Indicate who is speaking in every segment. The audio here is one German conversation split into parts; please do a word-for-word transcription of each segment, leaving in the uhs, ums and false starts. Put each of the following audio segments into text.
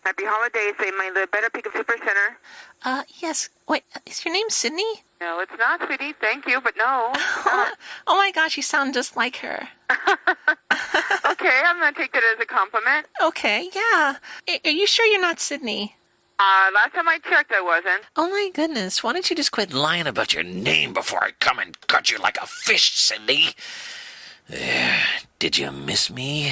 Speaker 1: Happy holidays. They made the Better Pick of Super Center.
Speaker 2: Uh, yes. Wait, is your name Sydney?
Speaker 1: No, it's not, sweetie. Thank you, but no. it's not.
Speaker 2: Oh my gosh, you sound just like her.
Speaker 1: Okay, I'm going to take that as a compliment.
Speaker 2: Okay, yeah. A- Are you sure you're not Sydney?
Speaker 1: Uh, last time I checked, I wasn't.
Speaker 2: Oh my goodness, why don't you just quit lying about your name before I come and cut you like a fish, Cindy? There, did you miss me?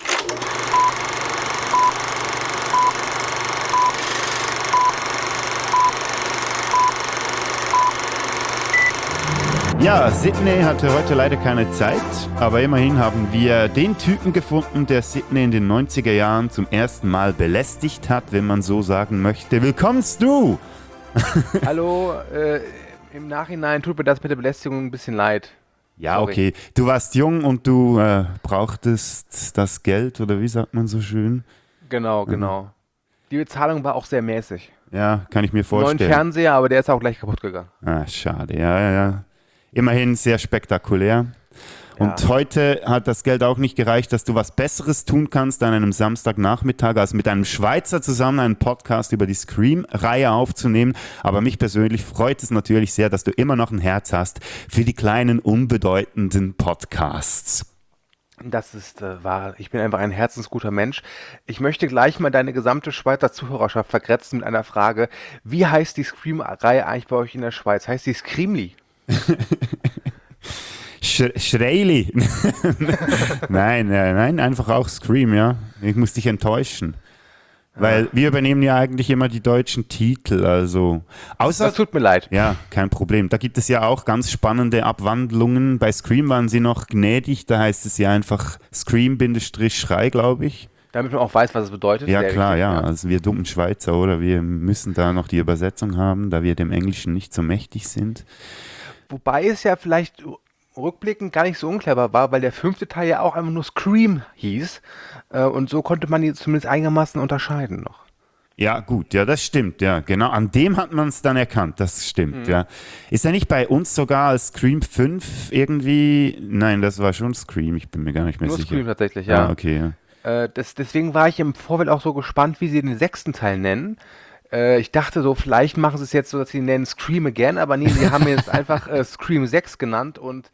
Speaker 3: Ja, Sydney hatte heute leider keine Zeit, aber immerhin haben wir den Typen gefunden, der Sydney in den neunziger Jahren zum ersten Mal belästigt hat, wenn man so sagen möchte. Willkommen, du!
Speaker 4: Hallo, äh, im Nachhinein tut mir das mit der Belästigung ein bisschen leid.
Speaker 3: Ja,
Speaker 4: Sorry.
Speaker 3: okay. Du warst jung und du äh, brauchtest das Geld, oder wie sagt man so schön?
Speaker 4: Genau, genau. Die Bezahlung war auch sehr mäßig.
Speaker 3: Ja, kann ich mir
Speaker 4: Neuen
Speaker 3: vorstellen.
Speaker 4: Fernseher, aber der ist auch gleich kaputt gegangen.
Speaker 3: Ah, schade, ja, ja, ja. Immerhin sehr spektakulär. Und
Speaker 4: Ja.
Speaker 3: heute hat das Geld auch nicht gereicht, dass du was Besseres tun kannst an einem Samstagnachmittag, als mit einem Schweizer zusammen einen Podcast über die Scream-Reihe aufzunehmen. Aber mich persönlich freut es natürlich sehr, dass du immer noch ein Herz hast für die kleinen, unbedeutenden Podcasts.
Speaker 4: Das ist äh, wahr. Ich bin einfach ein herzensguter Mensch. Ich möchte gleich mal deine gesamte Schweizer Zuhörerschaft vergrätzen mit einer Frage. Wie heißt die Scream-Reihe eigentlich bei euch in der Schweiz? Heißt die Screamly?
Speaker 3: Sch Schreili. nein, äh, nein, einfach auch Scream, ja. Ich muss dich enttäuschen. Weil wir übernehmen ja eigentlich immer die deutschen Titel, also. Außer,
Speaker 4: Das tut mir leid.
Speaker 3: ja, kein Problem. Da gibt es ja auch ganz spannende Abwandlungen. Bei Scream waren sie noch gnädig, da heißt es ja einfach Scream-Schrei, glaube ich.
Speaker 4: Damit man auch weiß, was es bedeutet.
Speaker 3: Ja,
Speaker 4: Sehr
Speaker 3: klar,
Speaker 4: wichtig,
Speaker 3: ja. Also wir dummen Schweizer, oder? Wir müssen da noch die Übersetzung haben, da wir dem Englischen nicht so mächtig sind.
Speaker 4: Wobei es ja vielleicht rückblickend gar nicht so unclever war, weil der fünfte Teil ja auch einfach nur Scream hieß. Äh, und so konnte man die zumindest einigermaßen unterscheiden noch.
Speaker 3: Ja, gut, ja, das stimmt, ja, genau. An dem hat man es dann erkannt, das stimmt, ja. Ist er nicht bei uns sogar als Scream fünf irgendwie? Nein, das war schon Scream, ich bin mir gar nicht mehr
Speaker 4: Nur
Speaker 3: sicher.
Speaker 4: Scream tatsächlich, ja.
Speaker 3: Ah, okay, ja.
Speaker 4: Äh, das, deswegen war ich im Vorfeld auch so gespannt, wie sie den sechsten Teil nennen. Äh, ich dachte so, vielleicht machen sie es jetzt so, dass sie ihn nennen Scream Again, aber nee, sie haben jetzt einfach äh, Scream sechs genannt und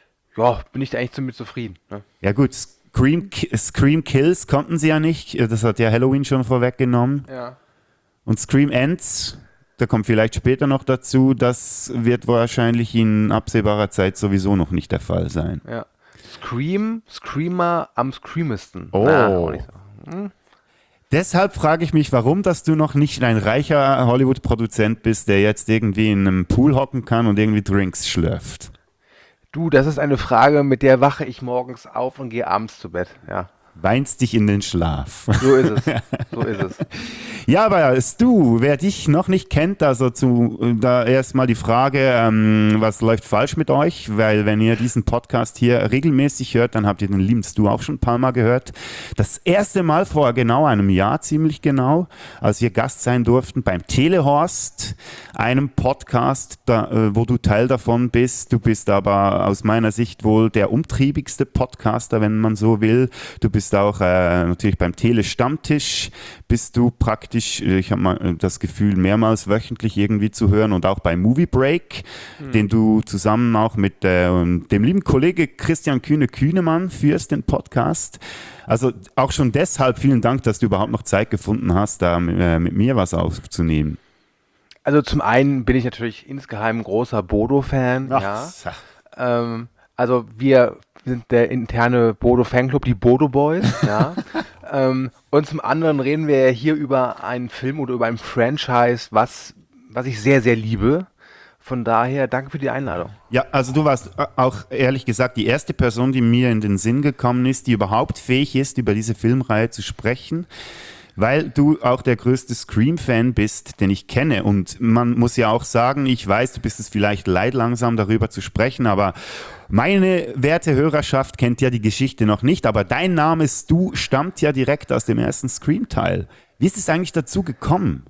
Speaker 4: ja, bin ich da eigentlich ziemlich zufrieden. Ne?
Speaker 3: Ja gut, Scream, Ki- Scream Kills konnten sie ja nicht, das hat ja Halloween schon vorweggenommen.
Speaker 4: Ja.
Speaker 3: Und Scream Ends, da kommt vielleicht später noch dazu, das wird wahrscheinlich in absehbarer Zeit sowieso noch nicht der Fall sein.
Speaker 4: Ja. Scream, Screamer am screamesten.
Speaker 3: Oh.
Speaker 4: Na, auch nicht so.
Speaker 3: Deshalb frage ich mich, warum, dass du noch nicht ein reicher Hollywood-Produzent bist, der jetzt irgendwie in einem Pool hocken kann und irgendwie Drinks schlürft.
Speaker 4: Du, das ist eine Frage, mit der wache ich morgens auf und gehe abends zu Bett. Ja,
Speaker 3: Weinst dich in den Schlaf.
Speaker 4: so ist es. So ist es.
Speaker 3: Ja, aber Stu, wer dich noch nicht kennt, also zu, da erstmal die Frage, ähm, was läuft falsch mit euch? Weil wenn ihr diesen Podcast hier regelmäßig hört, dann habt ihr den lieben Stu auch schon ein paar Mal gehört. Das erste Mal vor genau einem Jahr, ziemlich genau, als wir Gast sein durften beim Telehorst, einem Podcast, da, äh, wo du Teil davon bist. Du bist aber aus meiner Sicht wohl der umtriebigste Podcaster, wenn man so will. Du bist auch äh, natürlich beim Tele-Stammtisch, bist du praktisch, äh, ich habe mal äh, das Gefühl, mehrmals wöchentlich irgendwie zu hören und auch bei Movie Break, den du zusammen auch mit äh, dem lieben Kollege Christian Kühne-Kühnemann führst, den Podcast. Also auch schon deshalb vielen Dank, dass du überhaupt noch Zeit gefunden hast, da äh, mit mir was aufzunehmen.
Speaker 4: Also zum einen bin ich natürlich insgeheim großer Bodo-Fan. Ja.
Speaker 3: Ach,
Speaker 4: Ähm, also wir sind der interne Bodo-Fanclub, die Bodo Boys. Ja. ähm, und zum anderen reden wir ja hier über einen Film oder über ein Franchise, was, was ich sehr, sehr liebe. Von daher danke für die Einladung.
Speaker 3: Ja, also du warst äh, auch ehrlich gesagt die erste Person, die mir in den Sinn gekommen ist, die überhaupt fähig ist, über diese Filmreihe zu sprechen, weil du auch der größte Scream-Fan bist, den ich kenne. Und man muss ja auch sagen, ich weiß, du bist es vielleicht leid, langsam darüber zu sprechen, aber meine werte Hörerschaft kennt ja die Geschichte noch nicht, aber dein Name Stu stammt ja direkt aus dem ersten Scream-Teil. Wie ist es eigentlich dazu gekommen?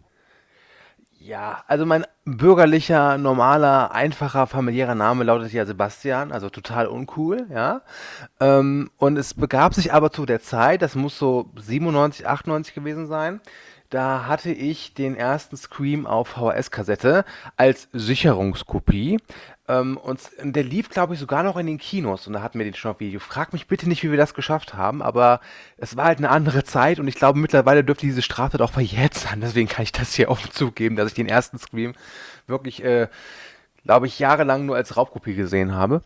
Speaker 4: Ja, also mein bürgerlicher, normaler, einfacher, familiärer Name lautet ja Sebastian, also total uncool, ja. Ähm, und es begab sich aber zu der Zeit, das muss so siebenundneunzig, achtundneunzig gewesen sein, Da hatte ich den ersten Scream auf V H S-Kassette als Sicherungskopie. Ähm, und s- und der lief, glaube ich, sogar noch in den Kinos. Und da hatten wir den schon auf Video. Frag mich bitte nicht, wie wir das geschafft haben, aber es war halt eine andere Zeit. Und ich glaube, mittlerweile dürfte diese Straftat auch verjährt sein. Deswegen kann ich das hier offen zugeben, dass ich den ersten Scream wirklich, äh, glaube ich, jahrelang nur als Raubkopie gesehen habe.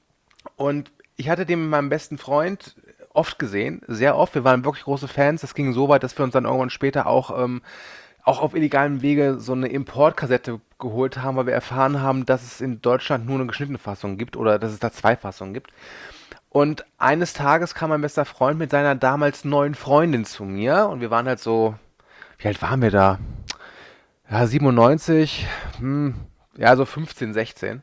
Speaker 4: Und ich hatte den mit meinem besten Freund oft gesehen, sehr oft. Wir waren wirklich große Fans. Das ging so weit, dass wir uns dann irgendwann später auch, ähm, auch auf illegalem Wege so eine Importkassette geholt haben, weil wir erfahren haben, dass es in Deutschland nur eine geschnittene Fassung gibt oder dass es da zwei Fassungen gibt. Und eines Tages kam mein bester Freund mit seiner damals neuen Freundin zu mir und wir waren halt so, wie alt waren wir da? Ja, siebenundneunzig, hm, ja, so fünfzehn, sechzehn.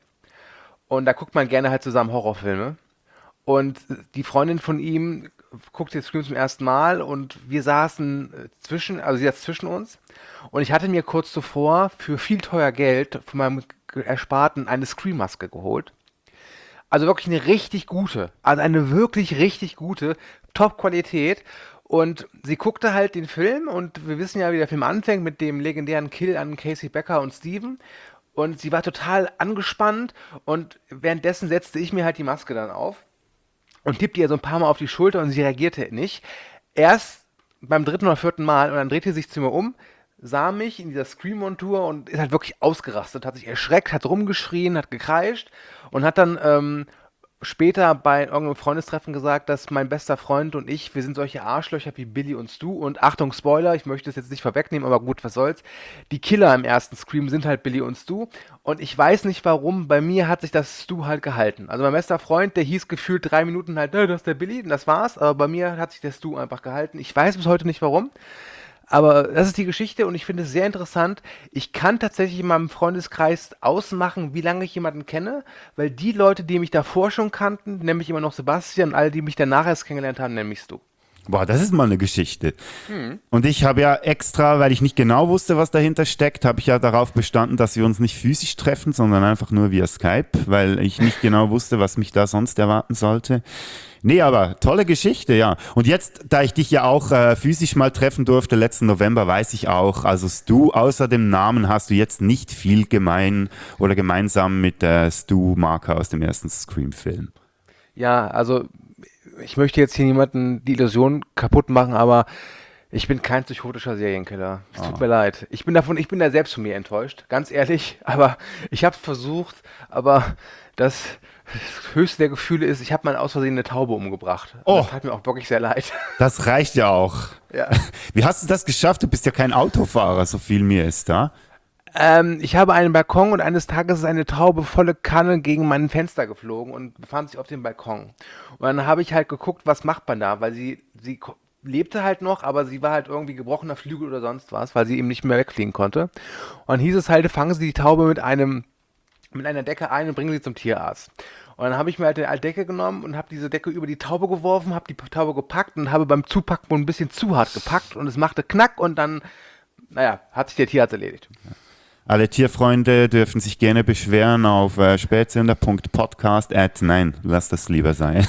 Speaker 4: Und da guckt man gerne halt zusammen Horrorfilme. Und die Freundin von ihm guckt jetzt Scream zum ersten Mal und wir saßen äh, zwischen, also sie saß zwischen uns. Und ich hatte mir kurz zuvor für viel teuer Geld von meinem Ge- Ersparten eine Scream-Maske geholt. Also wirklich eine richtig gute, also eine wirklich richtig gute, Top-Qualität. Und sie guckte halt den Film und wir wissen ja, wie der Film anfängt mit dem legendären Kill an Casey Becker und Steven. Und sie war total angespannt und währenddessen setzte ich mir halt die Maske dann auf und tippte ihr so ein paar Mal auf die Schulter und sie reagierte nicht. Erst beim dritten oder vierten Mal und dann drehte sie sich zu mir um, sah mich in dieser Scream-Montur und ist halt wirklich ausgerastet, hat sich erschreckt, hat rumgeschrien, hat gekreischt und hat dann ähm, später bei irgendeinem Freundestreffen gesagt, dass mein bester Freund und ich, wir sind solche Arschlöcher wie Billy und Stu und Achtung, Spoiler, ich möchte es jetzt nicht vorwegnehmen, aber gut, was soll's. Die Killer im ersten Scream sind halt Billy und Stu und ich weiß nicht warum, bei mir hat sich das Stu halt gehalten. Also mein bester Freund, der hieß gefühlt drei Minuten halt, "Äh, das ist der Billy" und das war's, aber bei mir hat sich der Stu einfach gehalten. Ich weiß bis heute nicht warum. Aber das ist die Geschichte und ich finde es sehr interessant. Ich kann tatsächlich in meinem Freundeskreis ausmachen, wie lange ich jemanden kenne, weil die Leute, die mich davor schon kannten, nämlich immer noch Sebastian und alle, die mich danach erst kennengelernt haben, nämlich du.
Speaker 3: Boah, das ist mal eine Geschichte. Und ich habe ja extra, weil ich nicht genau wusste, was dahinter steckt, habe ich ja darauf bestanden, dass wir uns nicht physisch treffen, sondern einfach nur via Skype, weil ich nicht genau wusste, was mich da sonst erwarten sollte. Nee, aber tolle Geschichte, ja. Und jetzt, da ich dich ja auch äh, physisch mal treffen durfte, letzten November, weiß ich auch, also Stu, außer dem Namen hast du jetzt nicht viel gemein oder gemeinsam mit der Stu Marker aus dem ersten Scream-Film.
Speaker 4: Ja, also ich möchte jetzt hier niemanden die Illusion kaputt machen, aber ich bin kein psychotischer Serienkiller. Es tut mir leid. Ich bin davon, ich bin da selbst von mir enttäuscht, ganz ehrlich. Aber ich habe es versucht, aber das höchste der Gefühle ist, ich habe mal aus Versehen eine Taube umgebracht. Und
Speaker 3: Oh.
Speaker 4: Das tat mir auch wirklich sehr leid.
Speaker 3: Das reicht ja auch.
Speaker 4: Ja.
Speaker 3: Wie hast du das geschafft? Du bist ja kein Autofahrer, so viel mir ist da.
Speaker 4: Ähm, ich habe einen Balkon und eines Tages ist eine Taube volle Kanne gegen mein Fenster geflogen und befand sich auf dem Balkon. Und dann habe ich halt geguckt, was macht man da, weil sie, sie ko- lebte halt noch, aber sie war halt irgendwie gebrochener Flügel oder sonst was, weil sie eben nicht mehr wegfliegen konnte. Und dann hieß es halt, fangen Sie die Taube mit einem, mit einer Decke ein und bringen sie zum Tierarzt. Und dann habe ich mir halt eine Decke genommen und habe diese Decke über die Taube geworfen, habe die Taube gepackt und habe beim Zupacken wohl ein bisschen zu hart gepackt und es machte Knack und dann, naja, hat sich der Tierarzt erledigt.
Speaker 3: Alle Tierfreunde dürfen sich gerne beschweren auf äh, spätsender Punkt podcast at nein, lass das lieber sein.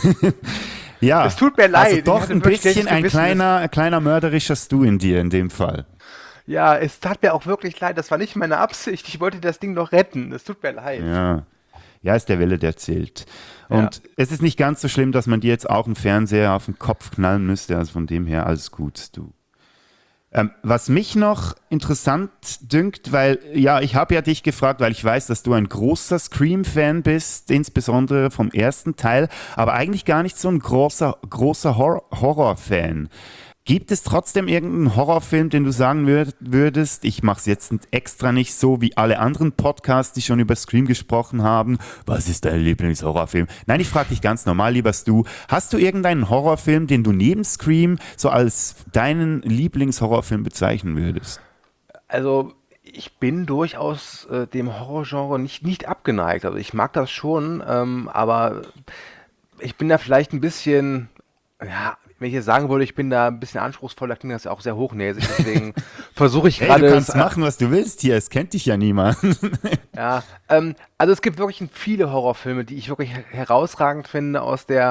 Speaker 3: Ja,
Speaker 4: Es tut mir leid,
Speaker 3: also
Speaker 4: ich
Speaker 3: doch
Speaker 4: hatte
Speaker 3: ein
Speaker 4: wirklich
Speaker 3: bisschen
Speaker 4: schlechtes
Speaker 3: ein
Speaker 4: Gewissen.
Speaker 3: kleiner, kleiner mörderischer Stu in dir in dem Fall.
Speaker 4: Ja, es tat mir auch wirklich leid. Das war nicht meine Absicht. Ich wollte das Ding noch retten. Es tut mir leid.
Speaker 3: Ja. Ja, ist der Wille, der zählt. Und
Speaker 4: Ja.
Speaker 3: es ist nicht ganz so schlimm, dass man dir jetzt auch einen Fernseher auf den Kopf knallen müsste. Also von dem her alles gut, du. Ähm, was mich noch interessant dünkt, weil, ja, ich habe ja dich gefragt, weil ich weiß, dass du ein großer Scream-Fan bist, insbesondere vom ersten Teil, aber eigentlich gar nicht so ein großer, großer Hor- Horror-Fan. Gibt es trotzdem irgendeinen Horrorfilm, den du sagen würd, würdest, ich mache es jetzt extra nicht so wie alle anderen Podcasts, die schon über Scream gesprochen haben, was ist dein Lieblingshorrorfilm? Nein, ich frage dich ganz normal, lieber Stu, hast du irgendeinen Horrorfilm, den du neben Scream so als deinen Lieblingshorrorfilm bezeichnen würdest?
Speaker 4: Also, ich bin durchaus äh, dem Horrorgenre nicht, nicht abgeneigt. Also, ich mag das schon, ähm, aber ich bin da vielleicht ein bisschen, ja, wenn ich jetzt sagen würde, ich bin da ein bisschen anspruchsvoller, klingt das ja auch sehr hochnäsig. Deswegen versuche ich
Speaker 3: Hey,
Speaker 4: gerade.
Speaker 3: du kannst
Speaker 4: es-
Speaker 3: machen, was du willst hier, es kennt dich ja niemand.
Speaker 4: Ja, ähm, also es gibt wirklich viele Horrorfilme, die ich wirklich her- herausragend finde aus der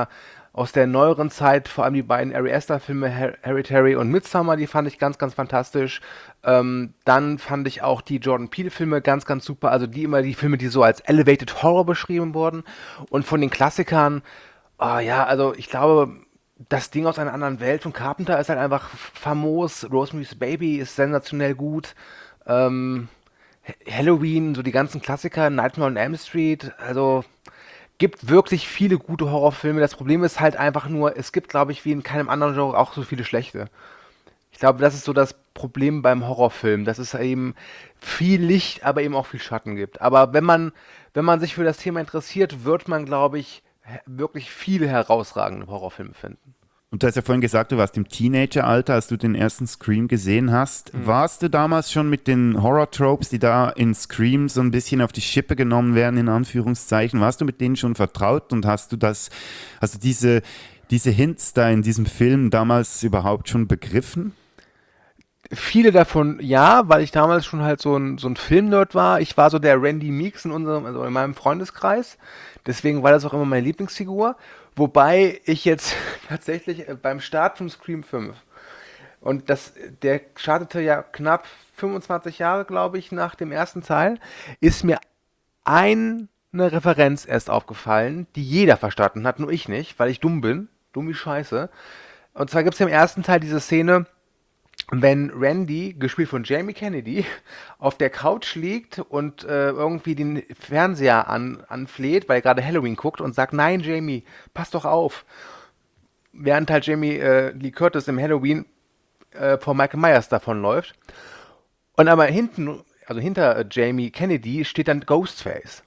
Speaker 4: aus der neueren Zeit, vor allem die beiden Ari Aster-Filme Her- Hereditary und Midsommar, die fand ich ganz, ganz fantastisch. Ähm, dann fand ich auch die Jordan Peele-Filme ganz, ganz super. Also die immer die Filme, die so als Elevated Horror beschrieben wurden. Und von den Klassikern, oh ja, also ich glaube, das Ding aus einer anderen Welt von Carpenter ist halt einfach famos. Rosemary's Baby ist sensationell gut. Ähm, Halloween, so die ganzen Klassiker, Nightmare on Elm Street, also gibt wirklich viele gute Horrorfilme. Das Problem ist halt einfach nur, es gibt, glaube ich, wie in keinem anderen Genre auch so viele schlechte. Ich glaube, das ist so das Problem beim Horrorfilm, dass es eben viel Licht, aber eben auch viel Schatten gibt. Aber wenn man, wenn man sich für das Thema interessiert, wird man, glaube ich, he- wirklich viele herausragende Horrorfilme finden.
Speaker 3: Und du hast ja vorhin gesagt, du warst im Teenageralter, als du den ersten Scream gesehen hast.
Speaker 4: Mhm.
Speaker 3: Warst du damals schon mit den Horror-Tropes, die da in Scream so ein bisschen auf die Schippe genommen werden, in Anführungszeichen, warst du mit denen schon vertraut und hast du das, hast du diese, diese Hints da in diesem Film damals überhaupt schon begriffen?
Speaker 4: Viele davon ja, weil ich damals schon halt so ein, so ein Film-Nerd war. Ich war so der Randy Meeks in unserem, also in meinem Freundeskreis. Deswegen war das auch immer meine Lieblingsfigur. Wobei ich jetzt tatsächlich äh, beim Start von Scream fünf, und das, der startete ja knapp fünfundzwanzig Jahre, glaube ich, nach dem ersten Teil, ist mir eine Referenz erst aufgefallen, die jeder verstanden hat, nur ich nicht, weil ich dumm bin. Dumm wie Scheiße. Und zwar gibt es ja im ersten Teil diese Szene, wenn Randy, gespielt von Jamie Kennedy, auf der Couch liegt und äh, irgendwie den Fernseher an, anfleht, weil er gerade Halloween guckt und sagt, nein, Jamie, pass doch auf. Während halt Jamie äh, Lee Curtis im Halloween äh, vor Michael Myers davonläuft. Und aber hinten, also hinter äh, Jamie Kennedy, steht dann Ghostface.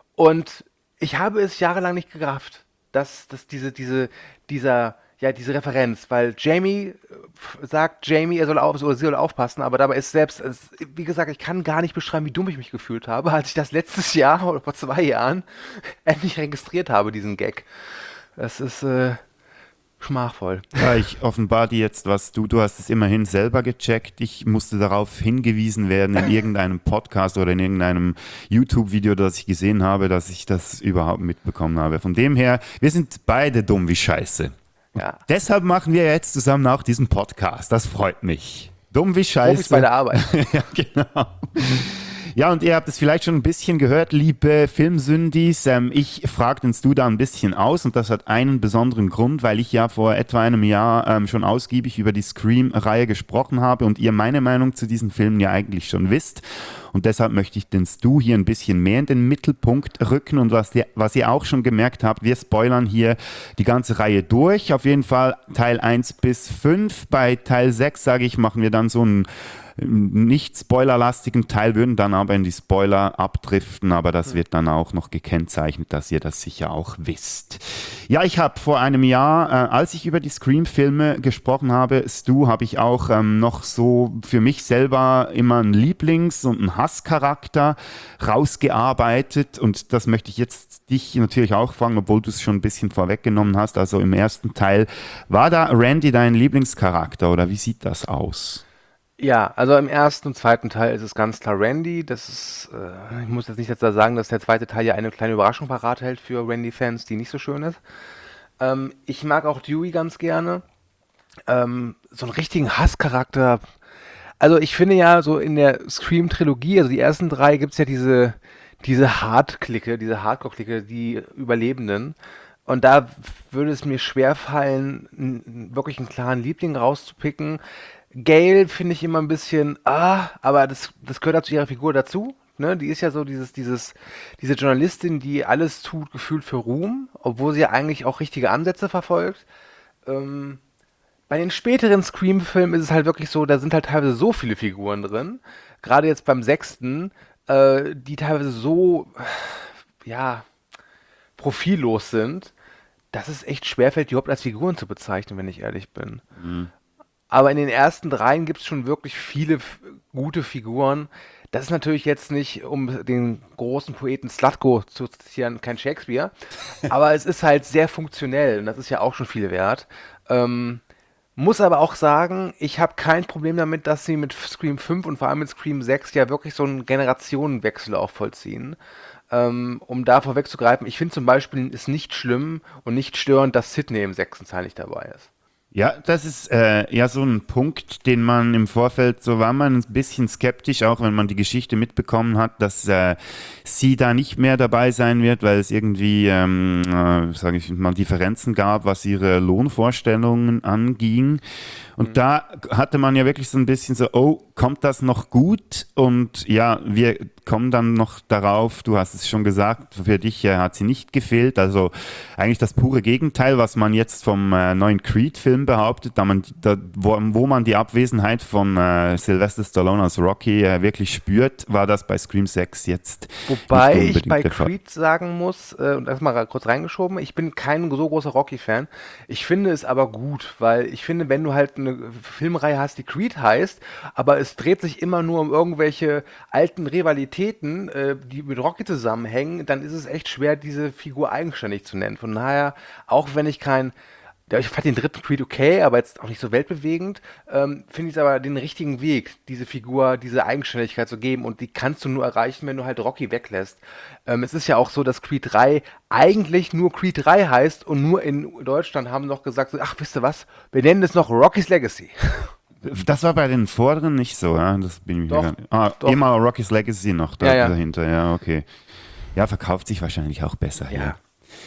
Speaker 4: Und ich habe es jahrelang nicht gerafft, dass, dass diese, diese, dieser, ja, diese Referenz, weil Jamie äh, f- sagt Jamie, er soll auf, oder sie soll aufpassen, aber dabei ist selbst, es, wie gesagt, ich kann gar nicht beschreiben, wie dumm ich mich gefühlt habe, als ich das letztes Jahr oder vor zwei Jahren endlich registriert habe, diesen Gag. Das ist äh, schmachvoll.
Speaker 3: Ja, ich offenbar dir jetzt was, du, du hast es immerhin selber gecheckt. Ich musste darauf hingewiesen werden in irgendeinem Podcast oder in irgendeinem YouTube-Video, das ich gesehen habe, dass ich das überhaupt mitbekommen habe. Von dem her, wir sind beide dumm wie Scheiße.
Speaker 4: Ja.
Speaker 3: Deshalb machen wir jetzt zusammen auch diesen Podcast. Das freut mich. Dumm wie
Speaker 4: Profis
Speaker 3: Scheiße.
Speaker 4: bei der Arbeit.
Speaker 3: Ja, genau. Ja, und ihr habt es vielleicht schon ein bisschen gehört, liebe Filmsündis. Ähm, ich frage den Stu da ein bisschen aus und das hat einen besonderen Grund, weil ich ja vor etwa einem Jahr ähm, schon ausgiebig über die Scream-Reihe gesprochen habe und ihr meine Meinung zu diesen Filmen ja eigentlich schon wisst. Und deshalb möchte ich den Stu hier ein bisschen mehr in den Mittelpunkt rücken. Und was, ihr- was ihr auch schon gemerkt habt, wir spoilern hier die ganze Reihe durch. Auf jeden Fall Teil eins bis fünf. Bei Teil sechs, sage ich, machen wir dann so einen nicht spoilerlastigen Teil, würden dann aber in die Spoiler abdriften, aber das wird dann auch noch gekennzeichnet, dass ihr das sicher auch wisst. Ja, ich habe vor einem Jahr, äh, als ich über die Scream-Filme gesprochen habe, Stu, habe ich auch ähm, noch so für mich selber immer einen Lieblings- und einen Hasscharakter rausgearbeitet und das möchte ich jetzt dich natürlich auch fragen, obwohl du es schon ein bisschen vorweggenommen hast. Also im ersten Teil, war da Randy dein Lieblingscharakter oder wie sieht das aus?
Speaker 4: Ja, also im ersten und zweiten Teil ist es ganz klar Randy. Das ist, äh, ich muss jetzt nicht jetzt da sagen, dass der zweite Teil ja eine kleine Überraschung parat hält für Randy-Fans, die nicht so schön ist. Ähm, ich mag auch Dewey ganz gerne. Ähm, so einen richtigen Hasscharakter. Also ich finde ja so in der Scream-Trilogie, also die ersten drei, gibt es ja diese, diese Hard-Clique, diese Hardcore-Clique, die Überlebenden. Und da würde es mir schwerfallen, n- wirklich einen klaren Liebling rauszupicken. Gail finde ich immer ein bisschen, ah, aber das, das gehört halt zu ihrer Figur dazu. Ne? Die ist ja so dieses, dieses, diese Journalistin, die alles tut, gefühlt für Ruhm, obwohl sie ja eigentlich auch richtige Ansätze verfolgt. Ähm, bei den späteren Scream-Filmen ist es halt wirklich so, da sind halt teilweise so viele Figuren drin, gerade jetzt beim sechsten, äh, die teilweise so, ja, profillos sind, dass es echt schwerfällt, die überhaupt als Figuren zu bezeichnen, wenn ich ehrlich bin. Aber in den ersten dreien gibt es schon wirklich viele f- gute Figuren. Das ist natürlich jetzt nicht, um den großen Poeten Slutko zu zitieren, kein Shakespeare, aber es ist halt sehr funktionell und das ist ja auch schon viel wert. Ähm, muss aber auch sagen, ich habe kein Problem damit, dass sie mit Scream fünf und vor allem mit Scream sechs ja wirklich so einen Generationenwechsel auch vollziehen. Ähm, um da vorwegzugreifen, ich finde zum Beispiel ist nicht schlimm und nicht störend, dass Sydney im sechsten Teil nicht dabei ist.
Speaker 3: Ja, das ist äh, ja so ein Punkt, den man im Vorfeld, so war man ein bisschen skeptisch, auch wenn man die Geschichte mitbekommen hat, dass äh, sie da nicht mehr dabei sein wird, weil es irgendwie, ähm, äh, sage ich mal, Differenzen gab, was ihre Lohnvorstellungen anging. Und mhm. da hatte man ja wirklich so ein bisschen so, oh, kommt das noch gut? Und ja, wir kommen dann noch darauf, du hast es schon gesagt, für dich äh, hat sie nicht gefehlt. Also eigentlich das pure Gegenteil, was man jetzt vom äh, neuen Creed-Film behauptet, da man, da, wo, wo man die Abwesenheit von äh, Sylvester Stallone als Rocky äh, wirklich spürt, war das bei Scream sechs jetzt
Speaker 4: Wobei
Speaker 3: nicht
Speaker 4: ich bei
Speaker 3: der Fall.
Speaker 4: Creed sagen muss, äh, und das mal kurz reingeschoben, ich bin kein so großer Rocky-Fan. Ich finde es aber gut, weil ich finde, wenn du halt eine Filmreihe hast, die Creed heißt, aber es dreht sich immer nur um irgendwelche alten Rivalitäten, äh, die mit Rocky zusammenhängen, dann ist es echt schwer, diese Figur eigenständig zu nennen. Von daher, auch wenn ich kein ja, ich fand den dritten Creed okay, aber jetzt auch nicht so weltbewegend. Ähm, finde ich es aber den richtigen Weg, diese Figur, diese Eigenständigkeit zu geben. Und die kannst du nur erreichen, wenn du halt Rocky weglässt. Ähm, es ist ja auch so, dass Creed drei eigentlich nur Creed drei heißt und nur in Deutschland haben noch gesagt, so, ach, wisst ihr was, wir nennen es noch Rocky's Legacy.
Speaker 3: Das war bei den vorderen nicht so, ja? Das bin ich
Speaker 4: Doch,
Speaker 3: mir gar nicht. Ah,
Speaker 4: doch.
Speaker 3: immer Rocky's Legacy noch da,
Speaker 4: Ja, ja.
Speaker 3: dahinter, ja, okay. Ja, verkauft sich wahrscheinlich auch besser, ja.
Speaker 4: Ja.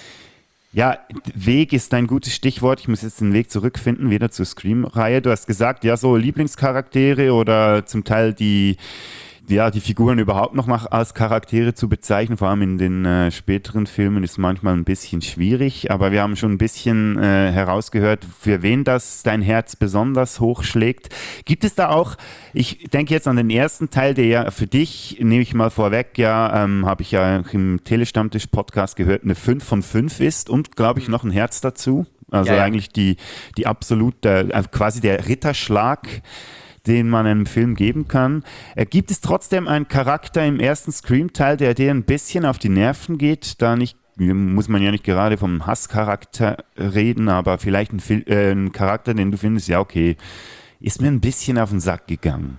Speaker 3: Ja, Weg ist ein gutes Stichwort. Ich muss jetzt den Weg zurückfinden, wieder zur Scream-Reihe. Du hast gesagt, ja, so Lieblingscharaktere oder zum Teil die, ja, die Figuren überhaupt noch mal als Charaktere zu bezeichnen, vor allem in den äh, späteren Filmen, ist manchmal ein bisschen schwierig. Aber wir haben schon ein bisschen äh, herausgehört, für wen das dein Herz besonders hochschlägt. Gibt es da auch, ich denke jetzt an den ersten Teil, der ja für dich, nehme ich mal vorweg, ja, ähm, habe ich ja im Telestammtisch-Podcast gehört, eine fünf von fünf ist und, glaube ich, noch ein Herz dazu. Also
Speaker 4: Ja, ja.
Speaker 3: eigentlich die, die absolute, äh, quasi der Ritterschlag, den man einem Film geben kann. Äh, gibt es trotzdem einen Charakter im ersten Scream-Teil, der dir ein bisschen auf die Nerven geht? Da nicht, muss man ja nicht gerade vom Hasscharakter reden, aber vielleicht ein, Fil- äh, ein Charakter, den du findest, ja okay, ist mir ein bisschen auf den Sack gegangen.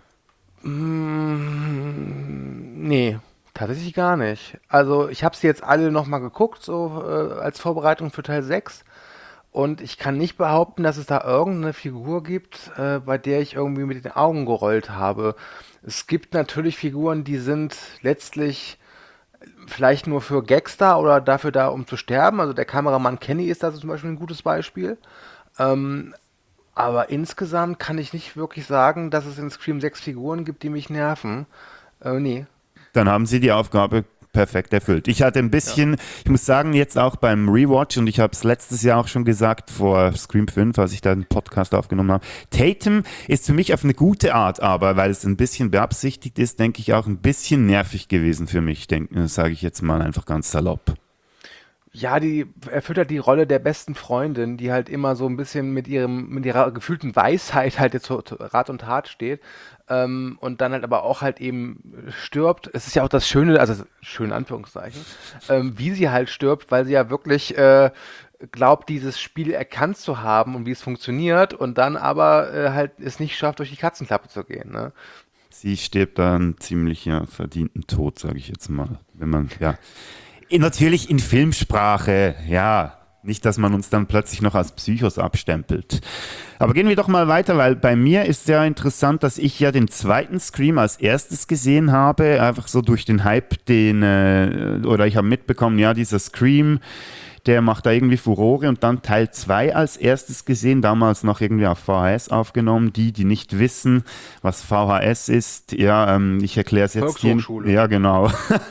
Speaker 4: Mm, nee, tatsächlich gar nicht. Also ich habe sie jetzt alle nochmal geguckt, so äh, als Vorbereitung für Teil sechs. Und ich kann nicht behaupten, dass es da irgendeine Figur gibt, äh, bei der ich irgendwie mit den Augen gerollt habe. Es gibt natürlich Figuren, die sind letztlich vielleicht nur für Gags da oder dafür da, um zu sterben. Also der Kameramann Kenny ist da zum Beispiel ein gutes Beispiel. Ähm, aber insgesamt kann ich nicht wirklich sagen, dass es in Scream sechs Figuren gibt, die mich nerven. Äh, nee.
Speaker 3: Dann haben sie die Aufgabe perfekt erfüllt. Ich hatte ein bisschen, ja. ich muss sagen, jetzt auch beim Rewatch, und ich habe es letztes Jahr auch schon gesagt, vor Scream fünf, als ich da einen Podcast aufgenommen habe, Tatum ist für mich auf eine gute Art, aber weil es ein bisschen beabsichtigt ist, denke ich auch ein bisschen nervig gewesen für mich, sage ich jetzt mal einfach ganz salopp.
Speaker 4: Ja, die erfüllt halt die Rolle der besten Freundin, die halt immer so ein bisschen mit ihrem, mit ihrer gefühlten Weisheit halt jetzt zu Rat und Tat steht, ähm, und dann halt aber auch halt eben stirbt. Es ist ja auch das Schöne, also schön in Anführungszeichen, ähm, wie sie halt stirbt, weil sie ja wirklich äh, glaubt, dieses Spiel erkannt zu haben und wie es funktioniert und dann aber äh, halt es nicht schafft, durch die Katzenklappe zu gehen, ne?
Speaker 3: Sie stirbt dann ziemlich ja, verdienten Tod, sage ich jetzt mal, wenn man, ja. Natürlich in Filmsprache, ja. Nicht, dass man uns dann plötzlich noch als Psychos abstempelt. Aber gehen wir doch mal weiter, weil bei mir ist sehr interessant, dass ich ja den zweiten Scream als erstes gesehen habe. Einfach so durch den Hype, den, äh, oder ich habe mitbekommen, ja, dieser Scream, der macht da irgendwie Furore, und dann Teil zwei als erstes gesehen, damals noch irgendwie auf V H S aufgenommen. Die, die nicht wissen, was V H S ist, ja, ähm, ich erkläre es jetzt hier.
Speaker 4: Volkshochschule.
Speaker 3: Ja, genau.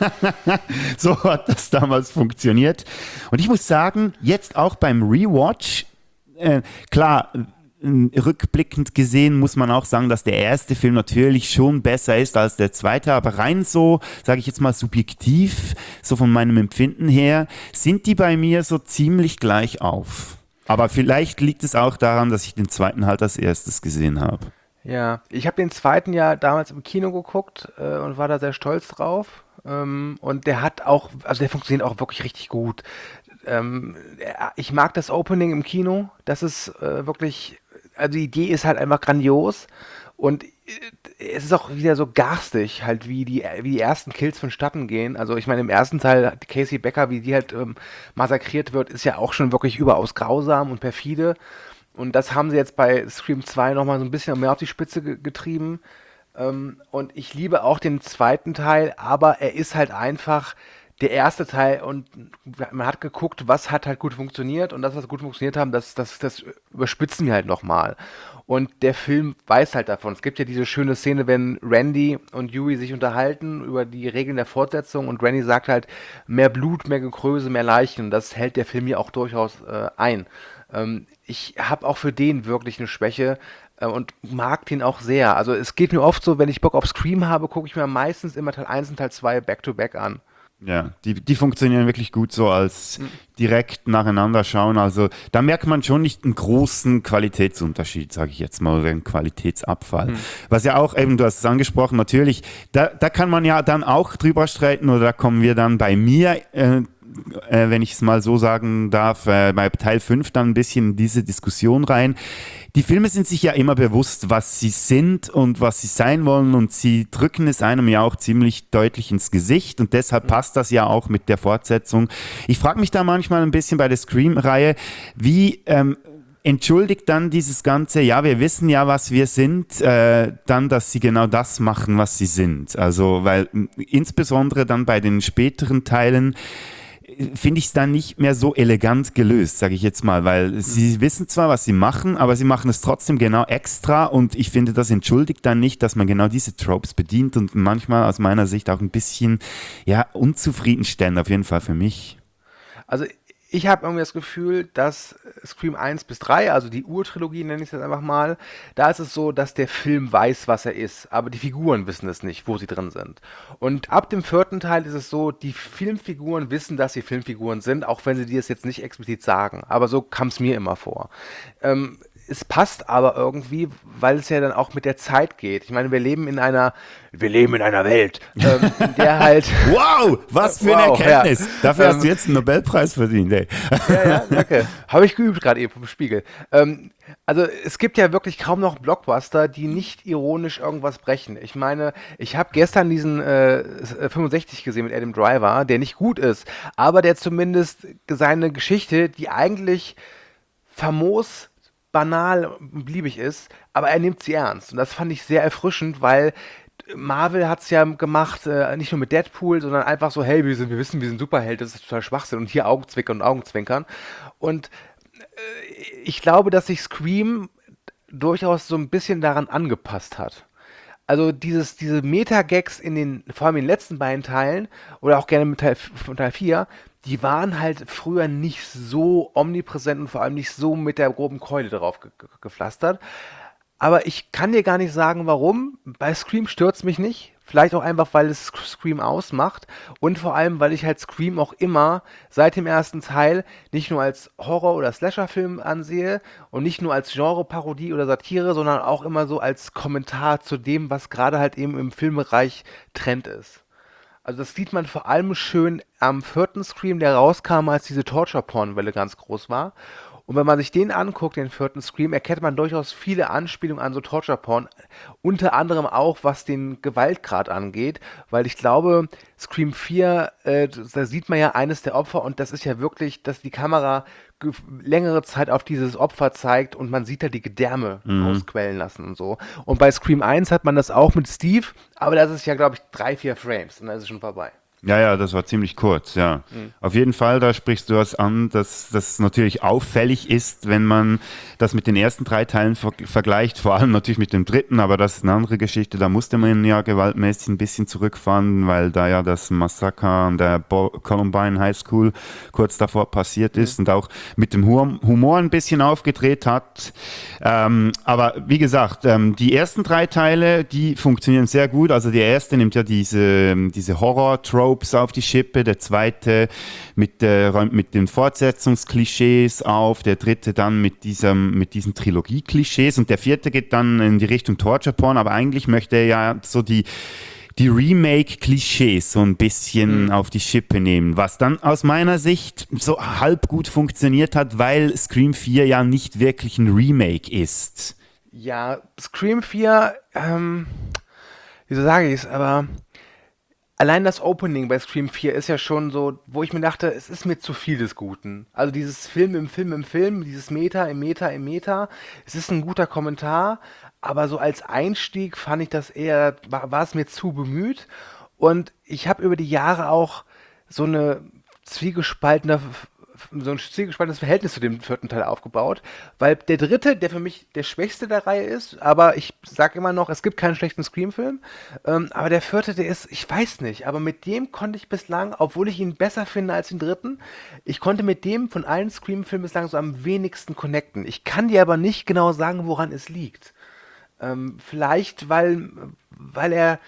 Speaker 3: So hat das damals funktioniert. Und ich muss sagen, jetzt auch beim Rewatch, äh, klar, rückblickend gesehen muss man auch sagen, dass der erste Film natürlich schon besser ist als der zweite, aber rein so, sage ich jetzt mal subjektiv, so von meinem Empfinden her, sind die bei mir so ziemlich gleich auf. Aber vielleicht liegt es auch daran, dass ich den zweiten halt als erstes gesehen habe.
Speaker 4: Ja, ich habe den zweiten ja damals im Kino geguckt äh, und war da sehr stolz drauf. Ähm, und der hat auch, also der funktioniert auch wirklich richtig gut. Ähm, der- ich mag das Opening im Kino. Das ist äh, wirklich, also die Idee ist halt einfach grandios. Und äh, es ist auch wieder so garstig, halt wie die, wie die ersten Kills vonstatten gehen. Also ich meine, im ersten Teil, Casey Becker, wie die halt ähm, massakriert wird, ist ja auch schon wirklich überaus grausam und perfide. Und das haben sie jetzt bei Scream zwei nochmal so ein bisschen mehr auf die Spitze ge- getrieben. Ähm, und ich liebe auch den zweiten Teil, aber er ist halt einfach der erste Teil und man hat geguckt, was hat halt gut funktioniert und das, was gut funktioniert haben, das, das, das überspitzen wir halt nochmal. Und der Film weiß halt davon. Es gibt ja diese schöne Szene, wenn Randy und Yui sich unterhalten über die Regeln der Fortsetzung und Randy sagt halt, mehr Blut, mehr Gekröse, mehr Leichen. Und das hält der Film ja auch durchaus äh, ein. Ähm, ich habe auch für den wirklich eine Schwäche äh, und mag den auch sehr. Also es geht mir oft so, wenn ich Bock auf Scream habe, gucke ich mir meistens immer Teil eins und Teil zwei back-to-back an.
Speaker 3: Ja, die, die funktionieren wirklich gut so als direkt nacheinander schauen. Also da merkt man schon nicht einen großen Qualitätsunterschied, sage ich jetzt mal, oder einen Qualitätsabfall. Mhm. Was ja auch eben, du hast es angesprochen, natürlich, da, da kann man ja dann auch drüber streiten oder da kommen wir dann bei mir, äh, äh, wenn ich es mal so sagen darf, äh, bei Teil fünf dann ein bisschen in diese Diskussion rein. Die Filme sind sich ja immer bewusst, was sie sind und was sie sein wollen und sie drücken es einem ja auch ziemlich deutlich ins Gesicht und deshalb passt das ja auch mit der Fortsetzung. Ich frage mich da manchmal ein bisschen bei der Scream-Reihe, wie ähm, entschuldigt dann dieses Ganze, ja, wir wissen ja, was wir sind, äh, dann, dass sie genau das machen, was sie sind. Also, weil m, insbesondere dann bei den späteren Teilen finde ich es dann nicht mehr so elegant gelöst, sage ich jetzt mal, weil mhm. sie wissen zwar, was sie machen, aber sie machen es trotzdem genau extra und ich finde, das entschuldigt dann nicht, dass man genau diese Tropes bedient und manchmal aus meiner Sicht auch ein bisschen, ja, unzufriedenstellend auf jeden Fall für mich.
Speaker 4: Also ich habe irgendwie das Gefühl, dass Scream eins bis drei, also die Urtrilogie nenne ich es jetzt einfach mal, da ist es so, dass der Film weiß, was er ist, aber die Figuren wissen es nicht, wo sie drin sind. Und ab dem vierten Teil ist es so, die Filmfiguren wissen, dass sie Filmfiguren sind, auch wenn sie dir es jetzt nicht explizit sagen. Aber so kam es mir immer vor. Ähm, es passt aber irgendwie, weil es ja dann auch mit der Zeit geht. Ich meine, wir leben in einer, wir leben in einer Welt, ähm, in der halt...
Speaker 3: Wow, was für eine
Speaker 4: Wow,
Speaker 3: Erkenntnis.
Speaker 4: ja.
Speaker 3: Dafür
Speaker 4: Ähm,
Speaker 3: hast du jetzt einen Nobelpreis verdient, ey.
Speaker 4: Ja, ja, danke. Habe ich geübt gerade eben vom Spiegel. Ähm, also es gibt ja wirklich kaum noch Blockbuster, die nicht ironisch irgendwas brechen. Ich meine, ich habe gestern diesen äh, fünfundsechzig gesehen mit Adam Driver, der nicht gut ist, aber der zumindest seine Geschichte, die eigentlich famos, banal und beliebig ist, aber er nimmt sie ernst. Und das fand ich sehr erfrischend, weil Marvel hat es ja gemacht, äh, nicht nur mit Deadpool, sondern einfach so, hey, wir, sind, wir wissen, wir sind Superheld, das ist total Schwachsinn und hier Augenzwinkern und Augenzwinkern. Und äh, ich glaube, dass sich Scream durchaus so ein bisschen daran angepasst hat. Also dieses, diese Meta-Gags in den, vor allem in den letzten beiden Teilen oder auch gerne mit Teil, von Teil vier, die waren halt früher nicht so omnipräsent und vor allem nicht so mit der groben Keule drauf ge ge gepflastert. Aber ich kann dir gar nicht sagen, warum. Bei Scream stört's mich nicht. Vielleicht auch einfach, weil es Scream ausmacht. Und vor allem, weil ich halt Scream auch immer seit dem ersten Teil nicht nur als Horror- oder Slasher-Film ansehe und nicht nur als Genre-Parodie oder Satire, sondern auch immer so als Kommentar zu dem, was gerade halt eben im Filmbereich Trend ist. Also das sieht man vor allem schön am vierten Scream, der rauskam, als diese Torture-Porn-Welle ganz groß war. Und wenn man sich den anguckt, den vierten Scream, erkennt man durchaus viele Anspielungen an so Torture-Porn. Unter anderem auch, was den Gewaltgrad angeht. Weil ich glaube, Scream vier, äh, da sieht man ja eines der Opfer und das ist ja wirklich, dass die Kamera längere Zeit auf dieses Opfer zeigt und man sieht da die Gedärme mhm. ausquellen lassen und so. Und bei Scream eins hat man das auch mit Steve, aber das ist ja, glaube ich, drei, vier Frames und dann ist es schon vorbei.
Speaker 3: Ja, ja, das war ziemlich kurz, ja. Mhm. Auf jeden Fall, da sprichst du was an, dass das natürlich auffällig ist, wenn man das mit den ersten drei Teilen ver vergleicht, vor allem natürlich mit dem dritten, aber das ist eine andere Geschichte, da musste man ja gewaltmäßig ein bisschen zurückfahren, weil da ja das Massaker an der Bo Columbine High School kurz davor passiert ist mhm. und auch mit dem Hum Humor ein bisschen aufgedreht hat. Ähm, aber wie gesagt, ähm, die ersten drei Teile, die funktionieren sehr gut, also der erste nimmt ja diese, diese Horror-Trope auf die Schippe, der zweite mit, äh, räumt mit den Fortsetzungsklischees auf, der dritte dann mit, diesem, mit diesen Trilogie-Klischees und der vierte geht dann in die Richtung Torture-Porn, aber eigentlich möchte er ja so die, die Remake-Klischees so ein bisschen mhm. auf die Schippe nehmen, was dann aus meiner Sicht so halb gut funktioniert hat, weil Scream vier ja nicht wirklich ein Remake ist.
Speaker 4: Ja, Scream vier, ähm, wieso sage ich es, aber allein das Opening bei Scream vier ist ja schon so, wo ich mir dachte, es ist mir zu viel des Guten. Also dieses Film im Film im Film, dieses Meta im Meta im Meta, es ist ein guter Kommentar, aber so als Einstieg fand ich das eher, war, war es mir zu bemüht. Und ich habe über die Jahre auch so eine zwiegespaltene so ein zwiegespaltenes Verhältnis zu dem vierten Teil aufgebaut, weil der dritte, der für mich der schwächste der Reihe ist, aber ich sag immer noch, es gibt keinen schlechten Scream-Film, ähm, aber der vierte, der ist, ich weiß nicht, aber mit dem konnte ich bislang, obwohl ich ihn besser finde als den dritten, ich konnte mit dem von allen Scream-Filmen bislang so am wenigsten connecten. Ich kann dir aber nicht genau sagen, woran es liegt. Ähm, vielleicht, weil, weil er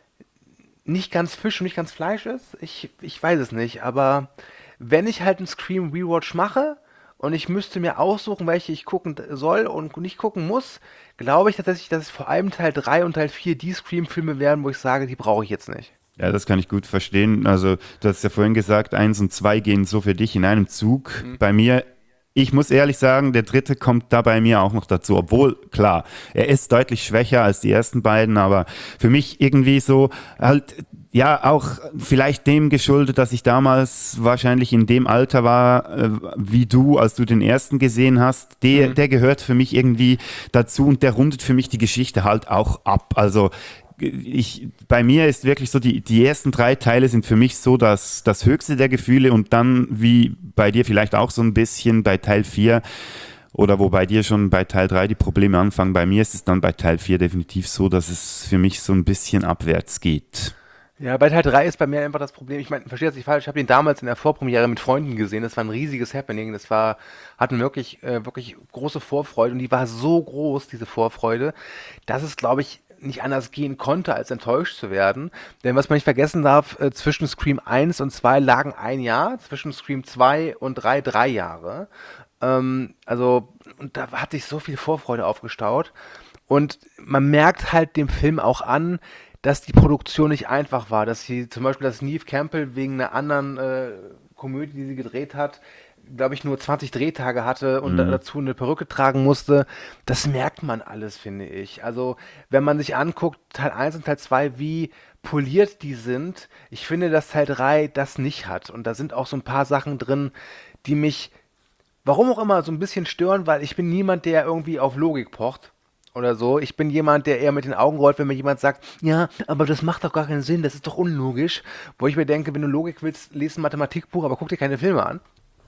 Speaker 4: nicht ganz Fisch und nicht ganz Fleisch ist, ich, ich weiß es nicht, aber wenn ich halt einen Scream Rewatch mache und ich müsste mir aussuchen, welche ich gucken soll und nicht gucken muss, glaube ich tatsächlich, dass es vor allem Teil drei und Teil vier die Scream-Filme werden, wo ich sage, die brauche ich jetzt nicht.
Speaker 3: Ja, das kann ich gut verstehen. Also, du hast ja vorhin gesagt, eins und zwei gehen so für dich in einem Zug. Mhm. Bei mir, ich muss ehrlich sagen, der dritte kommt da bei mir auch noch dazu. Obwohl, klar, er ist deutlich schwächer als die ersten beiden, aber für mich irgendwie so halt, ja, auch vielleicht dem geschuldet, dass ich damals wahrscheinlich in dem Alter war, äh, wie du, als du den ersten gesehen hast. Der, mhm. der gehört für mich irgendwie dazu und der rundet für mich die Geschichte halt auch ab. Also, Ich, bei mir ist wirklich so, die, die ersten drei Teile sind für mich so das, das höchste der Gefühle und dann, wie bei dir vielleicht auch so ein bisschen bei Teil vier oder wo bei dir schon bei Teil drei die Probleme anfangen, bei mir ist es dann bei Teil vier definitiv so, dass es für mich so ein bisschen abwärts geht.
Speaker 4: Ja, bei Teil drei ist bei mir einfach das Problem, ich meine, verstehe das nicht falsch, ich habe den damals in der Vorpremiere mit Freunden gesehen, das war ein riesiges Happening, das war, hatten wirklich, äh, wirklich große Vorfreude und die war so groß, diese Vorfreude, dass es, glaube ich, nicht anders gehen konnte, als enttäuscht zu werden. Denn was man nicht vergessen darf, äh, zwischen Scream eins und zwei lagen ein Jahr, zwischen Scream zwei und drei drei Jahre. Ähm, also, und da hat sich so viel Vorfreude aufgestaut. Und man merkt halt dem Film auch an, dass die Produktion nicht einfach war. Dass sie zum Beispiel, dass Neve Campbell wegen einer anderen äh, Komödie, die sie gedreht hat, glaube ich, nur zwanzig Drehtage hatte und mhm. dazu eine Perücke tragen musste. Das merkt man alles, finde ich. Also, wenn man sich anguckt, Teil eins und Teil zwei, wie poliert die sind, ich finde, dass Teil drei das nicht hat. Und da sind auch so ein paar Sachen drin, die mich, warum auch immer, so ein bisschen stören, weil ich bin niemand, der irgendwie auf Logik pocht oder so. Ich bin jemand, der eher mit den Augen rollt, wenn mir jemand sagt, ja, aber das macht doch gar keinen Sinn, das ist doch unlogisch. Wo ich mir denke, wenn du Logik willst, lies ein Mathematikbuch, aber guck dir keine Filme an.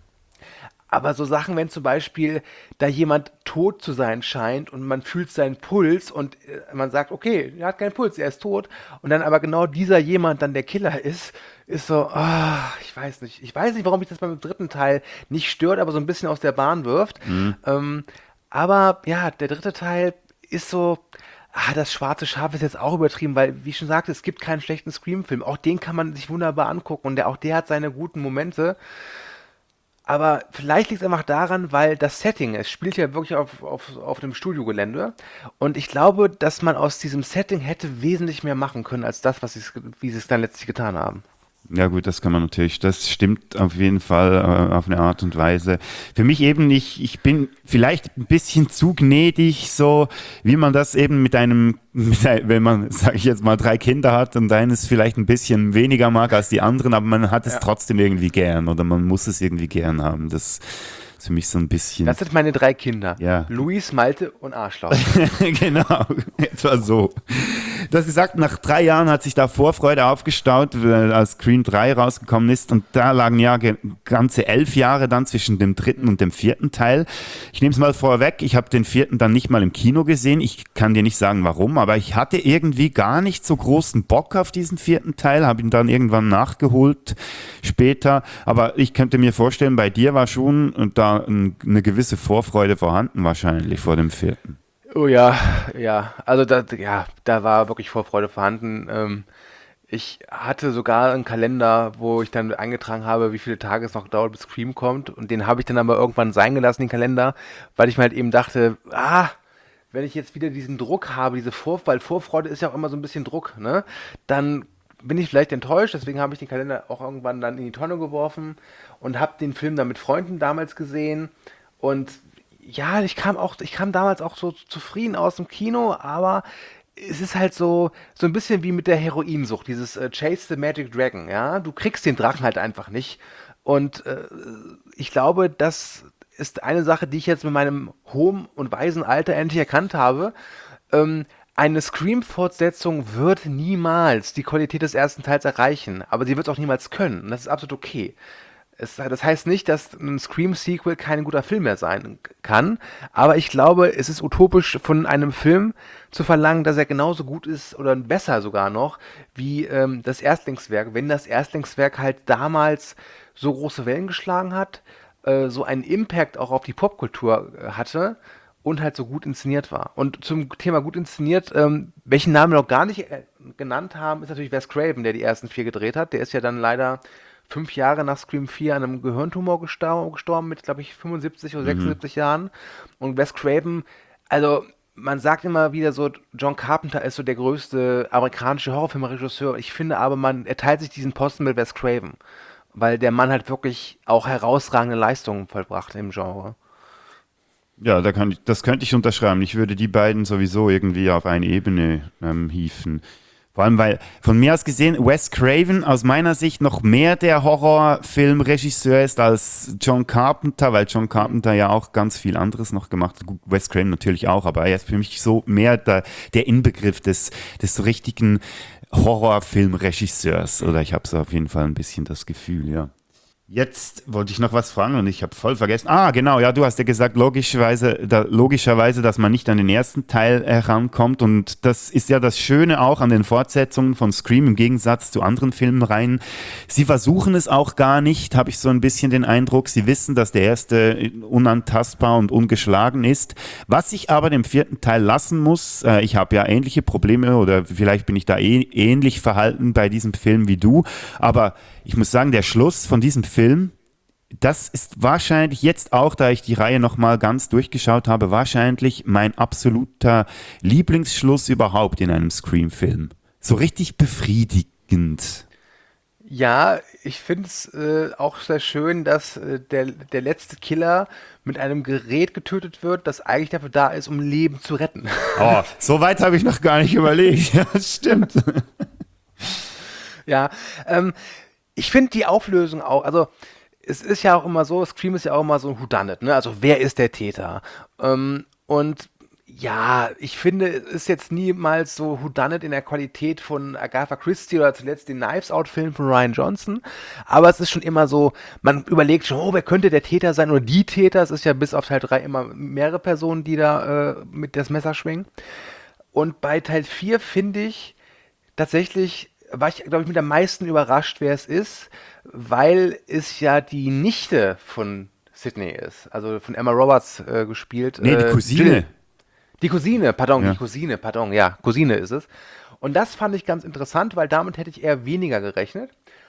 Speaker 4: Aber so Sachen, wenn zum Beispiel da jemand tot zu sein scheint und man fühlt seinen Puls und äh, man sagt, okay, er hat keinen Puls, er ist tot und dann aber genau dieser jemand dann der Killer ist, ist so, ah, ich weiß nicht. Ich weiß nicht, warum mich das beim dritten Teil nicht stört, aber so ein bisschen aus der Bahn wirft. Mhm. Ähm, aber ja, der dritte Teil ist so, ah, das schwarze Schaf ist jetzt auch übertrieben, weil, wie ich schon sagte, es gibt keinen schlechten Scream-Film. Auch den kann man sich wunderbar angucken und der, auch der hat seine guten Momente. Aber vielleicht liegt es einfach daran, weil das Setting, es spielt ja wirklich auf, auf, auf einem Studiogelände. Und ich glaube, dass man aus diesem Setting hätte wesentlich mehr machen können, als das, was sie, wie sie es dann letztlich getan haben.
Speaker 3: Ja gut, das kann man natürlich, das stimmt auf jeden Fall äh, auf eine Art und Weise. Für mich eben, ich, ich bin vielleicht ein bisschen zu gnädig, so wie man das eben mit einem, mit ein, wenn man, sage ich jetzt mal, drei Kinder hat und eines vielleicht ein bisschen weniger mag als die anderen, aber man hat es ja trotzdem irgendwie gern oder man muss es irgendwie gern haben. Das ist für mich so ein bisschen...
Speaker 4: Das sind meine drei Kinder.
Speaker 3: Ja.
Speaker 4: Luis, Malte und Arschloch.
Speaker 3: Genau, etwa so. Du hast gesagt, nach drei Jahren hat sich da Vorfreude aufgestaut, als Scream drei rausgekommen ist und da lagen ja ganze elf Jahre dann zwischen dem dritten und dem vierten Teil. Ich nehme es mal vorweg, ich habe den vierten dann nicht mal im Kino gesehen, ich kann dir nicht sagen warum, aber ich hatte irgendwie gar nicht so großen Bock auf diesen vierten Teil, habe ihn dann irgendwann nachgeholt später, aber ich könnte mir vorstellen, bei dir war schon da eine gewisse Vorfreude vorhanden wahrscheinlich vor dem vierten.
Speaker 4: Oh ja, ja, also da, ja, da war wirklich Vorfreude vorhanden. Ähm, ich hatte sogar einen Kalender, wo ich dann eingetragen habe, wie viele Tage es noch dauert, bis Scream kommt. Und den habe ich dann aber irgendwann sein gelassen, den Kalender, weil ich mir halt eben dachte, ah, wenn ich jetzt wieder diesen Druck habe, diese Vorfreude, weil Vorfreude ist ja auch immer so ein bisschen Druck, ne? Dann bin ich vielleicht enttäuscht, deswegen habe ich den Kalender auch irgendwann dann in die Tonne geworfen und habe den Film dann mit Freunden damals gesehen und ja, ich kam auch, ich kam damals auch so zufrieden aus dem Kino, aber es ist halt so, so ein bisschen wie mit der Heroinsucht, dieses äh, Chase the Magic Dragon, ja. Du kriegst den Drachen halt einfach nicht. Und äh, ich glaube, das ist eine Sache, die ich jetzt mit meinem hohen und weisen Alter endlich erkannt habe. Ähm, eine Scream-Fortsetzung wird niemals die Qualität des ersten Teils erreichen, aber sie wird es auch niemals können. Und das ist absolut okay. Es, das heißt nicht, dass ein Scream-Sequel kein guter Film mehr sein kann, aber ich glaube, es ist utopisch von einem Film zu verlangen, dass er genauso gut ist oder besser sogar noch wie ähm, das Erstlingswerk, wenn das Erstlingswerk halt damals so große Wellen geschlagen hat, äh, so einen Impact auch auf die Popkultur äh, hatte und halt so gut inszeniert war. Und zum Thema gut inszeniert, ähm, welchen Namen wir noch gar nicht äh, genannt haben, ist natürlich Wes Craven, der die ersten vier gedreht hat. Der ist ja dann leider fünf Jahre nach Scream vier an einem Gehirntumor gestor gestorben mit, glaube ich, fünfundsiebzig oder sechsundsiebzig Jahren. Und Wes Craven, also man sagt immer wieder so, John Carpenter ist so der größte amerikanische Horrorfilmregisseur. Ich finde aber, man, er teilt sich diesen Posten mit Wes Craven, weil der Mann halt wirklich auch herausragende Leistungen vollbracht im Genre.
Speaker 3: Ja, da kann ich, das könnte ich unterschreiben. Ich würde die beiden sowieso irgendwie auf eine Ebene ähm, hieven. Vor allem, weil von mir aus gesehen Wes Craven aus meiner Sicht noch mehr der Horrorfilmregisseur ist als John Carpenter, weil John Carpenter ja auch ganz viel anderes noch gemacht hat. Gut, Wes Craven natürlich auch, aber er ist für mich so mehr der, der Inbegriff des, des so richtigen Horrorfilmregisseurs. Oder ich habe so auf jeden Fall ein bisschen das Gefühl, ja. Jetzt wollte ich noch was fragen und ich habe voll vergessen. Ah, genau, ja, du hast ja gesagt, logischerweise, da, logischerweise, dass man nicht an den ersten Teil herankommt. Und das ist ja das Schöne auch an den Fortsetzungen von Scream im Gegensatz zu anderen Filmreihen. Sie versuchen es auch gar nicht, habe ich so ein bisschen den Eindruck. Sie wissen, dass der erste unantastbar und ungeschlagen ist. Was ich aber dem vierten Teil lassen muss, äh, ich habe ja ähnliche Probleme oder vielleicht bin ich da eh, ähnlich verhalten bei diesem Film wie du, aber ich muss sagen, der Schluss von diesem Film, das ist wahrscheinlich jetzt auch, da ich die Reihe nochmal ganz durchgeschaut habe, wahrscheinlich mein absoluter Lieblingsschluss überhaupt in einem Scream-Film. So richtig befriedigend.
Speaker 4: Ja, ich finde es äh, auch sehr schön, dass äh, der, der letzte Killer mit einem Gerät getötet wird, das eigentlich dafür da ist, um Leben zu retten.
Speaker 3: Oh, so weit habe ich noch gar nicht überlegt. Ja, das stimmt.
Speaker 4: Ja, ähm, ich finde die Auflösung auch, also es ist ja auch immer so, Scream ist ja auch immer so ein Whodunit, ne? Also wer ist der Täter? Ähm, und ja, ich finde, es ist jetzt niemals so Whodunit in der Qualität von Agatha Christie oder zuletzt den Knives Out-Film von Rian Johnson, aber es ist schon immer so, man überlegt schon, oh, wer könnte der Täter sein oder die Täter? Es ist ja bis auf Teil drei immer mehrere Personen, die da äh, mit das Messer schwingen. Und bei Teil vier finde ich tatsächlich, war ich, glaube ich, mit am meisten überrascht, wer es ist, weil es ja die Nichte von Sydney ist, also von Emma Roberts äh, gespielt.
Speaker 3: Nee, die
Speaker 4: äh,
Speaker 3: Cousine.
Speaker 4: Jill. Die Cousine, pardon,
Speaker 3: Ja.
Speaker 4: die Cousine, pardon, ja, Cousine ist es. Und das fand ich ganz interessant, weil damit hätte ich eher weniger gerechnet.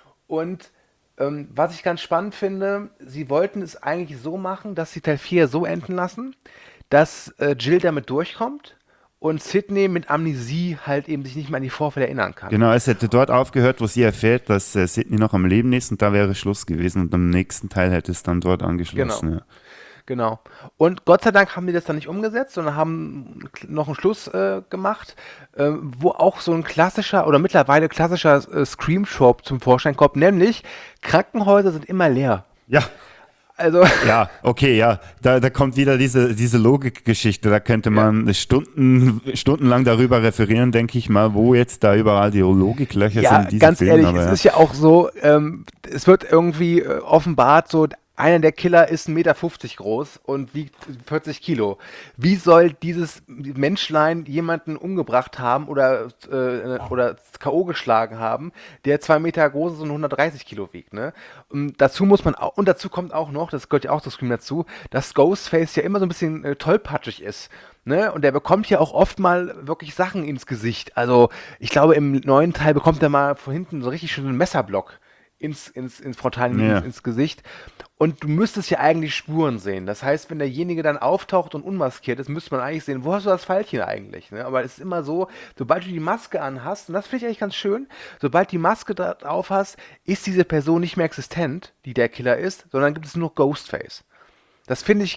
Speaker 4: Und ähm, was ich ganz spannend finde, sie wollten es eigentlich so machen, dass sie Teil vier so enden lassen, dass äh, Jill damit durchkommt und Sydney mit Amnesie halt eben sich nicht mehr an die Vorfälle erinnern kann.
Speaker 3: Genau, es hätte dort aufgehört, wo sie erfährt, dass äh, Sydney noch am Leben ist und da wäre Schluss gewesen und am nächsten Teil hätte es dann dort angeschlossen.
Speaker 4: Genau.
Speaker 3: Ja.
Speaker 4: Genau. Und Gott sei Dank haben die das dann nicht umgesetzt, sondern haben noch einen Schluss äh, gemacht, äh, wo auch so ein klassischer oder mittlerweile klassischer äh, Scream-Trope zum Vorschein kommt, nämlich Krankenhäuser sind immer leer.
Speaker 3: Ja.
Speaker 4: Also,
Speaker 3: Ja, okay, ja. Da, da kommt wieder diese, diese Logikgeschichte. Da könnte man Stunden, stundenlang darüber referieren, denke ich mal, wo jetzt da überall die Logiklöcher
Speaker 4: ja,
Speaker 3: sind. in diesem
Speaker 4: ganz
Speaker 3: Film,
Speaker 4: ehrlich,
Speaker 3: aber
Speaker 4: es
Speaker 3: ja.
Speaker 4: ist ja auch so, ähm, es wird irgendwie äh, offenbart, so einer der Killer ist ein Meter fünfzig groß und wiegt vierzig Kilo. Wie soll dieses Menschlein jemanden umgebracht haben oder, äh, oder K O geschlagen haben, der zwei Meter groß ist und hundertdreißig Kilo wiegt, ne? Und dazu muss man auch, und dazu kommt auch noch, das gehört ja auch zu Scream dazu, dass Ghostface ja immer so ein bisschen äh, tollpatschig ist. Ne? Und der bekommt ja auch oft mal wirklich Sachen ins Gesicht. Also, ich glaube, im neuen Teil bekommt er mal von hinten so richtig schön einen Messerblock ins, ins, ins Frontal,
Speaker 3: Ja.
Speaker 4: ins, ins Gesicht. Und du müsstest ja eigentlich Spuren sehen. Das heißt, wenn derjenige dann auftaucht und unmaskiert ist, müsste man eigentlich sehen, wo hast du das Pfeilchen eigentlich? Ne? Aber es ist immer so, sobald du die Maske anhast, und das finde ich eigentlich ganz schön, sobald die Maske drauf hast, ist diese Person nicht mehr existent, die der Killer ist, sondern gibt es nur noch Ghostface. Das finde ich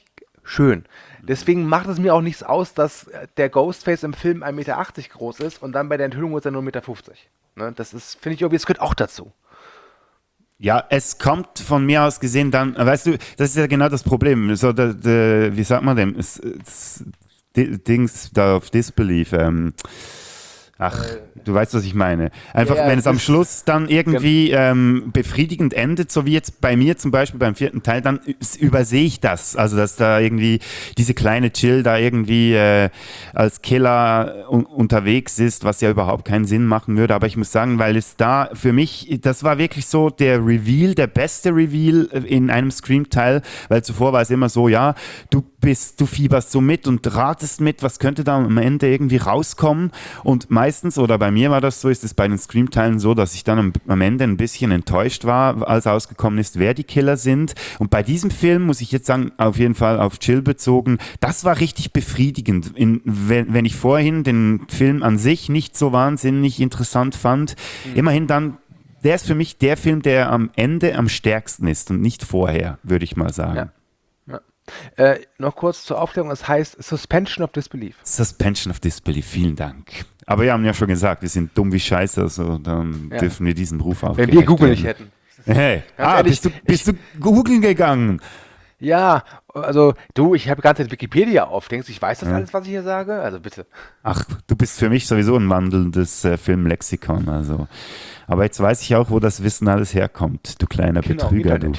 Speaker 4: schön. Deswegen macht es mir auch nichts aus, dass der Ghostface im Film ein Meter achtzig groß ist und dann bei der Enthüllung ist er nur ein Meter fünfzig. Ne? Das ist, finde ich irgendwie, es gehört auch dazu.
Speaker 3: Ja, es kommt von mir aus gesehen dann, weißt du, das ist ja genau das Problem. So, der, der, wie sagt man dem? Es, es, Dings da auf Disbelief. Ähm, ach, du weißt, was ich meine. Einfach,
Speaker 4: Ja, ja,
Speaker 3: wenn es am
Speaker 4: das-
Speaker 3: Schluss dann irgendwie ähm, befriedigend endet, so wie jetzt bei mir zum Beispiel beim vierten Teil, dann ü- übersehe ich das. Also, dass da irgendwie diese kleine Jill da irgendwie äh, als Killer un unterwegs ist, was ja überhaupt keinen Sinn machen würde. Aber ich muss sagen, weil es da für mich, das war wirklich so der Reveal, der beste Reveal in einem Scream-Teil, weil zuvor war es immer so, ja, du bist, du fieberst so mit und ratest mit, was könnte da am Ende irgendwie rauskommen. Und meistens, oder bei mir war das so, ist es bei den Scream-Teilen so, dass ich dann am, am Ende ein bisschen enttäuscht war, als rausgekommen ist, wer die Killer sind. Und bei diesem Film muss ich jetzt sagen, auf jeden Fall auf Jill bezogen, das war richtig befriedigend. In, wenn, wenn ich vorhin den Film an sich nicht so wahnsinnig interessant fand, mhm. immerhin dann, der ist für mich der Film, der am Ende am stärksten ist und nicht vorher, würde ich mal sagen.
Speaker 4: Ja. Äh, noch kurz zur Aufklärung, es heißt Suspension of Disbelief.
Speaker 3: Suspension of Disbelief, vielen Dank. Aber wir haben ja schon gesagt, wir sind dumm wie Scheiße, also dann
Speaker 4: Ja.
Speaker 3: dürfen wir diesen Ruf auch
Speaker 4: Wenn wir Google nicht
Speaker 3: werden.
Speaker 4: hätten.
Speaker 3: Hey,
Speaker 4: Ganz
Speaker 3: ah,
Speaker 4: ehrlich,
Speaker 3: bist du, bist du googeln gegangen?
Speaker 4: Ja, also du, ich habe ganze Zeit Wikipedia auf. Denkst du, ich weiß das alles, was ich hier sage? Also bitte.
Speaker 3: Ach, du bist für mich sowieso ein wandelndes äh, Filmlexikon, also. Aber jetzt weiß ich auch, wo das Wissen alles herkommt, du kleiner
Speaker 4: Genau,
Speaker 3: Betrüger, du.
Speaker 4: Internet.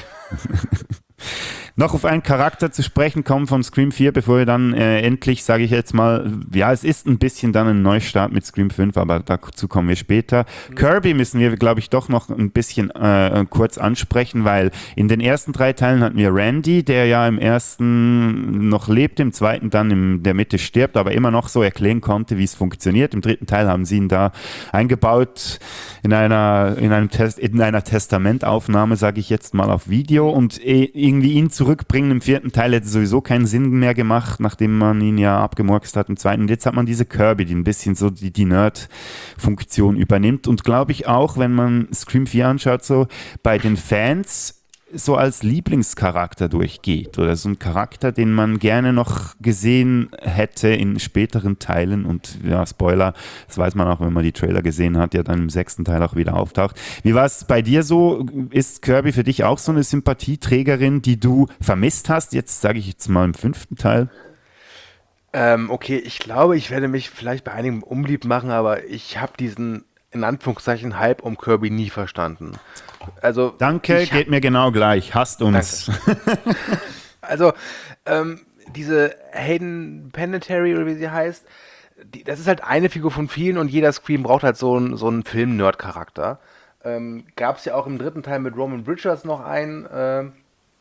Speaker 3: Noch auf einen Charakter zu sprechen kommen von Scream vier, bevor wir dann äh, endlich, sage ich jetzt mal, ja, es ist ein bisschen dann ein Neustart mit Scream fünf, aber dazu kommen wir später. Mhm. Kirby müssen wir, glaube ich, doch noch ein bisschen äh, kurz ansprechen, weil in den ersten drei Teilen hatten wir Randy, der ja im ersten noch lebt, im zweiten dann in der Mitte stirbt, aber immer noch so erklären konnte, wie es funktioniert. Im dritten Teil haben sie ihn da eingebaut in einer, in einem Test, in einer Testamentaufnahme, sage ich jetzt mal auf Video, und äh, irgendwie ihn zurückbringen im vierten Teil hätte sowieso keinen Sinn mehr gemacht, nachdem man ihn ja abgemurkst hat im zweiten. Und jetzt hat man diese Kirby, die ein bisschen so die, die Nerd-Funktion übernimmt und glaube ich auch, wenn man Scream vier anschaut, so bei den Fans so als Lieblingscharakter durchgeht oder so ein Charakter, den man gerne noch gesehen hätte in späteren Teilen und ja, Spoiler, das weiß man auch, wenn man die Trailer gesehen hat, ja dann im sechsten Teil auch wieder auftaucht. Wie war es bei dir so? Ist Kirby für dich auch so eine Sympathieträgerin, die du vermisst hast? Jetzt sage ich jetzt mal im fünften Teil.
Speaker 4: Ähm, okay, ich glaube, ich werde mich vielleicht bei einigen unbeliebt machen, aber ich habe diesen, in Anführungszeichen, Hype um Kirby nie verstanden. Also,
Speaker 3: Danke,
Speaker 4: ich,
Speaker 3: geht mir genau gleich. Hasst uns.
Speaker 4: also, ähm, diese Hayden Panettiere, oder wie sie heißt, die, das ist halt eine Figur von vielen und jeder Scream braucht halt so einen, so einen Film-Nerd-Charakter. Ähm, Gab es ja auch im dritten Teil mit Roman Bridgers noch einen, ähm,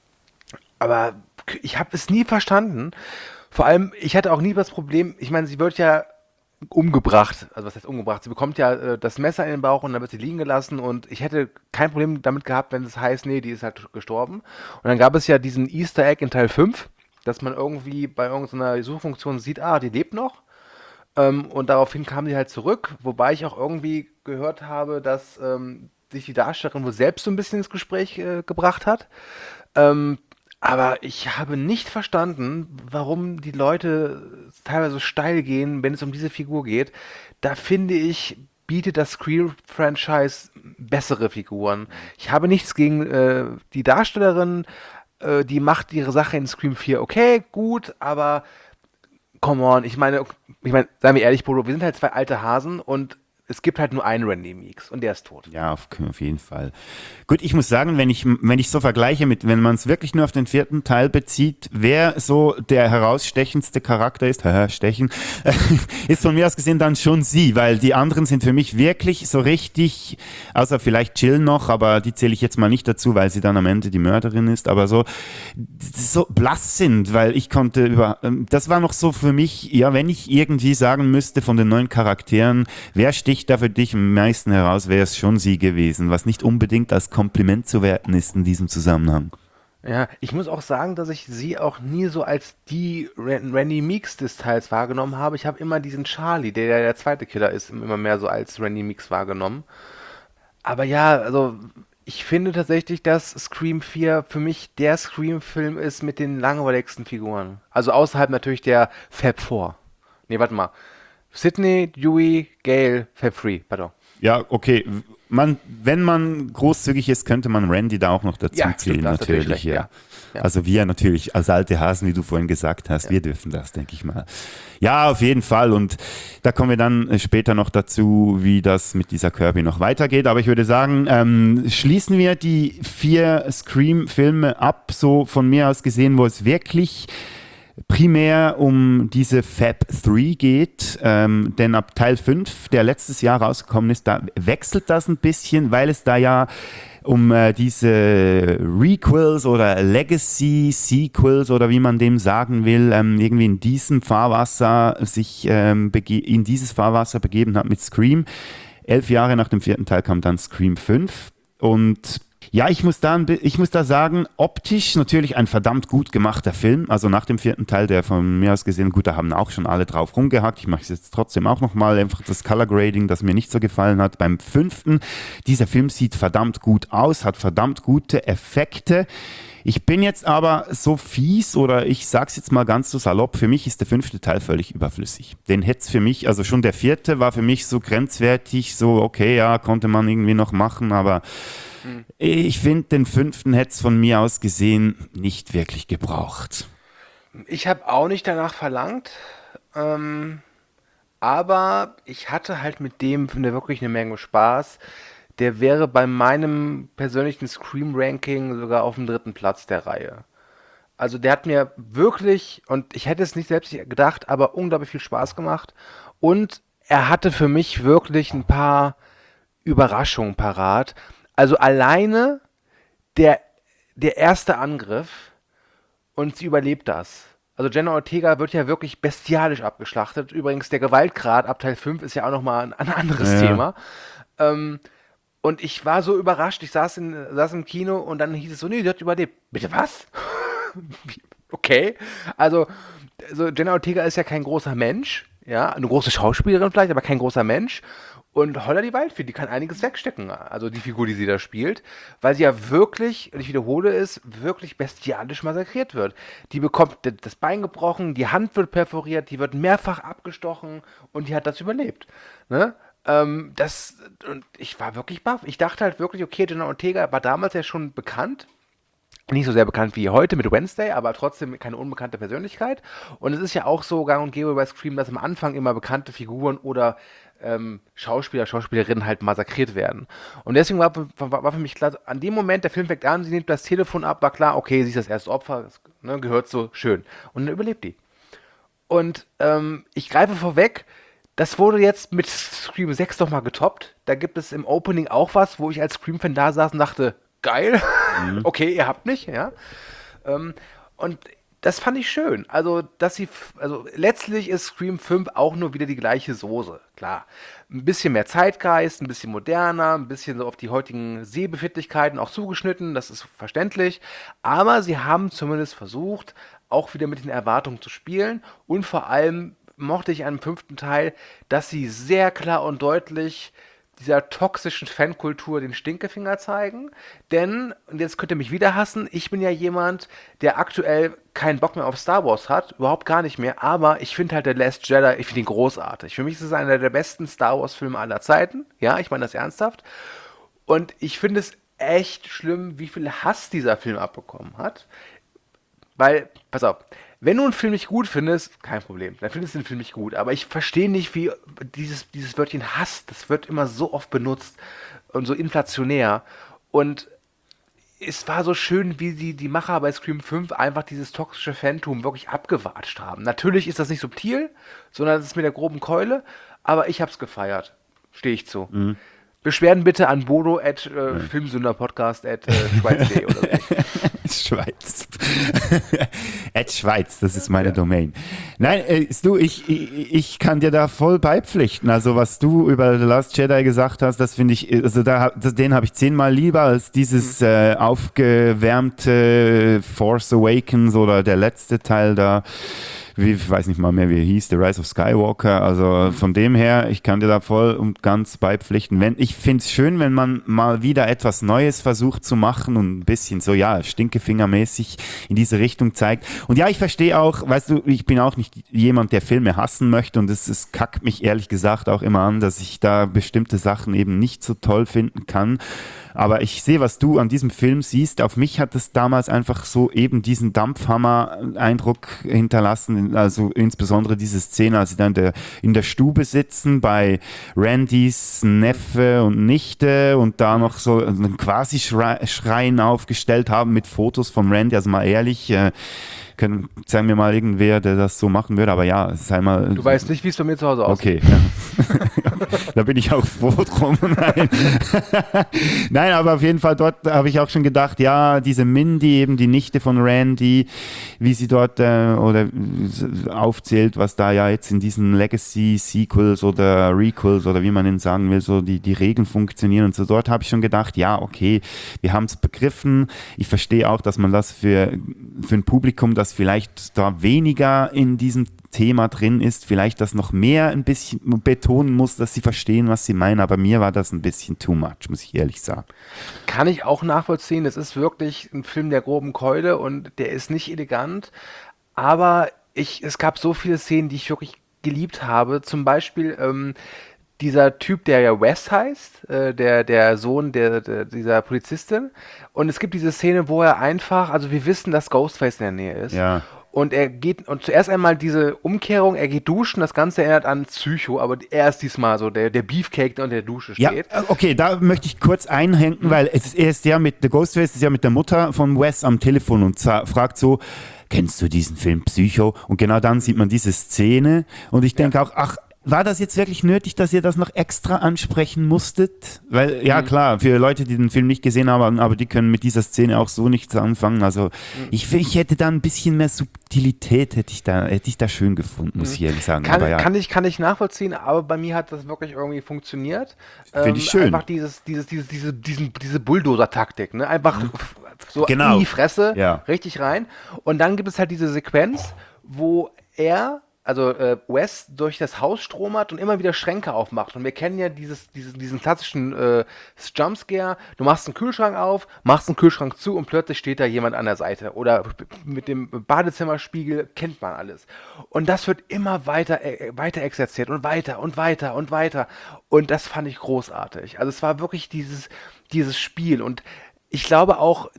Speaker 4: aber ich habe es nie verstanden. Vor allem, ich hatte auch nie das Problem, ich meine, sie wird ja umgebracht, also was heißt umgebracht, sie bekommt ja äh, das Messer in den Bauch und dann wird sie liegen gelassen und ich hätte kein Problem damit gehabt, wenn es heißt, nee, die ist halt gestorben. Und dann gab es ja diesen Easter Egg in Teil fünf, dass man irgendwie bei irgendeiner Suchfunktion sieht, ah, die lebt noch. Ähm, und daraufhin kam sie halt zurück, wobei ich auch irgendwie gehört habe, dass ähm, sich die Darstellerin wohl selbst so ein bisschen ins Gespräch äh, gebracht hat. Ähm, Aber ich habe nicht verstanden, warum die Leute teilweise so steil gehen, wenn es um diese Figur geht. Da finde ich, bietet das Scream-Franchise bessere Figuren. Ich habe nichts gegen äh, die Darstellerin, äh, die macht ihre Sache in Scream vier okay, gut, aber come on, ich meine, ich meine, seien wir ehrlich, Bodo, wir sind halt zwei alte Hasen und es gibt halt nur einen Randy Meeks und der ist tot.
Speaker 3: Ja, auf, auf jeden Fall. Gut, ich muss sagen, wenn ich, wenn ich so vergleiche mit, wenn man es wirklich nur auf den vierten Teil bezieht, wer so der herausstechendste Charakter ist, haha, stechen, ist von mir aus gesehen dann schon sie, weil die anderen sind für mich wirklich so richtig, außer vielleicht Jill noch, aber die zähle ich jetzt mal nicht dazu, weil sie dann am Ende die Mörderin ist, aber so, so blass sind, weil ich konnte über, das war noch so für mich, ja, wenn ich irgendwie sagen müsste von den neuen Charakteren, wer sticht da für dich am meisten heraus, wäre es schon sie gewesen, was nicht unbedingt als Kompliment zu werten ist in diesem Zusammenhang.
Speaker 4: Ja, ich muss auch sagen, dass ich sie auch nie so als die Ran- Randy Meeks des Teils wahrgenommen habe. Ich habe immer diesen Charlie, der ja der zweite Killer ist, immer mehr so als Randy Meeks wahrgenommen. Aber ja, also Ich finde tatsächlich, dass Scream vier für mich der Scream-Film ist mit den langweiligsten Figuren. Also außerhalb natürlich der Fab vier. Nee, warte mal. Sydney, Dewey, Gale, Fab drei, pardon.
Speaker 3: Ja, okay. Man, wenn man großzügig ist, könnte man Randy da auch noch dazu
Speaker 4: Ja,
Speaker 3: zählen,
Speaker 4: stimmt, da hast du
Speaker 3: natürlich.
Speaker 4: natürlich
Speaker 3: Ja.
Speaker 4: recht, ja. Ja.
Speaker 3: Also wir natürlich als alte Hasen, wie du vorhin gesagt hast, wir dürfen das, denke ich mal. Ja, auf jeden Fall. Und da kommen wir dann später noch dazu, wie das mit dieser Kirby noch weitergeht. Aber ich würde sagen, ähm, schließen wir die vier Scream-Filme ab, so von mir aus gesehen, wo es wirklich primär um diese Fab drei geht, ähm, denn ab Teil fünf, der letztes Jahr rausgekommen ist, da wechselt das ein bisschen, weil es da ja um äh, diese Requels oder Legacy-Sequels oder wie man dem sagen will, ähm, irgendwie in diesem Fahrwasser sich ähm, bege- in dieses Fahrwasser begeben hat mit Scream. Elf Jahre nach dem vierten Teil kam dann Scream fünf und ja, ich muss, da, ein bi- ich muss da sagen, optisch natürlich ein verdammt gut gemachter Film. Also nach dem vierten Teil, der von mir aus gesehen, gut, da haben auch schon alle drauf rumgehackt. Ich mache es jetzt trotzdem auch nochmal, einfach das Color Grading, das mir nicht so gefallen hat. Beim fünften, dieser Film sieht verdammt gut aus, hat verdammt gute Effekte. Ich bin jetzt aber so fies oder ich sag's jetzt mal ganz so salopp, für mich ist der fünfte Teil völlig überflüssig. Den hätte es für mich, also schon der vierte war für mich so grenzwertig, so okay, ja, konnte man irgendwie noch machen, aber hm. ich finde, den fünften hätte es von mir aus gesehen nicht wirklich gebraucht.
Speaker 4: Ich habe auch nicht danach verlangt, ähm, aber ich hatte halt mit dem finde wirklich eine Menge Spaß. Der wäre bei meinem persönlichen Scream-Ranking sogar auf dem dritten Platz der Reihe. Also der hat mir wirklich, und ich hätte es nicht selbst gedacht, aber unglaublich viel Spaß gemacht. Und er hatte für mich wirklich ein paar Überraschungen parat. Also alleine der, der erste Angriff und sie überlebt das. Also Jenna Ortega wird ja wirklich bestialisch abgeschlachtet. Übrigens, der Gewaltgrad ab Teil fünf ist ja auch nochmal ein, ein anderes
Speaker 3: Ja.
Speaker 4: Thema. Ähm, und ich war so überrascht, ich saß, in, saß im Kino und dann hieß es so, nee, die hat überlebt. Bitte was? Okay. Also, also Jenna Ortega ist ja kein großer Mensch, ja, eine große Schauspielerin vielleicht, aber kein großer Mensch. Und Holla die Waldfee, die kann einiges wegstecken, also die Figur, die sie da spielt, weil sie ja wirklich, und ich wiederhole es, wirklich bestialisch massakriert wird. Die bekommt d- das Bein gebrochen, die Hand wird perforiert, die wird mehrfach abgestochen und die hat das überlebt. Ne? Ähm, das, und ich war wirklich baff. Ich dachte halt wirklich, okay, Jenna Ortega war damals ja schon bekannt, nicht so sehr bekannt wie heute mit Wednesday, aber trotzdem keine unbekannte Persönlichkeit. Und es ist ja auch so gang und gäbe bei Scream, dass am Anfang immer bekannte Figuren oder ähm, Schauspieler, Schauspielerinnen halt massakriert werden. Und deswegen war, war, war für mich klar, an dem Moment, der Film fängt an, sie nimmt das Telefon ab, war klar, okay, sie ist das erste Opfer, das, ne, gehört so, schön. Und dann überlebt die. Und ähm, ich greife vorweg, das wurde jetzt mit Scream sechs nochmal getoppt. Da gibt es im Opening auch was, wo ich als Scream-Fan da saß und dachte, geil, mhm. Okay, ihr habt mich, ja. Ähm, und das fand ich schön. Also, dass sie, f- also letztlich ist Scream fünf auch nur wieder die gleiche Soße, klar. Ein bisschen mehr Zeitgeist, ein bisschen moderner, ein bisschen so auf die heutigen Sehbefindlichkeiten auch zugeschnitten, das ist verständlich. Aber sie haben zumindest versucht, auch wieder mit den Erwartungen zu spielen und vor allem mochte ich am fünften Teil, dass sie sehr klar und deutlich dieser toxischen Fankultur den Stinkefinger zeigen. Denn, und jetzt könnt ihr mich wieder hassen, ich bin ja jemand, der aktuell keinen Bock mehr auf Star Wars hat, überhaupt gar nicht mehr, aber ich finde halt The Last Jedi, ich finde ihn großartig. Für mich ist es einer der besten Star Wars Filme aller Zeiten. Ja, ich meine das ernsthaft. Und ich finde es echt schlimm, wie viel Hass dieser Film abbekommen hat. Weil, pass auf, wenn du einen Film nicht gut findest, kein Problem, dann findest du den Film nicht gut. Aber ich verstehe nicht, wie dieses, dieses Wörtchen Hass, das wird immer so oft benutzt und so inflationär. Und es war so schön, wie die, die Macher bei Scream fünf einfach dieses toxische Phantom wirklich abgewatscht haben. Natürlich ist das nicht subtil, sondern es ist mit der groben Keule, aber ich hab's gefeiert. Stehe ich zu. Mhm. Beschwerden bitte an bodo at äh, filmsünderpodcast at äh, schweiz punkt de oder so.
Speaker 3: Schweiz. At Schweiz, das ist meine ja. Domain. Nein, äh, du, ich, ich, ich kann dir da voll beipflichten. Also was du über The Last Jedi gesagt hast, das finde ich, also da, das, den habe ich zehnmal lieber als dieses mhm. äh, aufgewärmte Force Awakens oder der letzte Teil da. wie, ich weiß nicht mal mehr, wie er hieß, The Rise of Skywalker. Also von dem her, ich kann dir da voll und ganz beipflichten. Wenn, ich finde es schön, wenn man mal wieder etwas Neues versucht zu machen und ein bisschen so, ja, stinkefingermäßig in diese Richtung zeigt. Und ja, ich verstehe auch, weißt du, ich bin auch nicht jemand, der Filme hassen möchte und es, es kackt mich ehrlich gesagt auch immer an, dass ich da bestimmte Sachen eben nicht so toll finden kann. Aber ich sehe, was du an diesem Film siehst. Auf mich hat es damals einfach so eben diesen Dampfhammer-Eindruck hinterlassen. Also insbesondere diese Szene, als sie dann in der, in der Stube sitzen bei Randys Neffe und Nichte und da noch so einen Quasi-Schrein aufgestellt haben mit Fotos von Randy. Also mal ehrlich, äh, können, sagen mir mal irgendwer, der das so machen würde. Aber ja, sei mal.
Speaker 4: Du weißt nicht, wie es bei mir zu Hause aussieht.
Speaker 3: Okay. Da bin ich auch froh drum. Nein. Nein, aber auf jeden Fall, dort habe ich auch schon gedacht, ja, diese Mindy, eben die Nichte von Randy, wie sie dort äh, oder aufzählt, was da ja jetzt in diesen Legacy-Sequels oder Requels oder wie man ihn sagen will, so die, die Regeln funktionieren und so. Dort habe ich schon gedacht, ja, okay, wir haben es begriffen. Ich verstehe auch, dass man das für, für ein Publikum, das vielleicht da weniger in diesem Thema drin ist, vielleicht das noch mehr ein bisschen betonen muss, dass sie verstehen, was sie meinen, aber mir war das ein bisschen too much, muss ich ehrlich sagen.
Speaker 4: Kann ich auch nachvollziehen, es ist wirklich ein Film der groben Keule und der ist nicht elegant, aber ich, es gab so viele Szenen, die ich wirklich geliebt habe, zum Beispiel ähm, dieser Typ, der ja Wes heißt, äh, der, der Sohn der, der, dieser Polizistin, und es gibt diese Szene, wo er einfach, also wir wissen, dass Ghostface in der Nähe ist.
Speaker 3: Ja.
Speaker 4: Und er geht, und zuerst einmal diese Umkehrung, er geht duschen, das Ganze erinnert an Psycho, aber er ist diesmal so der, der Beefcake, der unter der Dusche steht.
Speaker 3: Ja, okay, da möchte ich kurz einhängen, weil es ist, er ist ja mit, der Ghostface ist ja mit der Mutter von Wes am Telefon und sa- fragt so, kennst du diesen Film Psycho? Und genau dann sieht man diese Szene und ich denke auch, ach, war das jetzt wirklich nötig, dass ihr das noch extra ansprechen musstet? Weil, ja klar, für Leute, die den Film nicht gesehen haben, aber die können mit dieser Szene auch so nichts anfangen. Also ich, ich hätte da ein bisschen mehr Subtilität, hätte ich da, hätte ich da schön gefunden, muss ich ehrlich sagen.
Speaker 4: Kann,
Speaker 3: aber ja.
Speaker 4: kann, ich, kann ich nachvollziehen, aber bei mir hat das wirklich irgendwie funktioniert.
Speaker 3: Finde ich schön.
Speaker 4: Einfach dieses, dieses, dieses, diese, diesen, diese Bulldozer-Taktik, ne? Einfach f- so
Speaker 3: Genau.
Speaker 4: in die Fresse,
Speaker 3: Ja.
Speaker 4: richtig rein. Und dann gibt es halt diese Sequenz, wo er, also äh, Wes, durch das Haus stromert und immer wieder Schränke aufmacht. Und wir kennen ja dieses, dieses, diesen klassischen äh, Jumpscare. Du machst einen Kühlschrank auf, machst einen Kühlschrank zu und plötzlich steht da jemand an der Seite. Oder mit dem Badezimmerspiegel, kennt man alles. Und das wird immer weiter, äh, weiter exerziert und weiter und weiter und weiter. Und das fand ich großartig. Also es war wirklich dieses, dieses Spiel. Und ich glaube auch,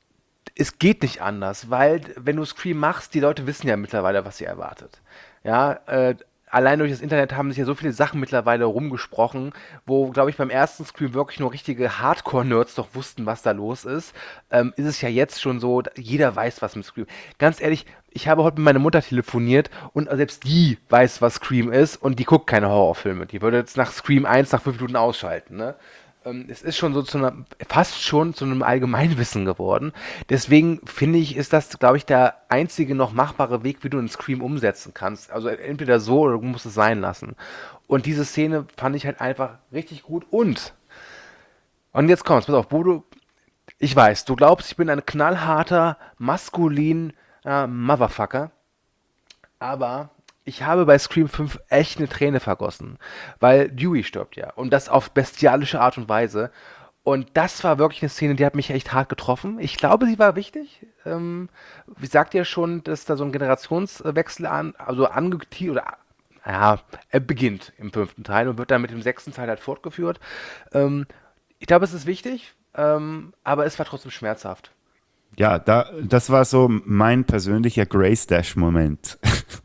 Speaker 4: es geht nicht anders, weil wenn du Scream machst, die Leute wissen ja mittlerweile, was sie erwartet. Ja, äh, allein durch das Internet haben sich ja so viele Sachen mittlerweile rumgesprochen, wo, glaube ich, beim ersten Scream wirklich nur richtige Hardcore-Nerds doch wussten, was da los ist. Ähm, ist es ja jetzt schon so, jeder weiß, was mit Scream. Ganz ehrlich, ich habe heute mit meiner Mutter telefoniert und selbst die weiß, was Scream ist und die guckt keine Horrorfilme. Die würde jetzt nach Scream eins nach fünf Minuten ausschalten, ne? Es ist schon so zu einer, fast schon zu einem Allgemeinwissen geworden. Deswegen finde ich, ist das, glaube ich, der einzige noch machbare Weg, wie du einen Scream umsetzen kannst. Also entweder so oder du musst es sein lassen. Und diese Szene fand ich halt einfach richtig gut. Und, und jetzt kommt's, pass auf, Bodo, ich weiß, du glaubst, ich bin ein knallharter, maskulin äh, Motherfucker, aber ich habe bei Scream fünf echt eine Träne vergossen, weil Dewey stirbt ja und das auf bestialische Art und Weise und das war wirklich eine Szene, die hat mich echt hart getroffen. Ich glaube, sie war wichtig. Ähm, wie sagt ihr schon, dass da so ein Generationswechsel an, also angeteasert oder ja, er beginnt im fünften Teil und wird dann mit dem sechsten Teil halt fortgeführt. Ähm, ich glaube, es ist wichtig, ähm, aber es war trotzdem schmerzhaft.
Speaker 3: Ja, da, das war so mein persönlicher Grace Dash-Moment.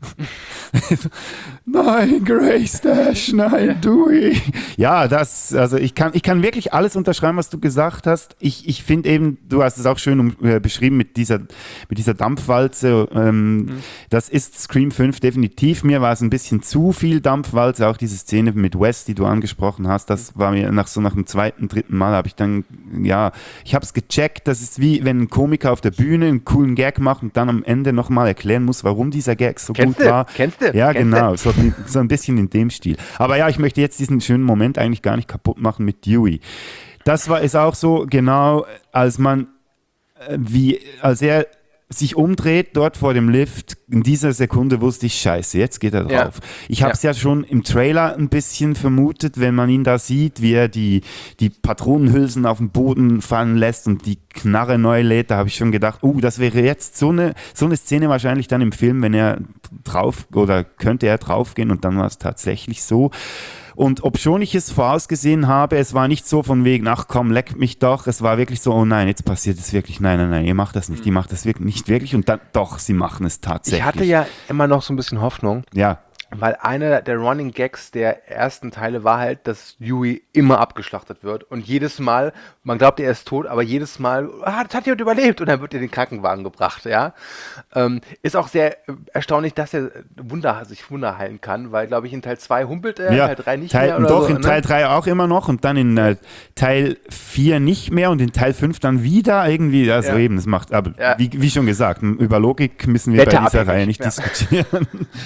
Speaker 3: Nein, Grace Dash, nein, Dewey. Ja, das, also ich kann, ich kann wirklich alles unterschreiben, was du gesagt hast. Ich, ich finde eben, du hast es auch schön um, äh, beschrieben mit dieser, mit dieser Dampfwalze. Ähm, mhm. Das ist Scream fünf definitiv. Mir war es ein bisschen zu viel Dampfwalze. Auch diese Szene mit Wes, die du angesprochen hast, das war mir nach so nach dem zweiten, dritten Mal habe ich dann, ja, ich habe es gecheckt. Das ist wie, wenn ein Komiker auf der Bühne einen coolen Gag macht und dann am Ende nochmal erklären muss, warum dieser Gag so
Speaker 4: Kennst
Speaker 3: gut
Speaker 4: du?
Speaker 3: war.
Speaker 4: Kennst du?
Speaker 3: Ja,
Speaker 4: Kennst
Speaker 3: genau.
Speaker 4: du?
Speaker 3: So, so ein bisschen in dem Stil. Aber ja, ich möchte jetzt diesen schönen Moment eigentlich gar nicht kaputt machen mit Dewey. Das war es auch so, genau, als man, äh, wie, als er sich umdreht dort vor dem Lift, in dieser Sekunde wusste ich, scheiße, jetzt geht er drauf.
Speaker 4: Ja.
Speaker 3: Ich habe es ja. ja schon im Trailer ein bisschen vermutet, wenn man ihn da sieht, wie er die, die Patronenhülsen auf den Boden fallen lässt und die Knarre neu lädt, da habe ich schon gedacht, uh, das wäre jetzt so eine, so eine Szene wahrscheinlich dann im Film, wenn er drauf, oder könnte er draufgehen, und dann war es tatsächlich so. Und obschon ich es vorausgesehen habe, es war nicht so von wegen, ach komm, leck mich doch. Es war wirklich so, oh nein, jetzt passiert es wirklich. Nein, nein, nein, ihr macht das nicht. Die macht das wirklich nicht wirklich. Und dann, doch, sie machen es tatsächlich.
Speaker 4: Ich hatte ja immer noch so ein bisschen Hoffnung.
Speaker 3: Ja.
Speaker 4: Weil einer der Running Gags der ersten Teile war halt, dass Dewey immer abgeschlachtet wird. Und jedes Mal, man glaubt, er ist tot, aber jedes Mal, ah, das hat jemand überlebt. Und dann wird er in den Krankenwagen gebracht, ja. Ähm, ist auch sehr erstaunlich, dass er Wunder, sich Wunder heilen kann, weil, glaube ich, in Teil zwei humpelt er,
Speaker 3: ja,
Speaker 4: in Teil drei nicht
Speaker 3: Teil,
Speaker 4: mehr. Oder
Speaker 3: doch,
Speaker 4: so,
Speaker 3: in
Speaker 4: ne?
Speaker 3: Teil drei auch immer noch und dann in äh, Teil vier nicht mehr und in Teil fünf dann wieder irgendwie. Also
Speaker 4: Ja.
Speaker 3: eben, das macht, aber
Speaker 4: Ja.
Speaker 3: wie, wie schon gesagt, über Logik müssen wir bei dieser
Speaker 4: Wetterabhängig,
Speaker 3: Reihe nicht
Speaker 4: ja.
Speaker 3: diskutieren.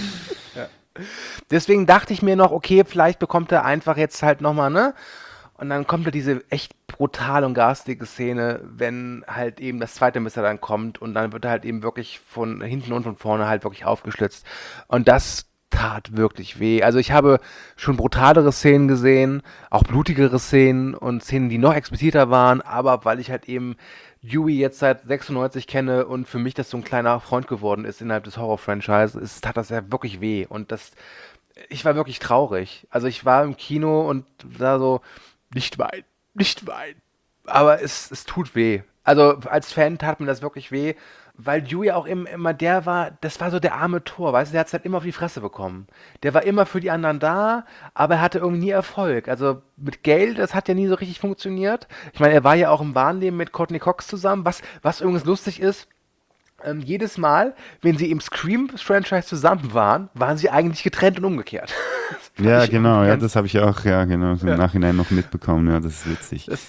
Speaker 4: Deswegen dachte ich mir noch, okay, vielleicht bekommt er einfach jetzt halt nochmal, ne? Und dann kommt da diese echt brutale und garstige Szene, wenn halt eben das zweite Messer dann kommt und dann wird er halt eben wirklich von hinten und von vorne halt wirklich aufgeschlitzt. Und das tat wirklich weh. Also ich habe schon brutalere Szenen gesehen, auch blutigere Szenen und Szenen, die noch expliziter waren, aber weil ich halt eben Dewey jetzt seit sechsundneunzig kenne und für mich das so ein kleiner Freund geworden ist innerhalb des Horror-Franchises, tat das ja wirklich weh. Und das, ich war wirklich traurig. Also ich war im Kino und da so, nicht weinen, nicht weinen. Aber es, es tut weh. Also als Fan tat mir das wirklich weh, weil Dewey auch im, immer der war, das war so der arme Thor, weißt du, der hat es halt immer auf die Fresse bekommen. Der war immer für die anderen da, aber er hatte irgendwie nie Erfolg. Also mit Gale, das hat ja nie so richtig funktioniert. Ich meine, er war ja auch im Wahnleben mit Courtney Cox zusammen, was, was übrigens lustig ist. Ähm, jedes Mal, wenn sie im Scream-Franchise zusammen waren, waren sie eigentlich getrennt und umgekehrt. Das fand
Speaker 3: Ja,
Speaker 4: ich
Speaker 3: genau,
Speaker 4: irgendwie
Speaker 3: ja,
Speaker 4: ganz-
Speaker 3: das habe ich auch, ja, genau, so im
Speaker 4: Ja.
Speaker 3: Nachhinein noch mitbekommen, ja, das ist witzig.
Speaker 4: Das,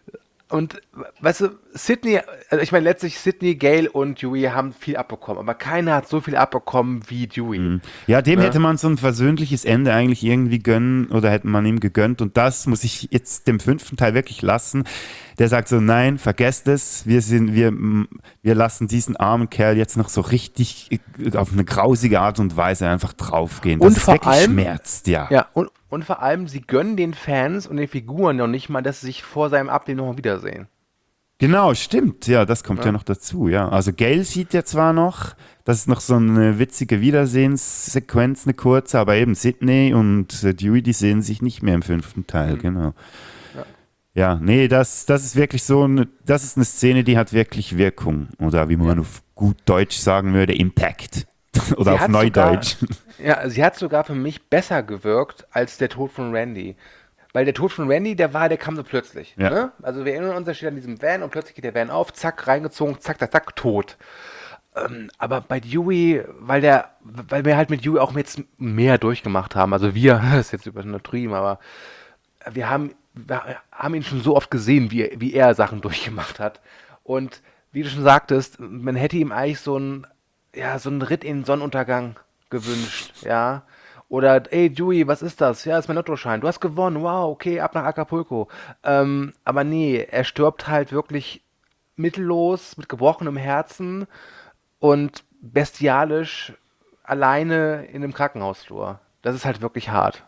Speaker 4: und weißt du, Sydney, also ich meine letztlich Sydney, Gale und Dewey haben viel abbekommen, aber keiner hat so viel abbekommen wie Dewey.
Speaker 3: Ja, dem
Speaker 4: Ja.
Speaker 3: hätte man so ein versöhnliches Ende eigentlich irgendwie gönnen oder hätte man ihm gegönnt und das muss ich jetzt dem fünften Teil wirklich lassen. Der sagt so, nein, vergesst es, wir sind, wir, wir lassen diesen armen Kerl jetzt noch so richtig auf eine grausige Art und Weise einfach draufgehen. Das
Speaker 4: Und
Speaker 3: ist
Speaker 4: vor
Speaker 3: wirklich
Speaker 4: allem-
Speaker 3: schmerzt, ja.
Speaker 4: Ja, und, und vor allem, sie gönnen den Fans und den Figuren noch nicht mal, dass sie sich vor seinem Ableben noch mal wiedersehen.
Speaker 3: Genau, stimmt. Ja, das kommt ja,
Speaker 4: Ja.
Speaker 3: noch dazu, ja. Also Gale sieht ja zwar noch, das ist noch so eine witzige Wiedersehenssequenz, eine kurze, aber eben Sydney und äh, Dewey, die sehen sich nicht mehr im fünften Teil, genau.
Speaker 4: Ja.
Speaker 3: Ja, nee, das, das ist wirklich so eine, das ist eine Szene, die hat wirklich Wirkung. Oder wie man auf gut Deutsch sagen würde, Impact. Oder
Speaker 4: Sie
Speaker 3: auf
Speaker 4: hat
Speaker 3: Neudeutsch.
Speaker 4: Sogar, ja, sie hat sogar für mich besser gewirkt als der Tod von Randy. Weil der Tod von Randy, der war, der kam so plötzlich.
Speaker 3: Ja.
Speaker 4: Ne? Also wir erinnern uns, er steht an diesem Van und plötzlich geht der Van auf, zack, reingezogen, zack, zack, zack, tot. Ähm, aber bei Dewey, weil der, weil wir halt mit Dewey auch jetzt mehr durchgemacht haben, also wir, das ist jetzt übertrieben, aber wir haben, wir haben ihn schon so oft gesehen, wie, wie er Sachen durchgemacht hat. Und wie du schon sagtest, man hätte ihm eigentlich so ein, ja, so einen Ritt in den Sonnenuntergang gewünscht, ja. Oder, ey, Dewey, was ist das? Ja, ist mein Lottoschein. Du hast gewonnen. Wow, okay, ab nach Acapulco. Ähm, aber nee, er stirbt halt wirklich mittellos, mit gebrochenem Herzen und bestialisch alleine in einem Krankenhausflur. Das ist halt wirklich hart.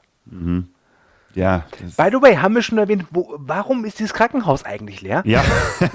Speaker 3: Ja, das,
Speaker 4: By the way, haben wir schon erwähnt, wo, warum ist dieses Krankenhaus eigentlich leer?
Speaker 3: ja.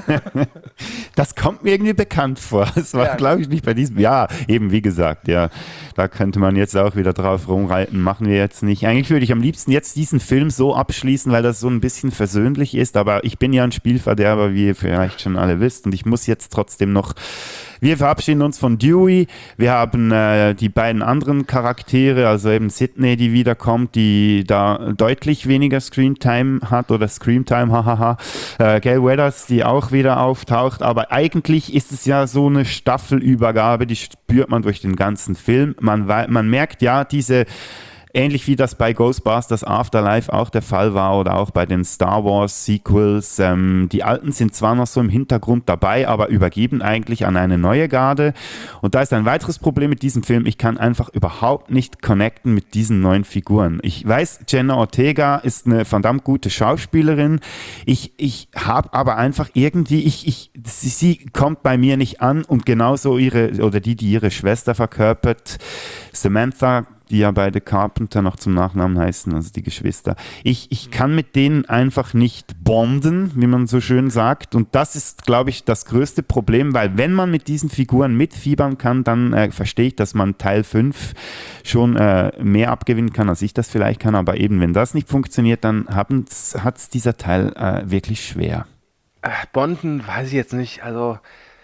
Speaker 3: Das kommt mir irgendwie bekannt vor. Es war,
Speaker 4: Ja.
Speaker 3: glaube ich, nicht bei diesem. Ja, eben wie gesagt, ja. Da könnte man jetzt auch wieder drauf rumreiten. Machen wir jetzt nicht. Eigentlich würde ich am liebsten jetzt diesen Film so abschließen, weil das so ein bisschen versöhnlich ist. Aber ich bin ja ein Spielverderber, wie ihr vielleicht schon alle wisst. Und ich muss jetzt trotzdem noch. Wir verabschieden uns von Dewey. Wir haben äh, die beiden anderen Charaktere, also eben Sydney, die wiederkommt, die da deutlich weniger Screentime hat oder Screamtime, hahaha. Äh, Gale Weathers, die auch wieder auftaucht. Aber eigentlich ist es ja so eine Staffelübergabe, die spürt man durch den ganzen Film. Man, wei- man merkt ja, diese ähnlich wie das bei Ghostbusters Afterlife auch der Fall war oder auch bei den Star Wars Sequels. Ähm, die alten sind zwar noch so im Hintergrund dabei, aber übergeben eigentlich an eine neue Garde. Und da ist ein weiteres Problem mit diesem Film. Ich kann einfach überhaupt nicht connecten mit diesen neuen Figuren. Ich weiß, Jenna Ortega ist eine verdammt gute Schauspielerin. Ich, ich habe aber einfach irgendwie, ich, ich, sie, sie kommt bei mir nicht an und genauso ihre, oder die, die ihre Schwester verkörpert, Samantha, die ja beide Carpenter noch zum Nachnamen heißen, also die Geschwister. Ich, ich kann mit denen einfach nicht bonden, wie man so schön sagt. Und das ist, glaube ich, das größte Problem, weil wenn man mit diesen Figuren mitfiebern kann, dann äh, verstehe ich, dass man Teil fünf schon äh, mehr abgewinnen kann, als ich das vielleicht kann. Aber eben, wenn das nicht funktioniert, dann hat es dieser Teil äh, wirklich schwer.
Speaker 4: Äh, Bonden weiß ich jetzt nicht. Also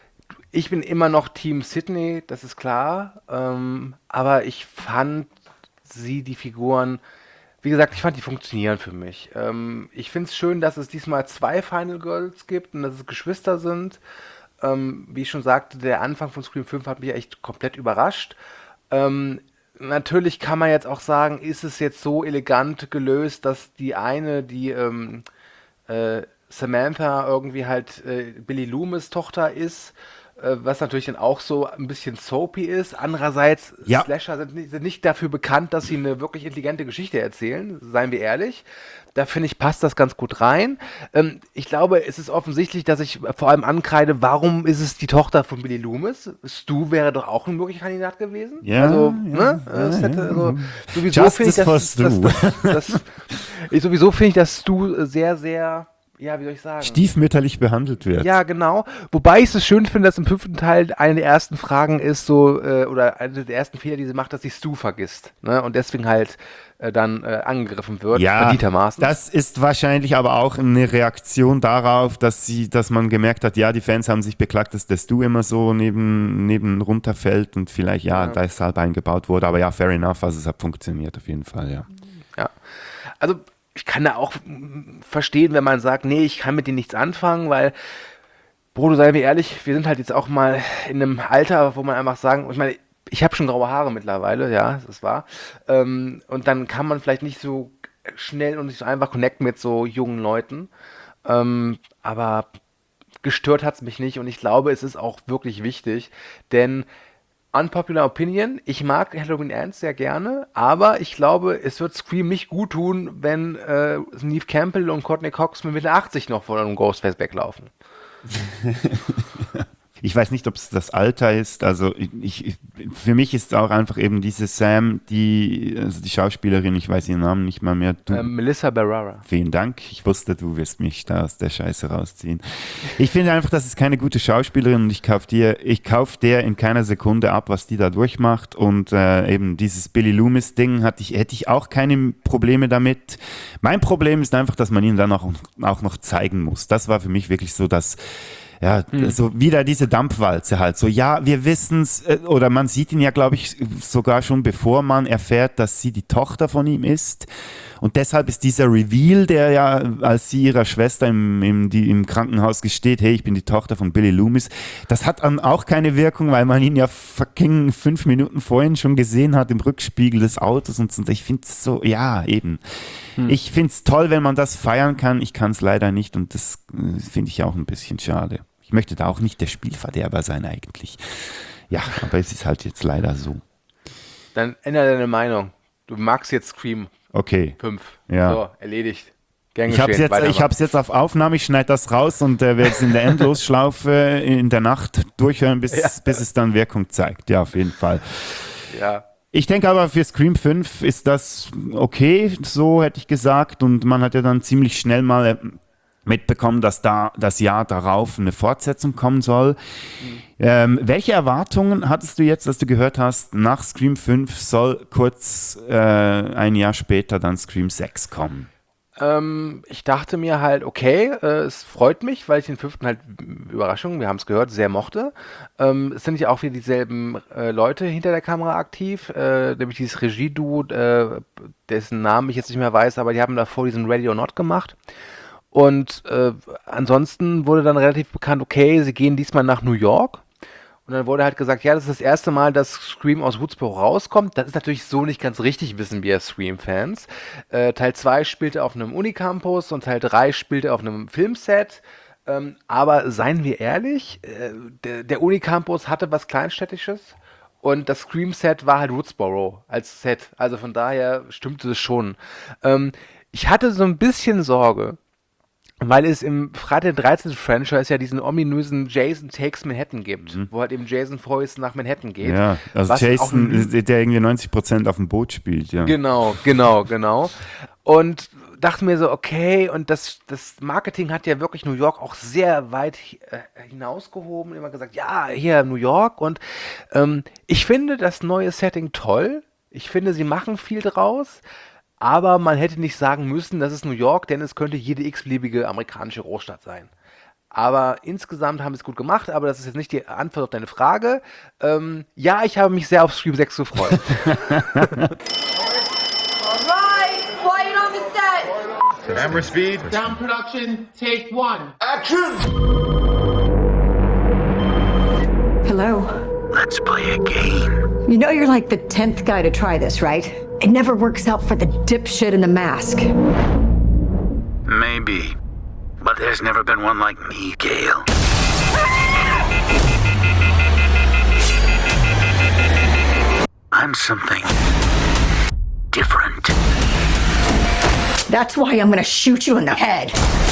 Speaker 4: ich bin immer noch Team Sydney, das ist klar. Ähm, aber ich fand sie, die Figuren, wie gesagt, ich fand die funktionieren für mich. Ähm, ich finde es schön, dass es diesmal zwei Final Girls gibt und dass es Geschwister sind. Ähm, wie ich schon sagte, der Anfang von Scream fünf hat mich echt komplett überrascht. Ähm, natürlich kann man jetzt auch sagen, ist es jetzt so elegant gelöst, dass die eine, die ähm, äh, Samantha irgendwie halt äh, Billy Loomis Tochter ist, äh, was natürlich dann auch so ein bisschen soapy ist. Andererseits,
Speaker 3: Ja.
Speaker 4: Slasher sind nicht, sind nicht dafür bekannt, dass sie eine wirklich intelligente Geschichte erzählen, seien wir ehrlich. Da finde ich, passt das ganz gut rein. Ähm, ich glaube, es ist offensichtlich, dass ich vor allem ankreide, warum ist es die Tochter von Billy Loomis? Stu wäre doch auch ein möglicher Kandidat gewesen.
Speaker 3: Ja,
Speaker 4: also,
Speaker 3: ja,
Speaker 4: ne?
Speaker 3: ja,
Speaker 4: Das hätte,
Speaker 3: ja.
Speaker 4: also, sowieso finde ich,
Speaker 3: Justice for
Speaker 4: dass,
Speaker 3: Stu.
Speaker 4: dass, dass, dass, ich, sowieso finde ich, dass Stu sehr, sehr, ja, wie soll ich sagen?
Speaker 3: Stiefmütterlich behandelt wird.
Speaker 4: Ja, genau. Wobei ich es schön finde, dass im fünften Teil eine der ersten Fragen ist, so, äh, oder eine der ersten Fehler, die sie macht, dass sie Stu vergisst. Ne? Und deswegen halt äh, dann äh, angegriffen wird,
Speaker 3: Ja,
Speaker 4: verdientermaßen.
Speaker 3: das ist wahrscheinlich aber auch eine Reaktion darauf, dass sie, dass man gemerkt hat, ja, die Fans haben sich beklagt, dass der Stu immer so neben, neben runterfällt und vielleicht, ja,
Speaker 4: Ja.
Speaker 3: deshalb eingebaut wurde. Aber ja, fair enough, also es hat funktioniert auf jeden Fall, ja.
Speaker 4: Ja. Also ich kann da auch mm, verstehen, wenn man sagt, nee, ich kann mit denen nichts anfangen, weil, Bruder, sei mir ehrlich, wir sind halt jetzt auch mal in einem Alter, wo man einfach sagen, ich meine, ich habe schon graue Haare mittlerweile, ja, das ist wahr. Ähm, und dann kann man vielleicht nicht so schnell und nicht so einfach connecten mit so jungen Leuten. Ähm, aber gestört hat es mich nicht und ich glaube, es ist auch wirklich wichtig, denn Unpopular Opinion, ich mag Halloween Ends sehr gerne, aber ich glaube, es wird Scream nicht gut tun, wenn äh, Neve Campbell und Courtney Cox mit Mitte achtzig noch von einem Ghostface weglaufen.
Speaker 3: Ich weiß nicht, ob es das Alter ist. Also ich, ich, für mich ist auch einfach eben diese Sam, die, also die Schauspielerin, ich weiß ihren Namen nicht mal mehr. Du,
Speaker 4: Ähm, Melissa Barrera.
Speaker 3: Vielen Dank. Ich wusste, du wirst mich da aus der Scheiße rausziehen. Ich finde einfach, das ist keine gute Schauspielerin und ich kaufe dir, ich kaufe der in keiner Sekunde ab, was die da durchmacht. Und äh, eben dieses Billy Loomis-Ding hatte ich, hätte ich auch keine Probleme damit. Mein Problem ist einfach, dass man ihn dann auch, auch noch zeigen muss. Das war für mich wirklich so das. Ja,
Speaker 4: Hm.
Speaker 3: so wieder diese Dampfwalze halt. So, ja, wir wissen es, oder man sieht ihn ja, glaube ich, sogar schon bevor man erfährt, dass sie die Tochter von ihm ist. Und deshalb ist dieser Reveal, der ja, als sie ihrer Schwester im, im, die, im Krankenhaus gesteht, hey, ich bin die Tochter von Billy Loomis, das hat dann auch keine Wirkung, weil man ihn ja fucking fünf Minuten vorhin schon gesehen hat im Rückspiegel des Autos und so. Ich finde es so, ja, eben. Hm. Ich finde es toll, wenn man das feiern kann. Ich kann es leider nicht und das äh, finde ich auch ein bisschen schade. Ich möchte da auch nicht der Spielverderber sein eigentlich. Ja, aber es ist halt jetzt leider so.
Speaker 4: Dann ändere deine Meinung. Du magst jetzt Scream
Speaker 3: Okay.
Speaker 4: fünf.
Speaker 3: Ja.
Speaker 4: So, erledigt. Gern
Speaker 3: Ich habe es
Speaker 4: geschehen,
Speaker 3: jetzt, ich
Speaker 4: weitermachen.
Speaker 3: hab's jetzt auf Aufnahme, ich schneide das raus und äh, werde es in der Endlosschlaufe in der Nacht durchhören, bis,
Speaker 4: Ja.
Speaker 3: bis es dann Wirkung zeigt. Ja, auf jeden Fall.
Speaker 4: Ja.
Speaker 3: Ich denke aber, für Scream fünf ist das okay, so hätte ich gesagt. Und man hat ja dann ziemlich schnell mal äh, mitbekommen, dass da das Jahr darauf eine Fortsetzung kommen soll. Mhm. Ähm, welche Erwartungen hattest du jetzt, dass du gehört hast, nach Scream fünf soll kurz äh, ein Jahr später dann Scream sechs kommen?
Speaker 4: Ähm, ich dachte mir halt, okay, äh, es freut mich, weil ich den fünften halt, Überraschung, wir haben es gehört, sehr mochte. Ähm, es sind ja auch wieder dieselben äh, Leute hinter der Kamera aktiv, äh, nämlich dieses Regie-Duo, äh, dessen Namen ich jetzt nicht mehr weiß, aber die haben davor diesen Ready or Not gemacht. Und äh, ansonsten wurde dann relativ bekannt, okay, sie gehen diesmal nach New York. Und dann wurde halt gesagt, ja, das ist das erste Mal, dass Scream aus Woodsboro rauskommt. Das ist natürlich so nicht ganz richtig, wissen wir Scream-Fans. Äh, Teil zwei spielte auf einem Unicampus und Teil drei spielte auf einem Filmset. Ähm, aber seien wir ehrlich, äh, der, der Unicampus hatte was Kleinstädtisches und das Scream-Set war halt Woodsboro als Set. Also von daher stimmte es schon. Ähm, ich hatte so ein bisschen Sorge, weil es im Freitag der dreizehnten. Franchise ja diesen ominösen Jason Takes Manhattan gibt, mhm. wo halt eben Jason Voorhees nach Manhattan geht.
Speaker 3: Ja, also Jason, ein, der irgendwie neunzig Prozent auf dem Boot spielt, ja.
Speaker 4: Genau, genau, genau. Und dachte mir so, okay, und das, das Marketing hat ja wirklich New York auch sehr weit äh, hinausgehoben, immer gesagt, ja, hier New York. Und ähm, ich finde das neue Setting toll. Ich finde, sie machen viel draus. Aber man hätte nicht sagen müssen, das ist New York, denn es könnte jede x-beliebige amerikanische Großstadt sein. Aber insgesamt haben sie es gut gemacht, aber das ist jetzt nicht die Antwort auf deine Frage. Ähm, ja, ich habe mich sehr auf Scream sechs gefreut.
Speaker 5: Alright, quiet on the set.
Speaker 6: Camera speed.
Speaker 7: Sound production, take one.
Speaker 6: Action!
Speaker 8: Hello.
Speaker 2: Let's play a game.
Speaker 8: You know you're like the tenth guy to try this, right? It never works out for the dipshit in the mask.
Speaker 2: Maybe. But there's never been one like me, Gale. I'm something different.
Speaker 8: That's why I'm gonna shoot you in the head.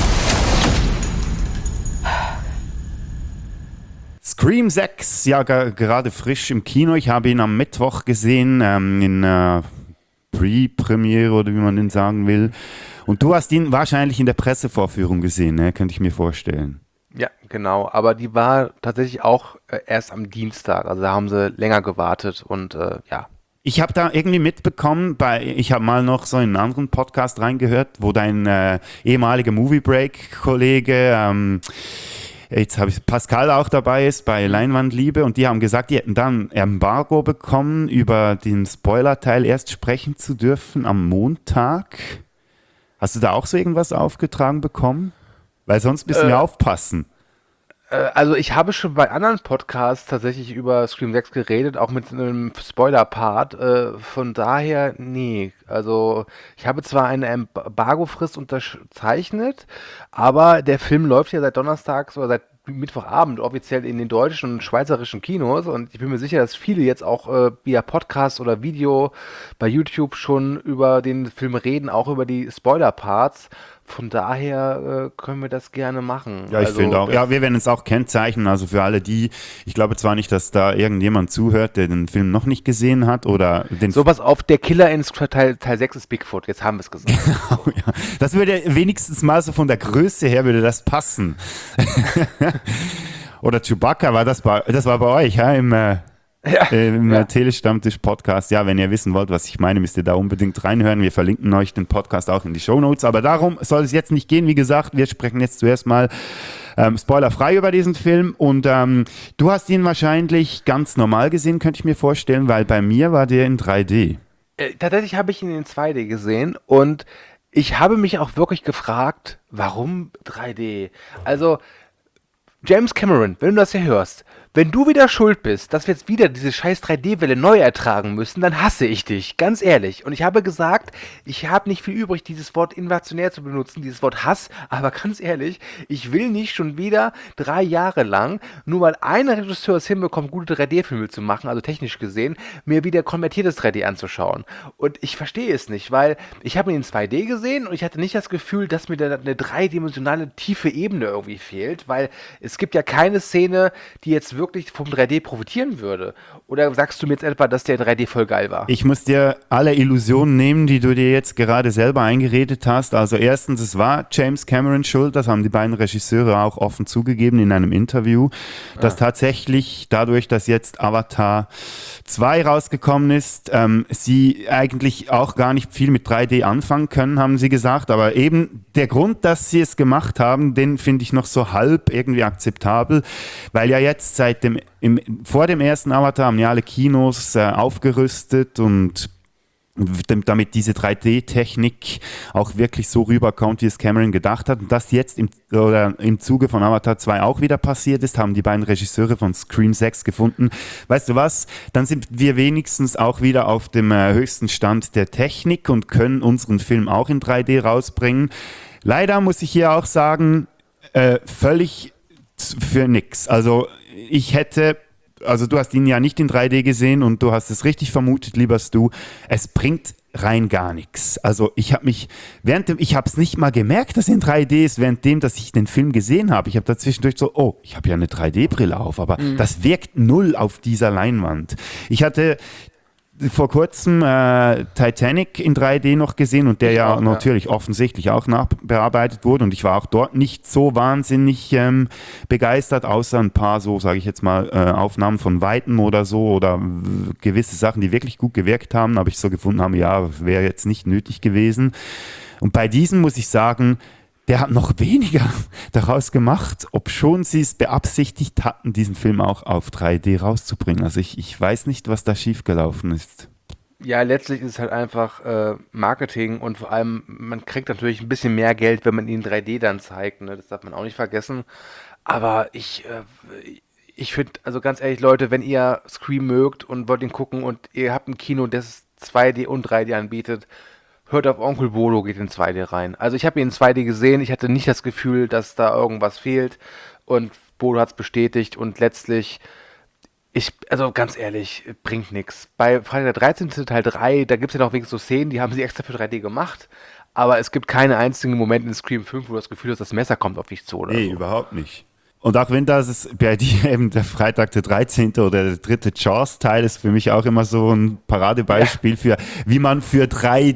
Speaker 3: Scream sechs, ja, ge- gerade frisch im Kino. Ich habe ihn am Mittwoch gesehen, ähm, in äh, Pre-Premiere oder wie man den sagen will. Und du hast ihn wahrscheinlich in der Pressevorführung gesehen, ne? Könnte ich mir vorstellen.
Speaker 4: Ja, genau. Aber die war tatsächlich auch äh, erst am Dienstag. Also da haben sie länger gewartet und äh, ja.
Speaker 3: Ich habe da irgendwie mitbekommen, bei, ich habe mal noch so in einen anderen Podcast reingehört, wo dein äh, ehemaliger Movie Break-Kollege, ähm, jetzt habe ich Pascal auch dabei ist bei Leinwandliebe und die haben gesagt, die hätten dann Embargo bekommen, über den Spoiler-Teil erst sprechen zu dürfen am Montag. Hast du da auch so irgendwas aufgetragen bekommen? Weil sonst müssen wir
Speaker 4: Äh,
Speaker 3: aufpassen.
Speaker 4: Äh, also ich habe schon bei anderen Podcasts tatsächlich über Scream sechs geredet, auch mit einem Spoiler-Part. Äh, von daher, nee. Also ich habe zwar eine Embargo-Frist unterzeichnet, aber der Film läuft ja seit Donnerstags oder seit Mittwochabend offiziell in den deutschen und schweizerischen Kinos und ich bin mir sicher, dass viele jetzt auch äh, via Podcast oder Video bei YouTube schon über den Film reden, auch über die Spoiler-Parts. Von daher äh, können wir das gerne machen.
Speaker 3: Ja, ich
Speaker 4: Also,
Speaker 3: finde auch.
Speaker 4: das-
Speaker 3: Ja, wir werden es auch kennzeichnen. Also für alle die, ich glaube zwar nicht, dass da irgendjemand zuhört, der den Film noch nicht gesehen hat oder den
Speaker 4: So, pass auf, der Killer in Teil, Teil sechs ist Bigfoot, jetzt haben wir es gesagt.
Speaker 3: Oh ja. Das würde wenigstens mal so von der Größe her würde das passen. Oder Chewbacca, war das bei, das war bei euch, ja, im, äh, äh, im
Speaker 4: ja.
Speaker 3: äh, Telestammtisch-Podcast. Ja, wenn ihr wissen wollt, was ich meine, müsst ihr da unbedingt reinhören. Wir verlinken euch den Podcast auch in die Shownotes. Aber darum soll es jetzt nicht gehen. Wie gesagt, wir sprechen jetzt zuerst mal ähm, spoilerfrei über diesen Film. Und ähm, du hast ihn wahrscheinlich ganz normal gesehen, könnte ich mir vorstellen, weil bei mir war der in drei D.
Speaker 4: Äh, tatsächlich habe ich ihn in zwei D gesehen und ich habe mich auch wirklich gefragt, warum drei D? Also, James Cameron, wenn du das hier hörst, wenn du wieder schuld bist, dass wir jetzt wieder diese scheiß drei D-Welle neu ertragen müssen, dann hasse ich dich, ganz ehrlich. Und ich habe gesagt, ich habe nicht viel übrig, dieses Wort inflationär zu benutzen, dieses Wort Hass, aber ganz ehrlich, ich will nicht schon wieder drei Jahre lang, nur weil ein Regisseur es hinbekommt, gute drei D-Filme zu machen, also technisch gesehen, mir wieder konvertiertes drei D anzuschauen. Und ich verstehe es nicht, weil ich habe ihn in zwei D gesehen und ich hatte nicht das Gefühl, dass mir da eine dreidimensionale tiefe Ebene irgendwie fehlt, weil es gibt ja keine Szene, die jetzt wirklich vom drei D profitieren würde. Oder sagst du mir jetzt etwa, dass der drei D voll geil war?
Speaker 3: Ich muss dir alle Illusionen nehmen, die du dir jetzt gerade selber eingeredet hast. Also erstens, es war James Cameron schuld, das haben die beiden Regisseure auch offen zugegeben in einem Interview, dass tatsächlich dadurch, dass jetzt Avatar zwei rausgekommen ist, ähm, sie eigentlich auch gar nicht viel mit drei D anfangen können, haben sie gesagt. Aber eben der Grund, dass sie es gemacht haben, den finde ich noch so halb irgendwie akzeptabel, weil ja jetzt seit dem, im, vor dem ersten Avatar haben ja alle Kinos äh, aufgerüstet und damit diese drei D-Technik auch wirklich so rüberkommt, wie es Cameron gedacht hat. Und das jetzt im, oder im Zuge von Avatar zwei auch wieder passiert ist, haben die beiden Regisseure von Scream sechs gefunden. Weißt du was? Dann sind wir wenigstens auch wieder auf dem äh, höchsten Stand der Technik und können unseren Film auch in drei D rausbringen. Leider muss ich hier auch sagen, äh, völlig für nix. Also ich hätte... Also du hast ihn ja nicht in drei D gesehen und du hast es richtig vermutet, lieber Stu, es bringt rein gar nichts. Also ich habe mich, während dem, ich habe es nicht mal gemerkt, dass es in drei D ist, währenddem, dass ich den Film gesehen habe. Ich habe da zwischendurch so, oh, ich habe ja eine drei D-Brille auf, aber mhm. das wirkt null auf dieser Leinwand. Ich hatte vor kurzem äh, Titanic in drei D noch gesehen und der ich ja auch, natürlich ja. offensichtlich auch nachbearbeitet wurde und ich war auch dort nicht so wahnsinnig ähm, begeistert, außer ein paar so, sage ich jetzt mal, äh, Aufnahmen von Weitem oder so oder w- gewisse Sachen, die wirklich gut gewirkt haben, aber ich so gefunden habe, ja, wäre jetzt nicht nötig gewesen. Und bei diesem muss ich sagen, der hat noch weniger daraus gemacht, obschon sie es beabsichtigt hatten, diesen Film auch auf drei D rauszubringen. Also ich, ich weiß nicht, was da schiefgelaufen ist.
Speaker 4: Ja, letztlich ist es halt einfach äh, Marketing und vor allem, man kriegt natürlich ein bisschen mehr Geld, wenn man ihn in drei D dann zeigt. Ne? Das darf man auch nicht vergessen. Aber ich, äh, ich finde, also ganz ehrlich, Leute, wenn ihr Scream mögt und wollt ihn gucken und ihr habt ein Kino, das zwei D und drei D anbietet, hört auf Onkel Bodo, geht in zwei D rein. Also ich habe ihn in zwei D gesehen, ich hatte nicht das Gefühl, dass da irgendwas fehlt und Bodo hat es bestätigt und letztlich, ich, also ganz ehrlich, bringt nichts. Bei Freitag der dreizehnte. Teil drei, da gibt es ja noch wenigstens so Szenen, die haben sie extra für drei D gemacht, aber es gibt keine einzigen Momente in Scream fünf, wo du das Gefühl hast, das Messer kommt auf dich zu oder
Speaker 3: nee,
Speaker 4: so.
Speaker 3: Überhaupt nicht. Und auch wenn das bei dir eben der Freitag der dreizehnte oder der dritte Jaws-Teil ist für mich auch immer so ein Paradebeispiel ja. für, wie man für drei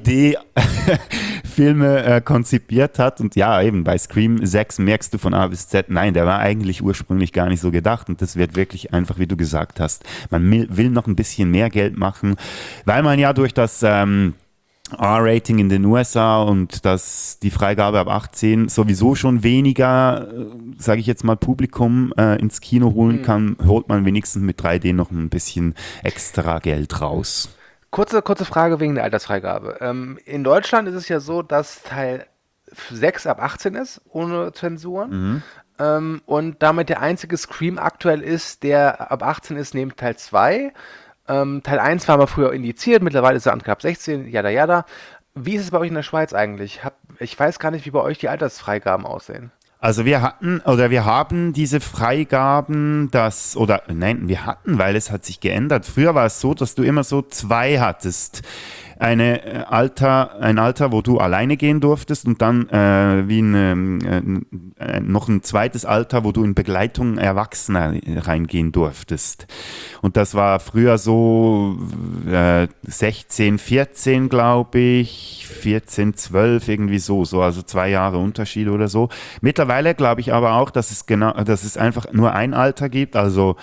Speaker 3: D-Filme äh, konzipiert hat. Und ja, eben bei Scream sechs merkst du von A bis Z, nein, der war eigentlich ursprünglich gar nicht so gedacht. Und das wird wirklich einfach, wie du gesagt hast, man will noch ein bisschen mehr Geld machen, weil man ja durch das... Ähm, R-Rating in den U S A und dass die Freigabe ab achtzehn sowieso schon weniger, sage ich jetzt mal, Publikum äh, ins Kino holen kann, holt man wenigstens mit drei D noch ein bisschen extra Geld raus.
Speaker 4: Kurze, kurze Frage wegen der Altersfreigabe. Ähm, in Deutschland ist es ja so, dass Teil sechs ab achtzehn ist, ohne Zensuren. Mhm. Ähm, und damit der einzige Scream aktuell ist, der ab achtzehn ist, neben Teil zwei. Ähm, Teil eins war mal früher indiziert, mittlerweile ist er ab sechzehn, jada jada. Wie ist es bei euch in der Schweiz eigentlich? Hab, ich weiß gar nicht, wie bei euch die Altersfreigaben aussehen.
Speaker 3: Also wir hatten oder wir haben diese Freigaben, das oder nein, wir hatten, weil es hat sich geändert. Früher war es so, dass du immer so zwei hattest. Eine äh, Alter, ein Alter, wo du alleine gehen durftest und dann äh, wie ein, äh, noch ein zweites Alter, wo du in Begleitung Erwachsener reingehen durftest. Und das war früher so äh, sechzehn, vierzehn, glaube ich, vierzehn, zwölf, irgendwie so, so, also zwei Jahre Unterschied oder so. Mittlerweile glaube ich aber auch, dass es genau, dass es einfach nur ein Alter gibt, also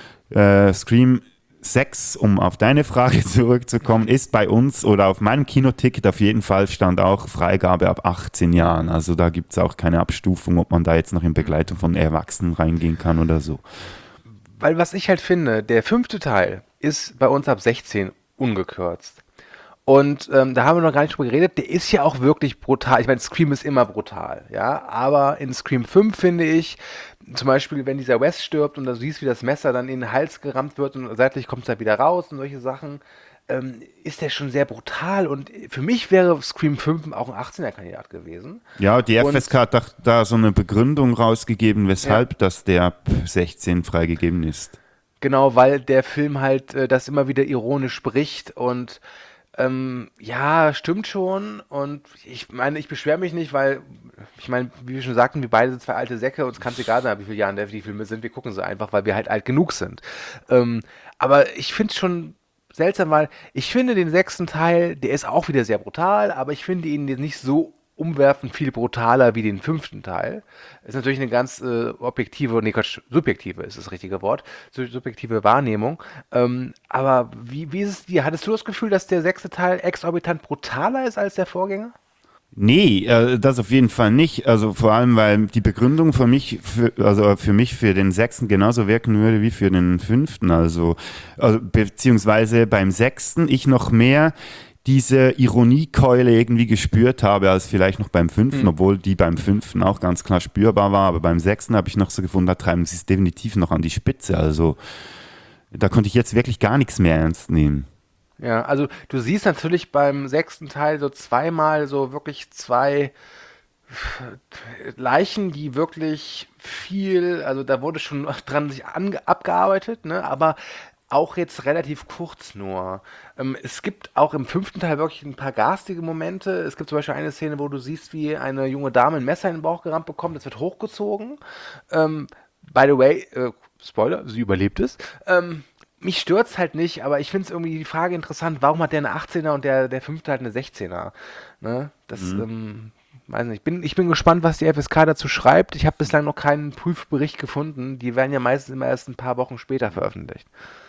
Speaker 3: äh, Scream sechs, um auf deine Frage zurückzukommen, ist bei uns oder auf meinem Kinoticket auf jeden Fall stand auch Freigabe ab achtzehn Jahren. Also da gibt es auch keine Abstufung, ob man da jetzt noch in Begleitung von Erwachsenen reingehen kann oder so.
Speaker 4: Weil was ich halt finde, der fünfte Teil ist bei uns ab sechzehn ungekürzt. Und ähm, da haben wir noch gar nicht drüber geredet, der ist ja auch wirklich brutal. Ich meine, Scream ist immer brutal, ja, aber in Scream fünf finde ich, zum Beispiel, wenn dieser Wes stirbt und du siehst, wie das Messer dann in den Hals gerammt wird und seitlich kommt es dann wieder raus und solche Sachen, ähm, ist der schon sehr brutal und für mich wäre Scream fünf auch ein achtzehner-Kandidat gewesen.
Speaker 3: Ja, die F S K hat da, da so eine Begründung rausgegeben, weshalb ja. das der ab sechzehn freigegeben ist.
Speaker 4: Genau, weil der Film halt äh, das immer wieder ironisch spricht und Ähm, ja, stimmt schon. Und ich meine, ich beschwere mich nicht, weil, ich meine, wie wir schon sagten, wir beide sind zwei alte Säcke, uns kann es egal sein, wie viele Jahre die Filme sind, wir gucken sie einfach, weil wir halt alt genug sind. Ähm, aber ich finde es schon seltsam, weil ich finde den sechsten Teil, der ist auch wieder sehr brutal, aber ich finde ihn nicht so umwerfend viel brutaler wie den fünften Teil. Ist natürlich eine ganz äh, objektive, nee, Quatsch, subjektive ist das richtige Wort, subjektive Wahrnehmung. Ähm, aber wie, wie ist es dir? Hattest du das Gefühl, dass der sechste Teil exorbitant brutaler ist als der Vorgänger?
Speaker 3: Nee, äh, das auf jeden Fall nicht. Also vor allem, weil die Begründung für mich, für, also für mich für den sechsten genauso wirken würde wie für den fünften. Also, also beziehungsweise beim sechsten ich noch mehr diese Ironiekeule irgendwie gespürt habe, als vielleicht noch beim fünften,
Speaker 4: Hm.
Speaker 3: obwohl die beim fünften auch ganz klar spürbar war, aber beim sechsten habe ich noch so gefunden, da treiben sie es definitiv noch an die Spitze. Also da konnte ich jetzt wirklich gar nichts mehr ernst nehmen.
Speaker 4: Ja, also du siehst natürlich beim sechsten Teil so zweimal so wirklich zwei Leichen, die wirklich viel, also da wurde schon dran sich ange abgearbeitet, ne, aber auch jetzt relativ kurz nur. Ähm, es gibt auch im fünften Teil wirklich ein paar garstige Momente. Es gibt zum Beispiel eine Szene, wo du siehst, wie eine junge Dame ein Messer in den Bauch gerammt bekommt, das wird hochgezogen. Ähm, by the way, äh, Spoiler, sie überlebt es. Ähm, mich stört's halt nicht, aber ich finde es irgendwie die Frage interessant, warum hat der eine achtzehner und der, der fünfte halt eine sechzehner? Ne? Das, ähm, weiß nicht. Ich bin, ich bin gespannt, was die F S K dazu schreibt. Ich habe bislang noch keinen Prüfbericht gefunden. Die werden ja meistens immer erst ein paar Wochen später veröffentlicht.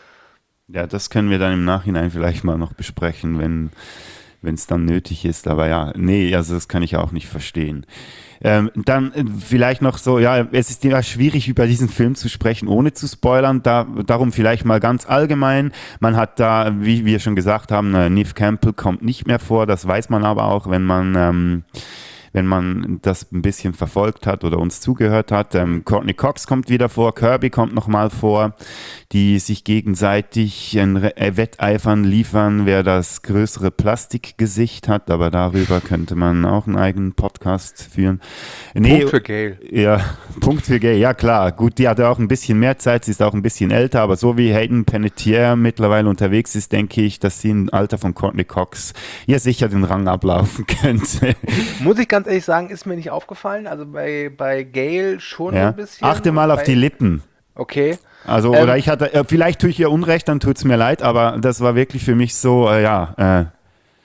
Speaker 3: Ja, das können wir dann im Nachhinein vielleicht mal noch besprechen, wenn wenn es dann nötig ist. Aber ja, nee, also das kann ich auch nicht verstehen. Ähm, dann äh, vielleicht noch so, ja, es ist ja schwierig, über diesen Film zu sprechen, ohne zu spoilern. Da, darum vielleicht mal ganz allgemein. Man hat da, wie wir schon gesagt haben, äh, Neve Campbell kommt nicht mehr vor. Das weiß man aber auch, wenn man... Ähm, wenn man das ein bisschen verfolgt hat oder uns zugehört hat. Ähm, Courtney Cox kommt wieder vor, Kirby kommt nochmal vor, die sich gegenseitig ein Re- äh, Wetteifern liefern, wer das größere Plastikgesicht hat, aber darüber könnte man auch einen eigenen Podcast führen. Nee,
Speaker 4: Punkt für Gail.
Speaker 3: ja, Punkt für Gay, ja klar. Gut, die hatte auch ein bisschen mehr Zeit, sie ist auch ein bisschen älter, aber so wie Hayden Panettiere mittlerweile unterwegs ist, denke ich, dass sie im Alter von Courtney Cox ja sicher den Rang ablaufen könnte.
Speaker 4: Muss ich ganz ehrlich sagen, ist mir nicht aufgefallen. Also bei, bei Gail schon
Speaker 3: Ja.
Speaker 4: ein bisschen.
Speaker 3: Achte mal auf
Speaker 4: bei,
Speaker 3: die Lippen.
Speaker 4: Okay.
Speaker 3: Also,
Speaker 4: Ähm,
Speaker 3: oder ich hatte, äh, vielleicht tue ich ihr Unrecht, dann tut es mir leid, aber das war wirklich für mich so, äh, ja, äh,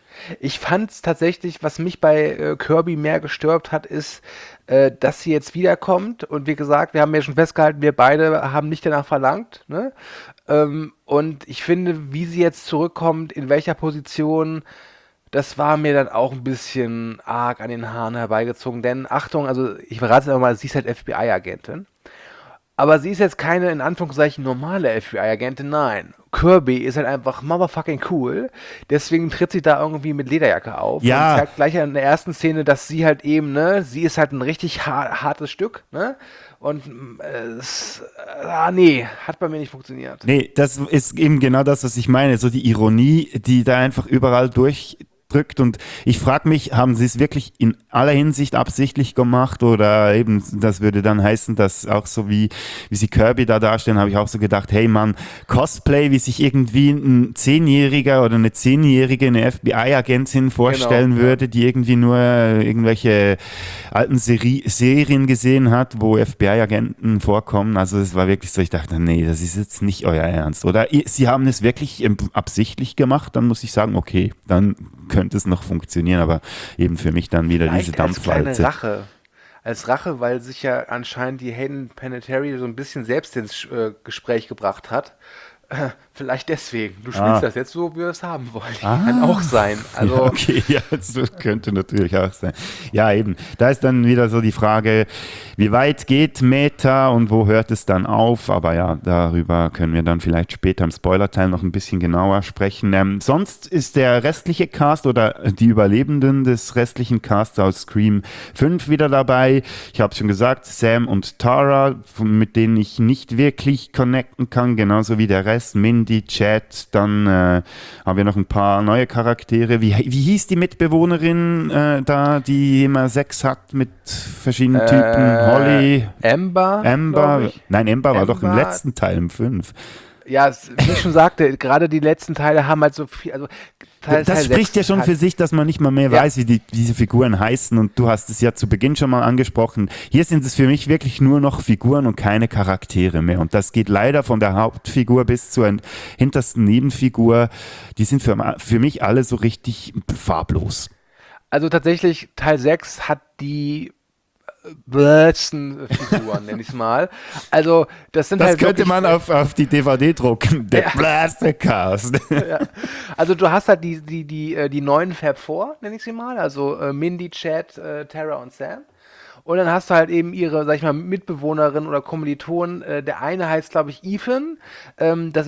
Speaker 4: Ich fand es tatsächlich, was mich bei äh, Kirby mehr gestört hat, ist, äh, dass sie jetzt wiederkommt. Und wie gesagt, wir haben ja schon festgehalten, wir beide haben nicht danach verlangt. Ne? Ähm, und ich finde, wie sie jetzt zurückkommt, in welcher Position, das war mir dann auch ein bisschen arg an den Haaren herbeigezogen. Denn Achtung, also ich verrate es einfach mal, sie ist halt F B I-Agentin. Aber sie ist jetzt keine, in Anführungszeichen, normale F B I-Agentin, nein. Kirby ist halt einfach motherfucking cool. Deswegen tritt sie da irgendwie mit Lederjacke auf.
Speaker 3: Ja.
Speaker 4: Und zeigt gleich in der ersten Szene, dass sie halt eben, ne, sie ist halt ein richtig har hartes Stück, ne? Und äh, es, äh, ah, nee, hat bei mir nicht funktioniert.
Speaker 3: nee, das ist eben genau das, was ich meine, so die Ironie, die da einfach überall durchdrückt und ich frage mich, haben sie es wirklich in aller Hinsicht absichtlich gemacht oder eben, das würde dann heißen, dass auch so wie, wie sie Kirby da darstellen, habe ich auch so gedacht, hey Mann, Cosplay, wie sich irgendwie ein Zehnjähriger oder eine Zehnjährige eine F B I-Agentin vorstellen
Speaker 4: Genau, ja.
Speaker 3: würde, die irgendwie nur äh, irgendwelche alten Seri Serien gesehen hat, wo F B I-Agenten vorkommen. Also es war wirklich so, ich dachte, nee, das ist jetzt nicht euer Ernst. Oder ihr- sie haben es wirklich ähm, absichtlich gemacht, dann muss ich sagen, okay, dann könnte es noch funktionieren, aber eben für mich dann wieder diese
Speaker 4: Vielleicht als kleine
Speaker 3: Dampfwalze.
Speaker 4: Rache. Als Rache, weil sich ja anscheinend die Hayden Panettiere so ein bisschen selbst ins äh, Gespräch gebracht hat. Äh, vielleicht deswegen. Du spielst
Speaker 3: Ah.
Speaker 4: das jetzt so, wie wir es haben wollen. Kann auch sein. Also,
Speaker 3: Ja, okay, ja, das könnte natürlich auch sein. Ja, eben. Da ist dann wieder so die Frage, wie weit geht Meta und wo hört es dann auf? Aber ja, darüber können wir dann vielleicht später im Spoilerteil noch ein bisschen genauer sprechen. Ähm, sonst ist der restliche Cast oder die Überlebenden des restlichen Casts aus Scream fünf wieder dabei. Ich habe es schon gesagt, Sam und Tara, von- mit denen ich nicht wirklich connecten kann, genauso wie der Rest. Mindy, Chad, dann äh, haben wir noch ein paar neue Charaktere. Wie, wie hieß die Mitbewohnerin äh, da, die immer Sex hat mit verschiedenen Typen?
Speaker 4: Äh,
Speaker 3: Holly,
Speaker 4: Amber.
Speaker 3: Amber.
Speaker 4: glaub ich.
Speaker 3: Nein, Amber war doch im
Speaker 4: Amber-
Speaker 3: letzten Teil, im fünf.
Speaker 4: Ja, es, wie ich schon sagte, gerade die letzten Teile haben halt so viel. Also, Teil,
Speaker 3: Das
Speaker 4: Teil
Speaker 3: spricht ja
Speaker 4: sechs
Speaker 3: schon
Speaker 4: hat-
Speaker 3: für sich, dass man nicht mal mehr
Speaker 4: Ja.
Speaker 3: weiß, wie die, diese Figuren heißen. Und du hast es ja zu Beginn schon mal angesprochen. Hier sind es für mich wirklich nur noch Figuren und keine Charaktere mehr. Und das geht leider von der Hauptfigur bis zur hintersten Nebenfigur. Die sind für, für mich alle so richtig farblos.
Speaker 4: Also tatsächlich, Teil sechs hat die äh, besten Figuren, nenn ich's mal. Also, das sind
Speaker 3: Das
Speaker 4: halt
Speaker 3: könnte
Speaker 4: wirklich,
Speaker 3: man auf, auf die D V D drucken. Der
Speaker 4: Ja.
Speaker 3: Blaster Cast.
Speaker 4: Ja. Also du hast halt die, die, die, äh, die neuen Fab Four, nenn ich sie mal, also äh, Mindy, Chad, äh, Tara und Sam. Und dann hast du halt eben ihre, sag ich mal, Mitbewohnerin oder Kommilitonen. Äh, der eine heißt, glaube ich, Ethan. Ähm, das ist der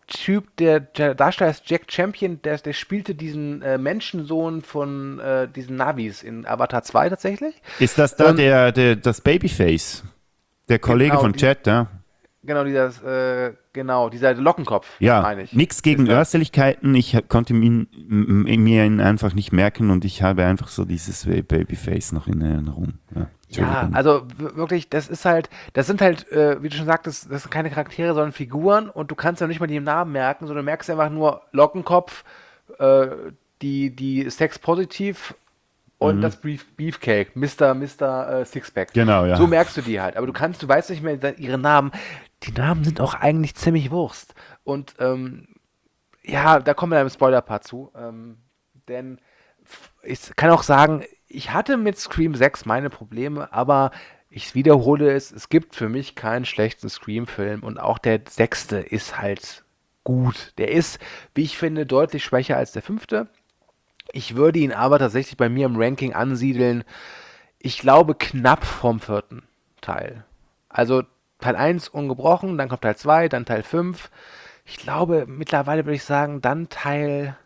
Speaker 4: Typ, der, der Darsteller ist Jack Champion, der, der spielte diesen äh, Menschensohn von äh, diesen Navis in Avatar zwei tatsächlich.
Speaker 3: Ist das da
Speaker 4: Ähm,
Speaker 3: der, der, das Babyface? Der Kollege
Speaker 4: Genau,
Speaker 3: von
Speaker 4: die-
Speaker 3: Jet, ja?
Speaker 4: Genau, dieser, äh, genau, dieser Lockenkopf,
Speaker 3: Ja,
Speaker 4: meine ich.
Speaker 3: nichts gegen
Speaker 4: Ist das-
Speaker 3: Äußerlichkeiten. Ich hab- konnte ihn, m- m- mir ihn einfach nicht merken und ich habe einfach so dieses Babyface noch in Erinnerung. Ja,
Speaker 4: Ja,
Speaker 3: Entschuldigung.
Speaker 4: also w- wirklich, das ist halt, das sind halt, äh, wie du schon sagtest, das sind keine Charaktere, sondern Figuren und du kannst ja nicht mal die Namen merken, sondern du merkst einfach nur Lockenkopf, äh, die, die Sex-Positiv und das Beef Beefcake, Mister Mister Äh, Sixpack.
Speaker 3: Genau, ja.
Speaker 4: So merkst du die halt, aber du kannst, du weißt nicht mehr de- ihre Namen. Die Namen sind auch eigentlich ziemlich Wurst. Und ähm, ja, da kommen wir dann im Spoiler-Part zu. Ähm, denn f- ich kann auch sagen, ich hatte mit Scream sechs meine Probleme, aber ich wiederhole es, es gibt für mich keinen schlechten Scream-Film und auch der sechste ist halt gut. Der ist, wie ich finde, deutlich schwächer als der fünfte. Ich würde ihn aber tatsächlich bei mir im Ranking ansiedeln, ich glaube knapp vom vierten Teil. Also Teil eins ungebrochen, dann kommt Teil zwei, dann Teil fünf. Ich glaube, mittlerweile würde ich sagen, dann Teil...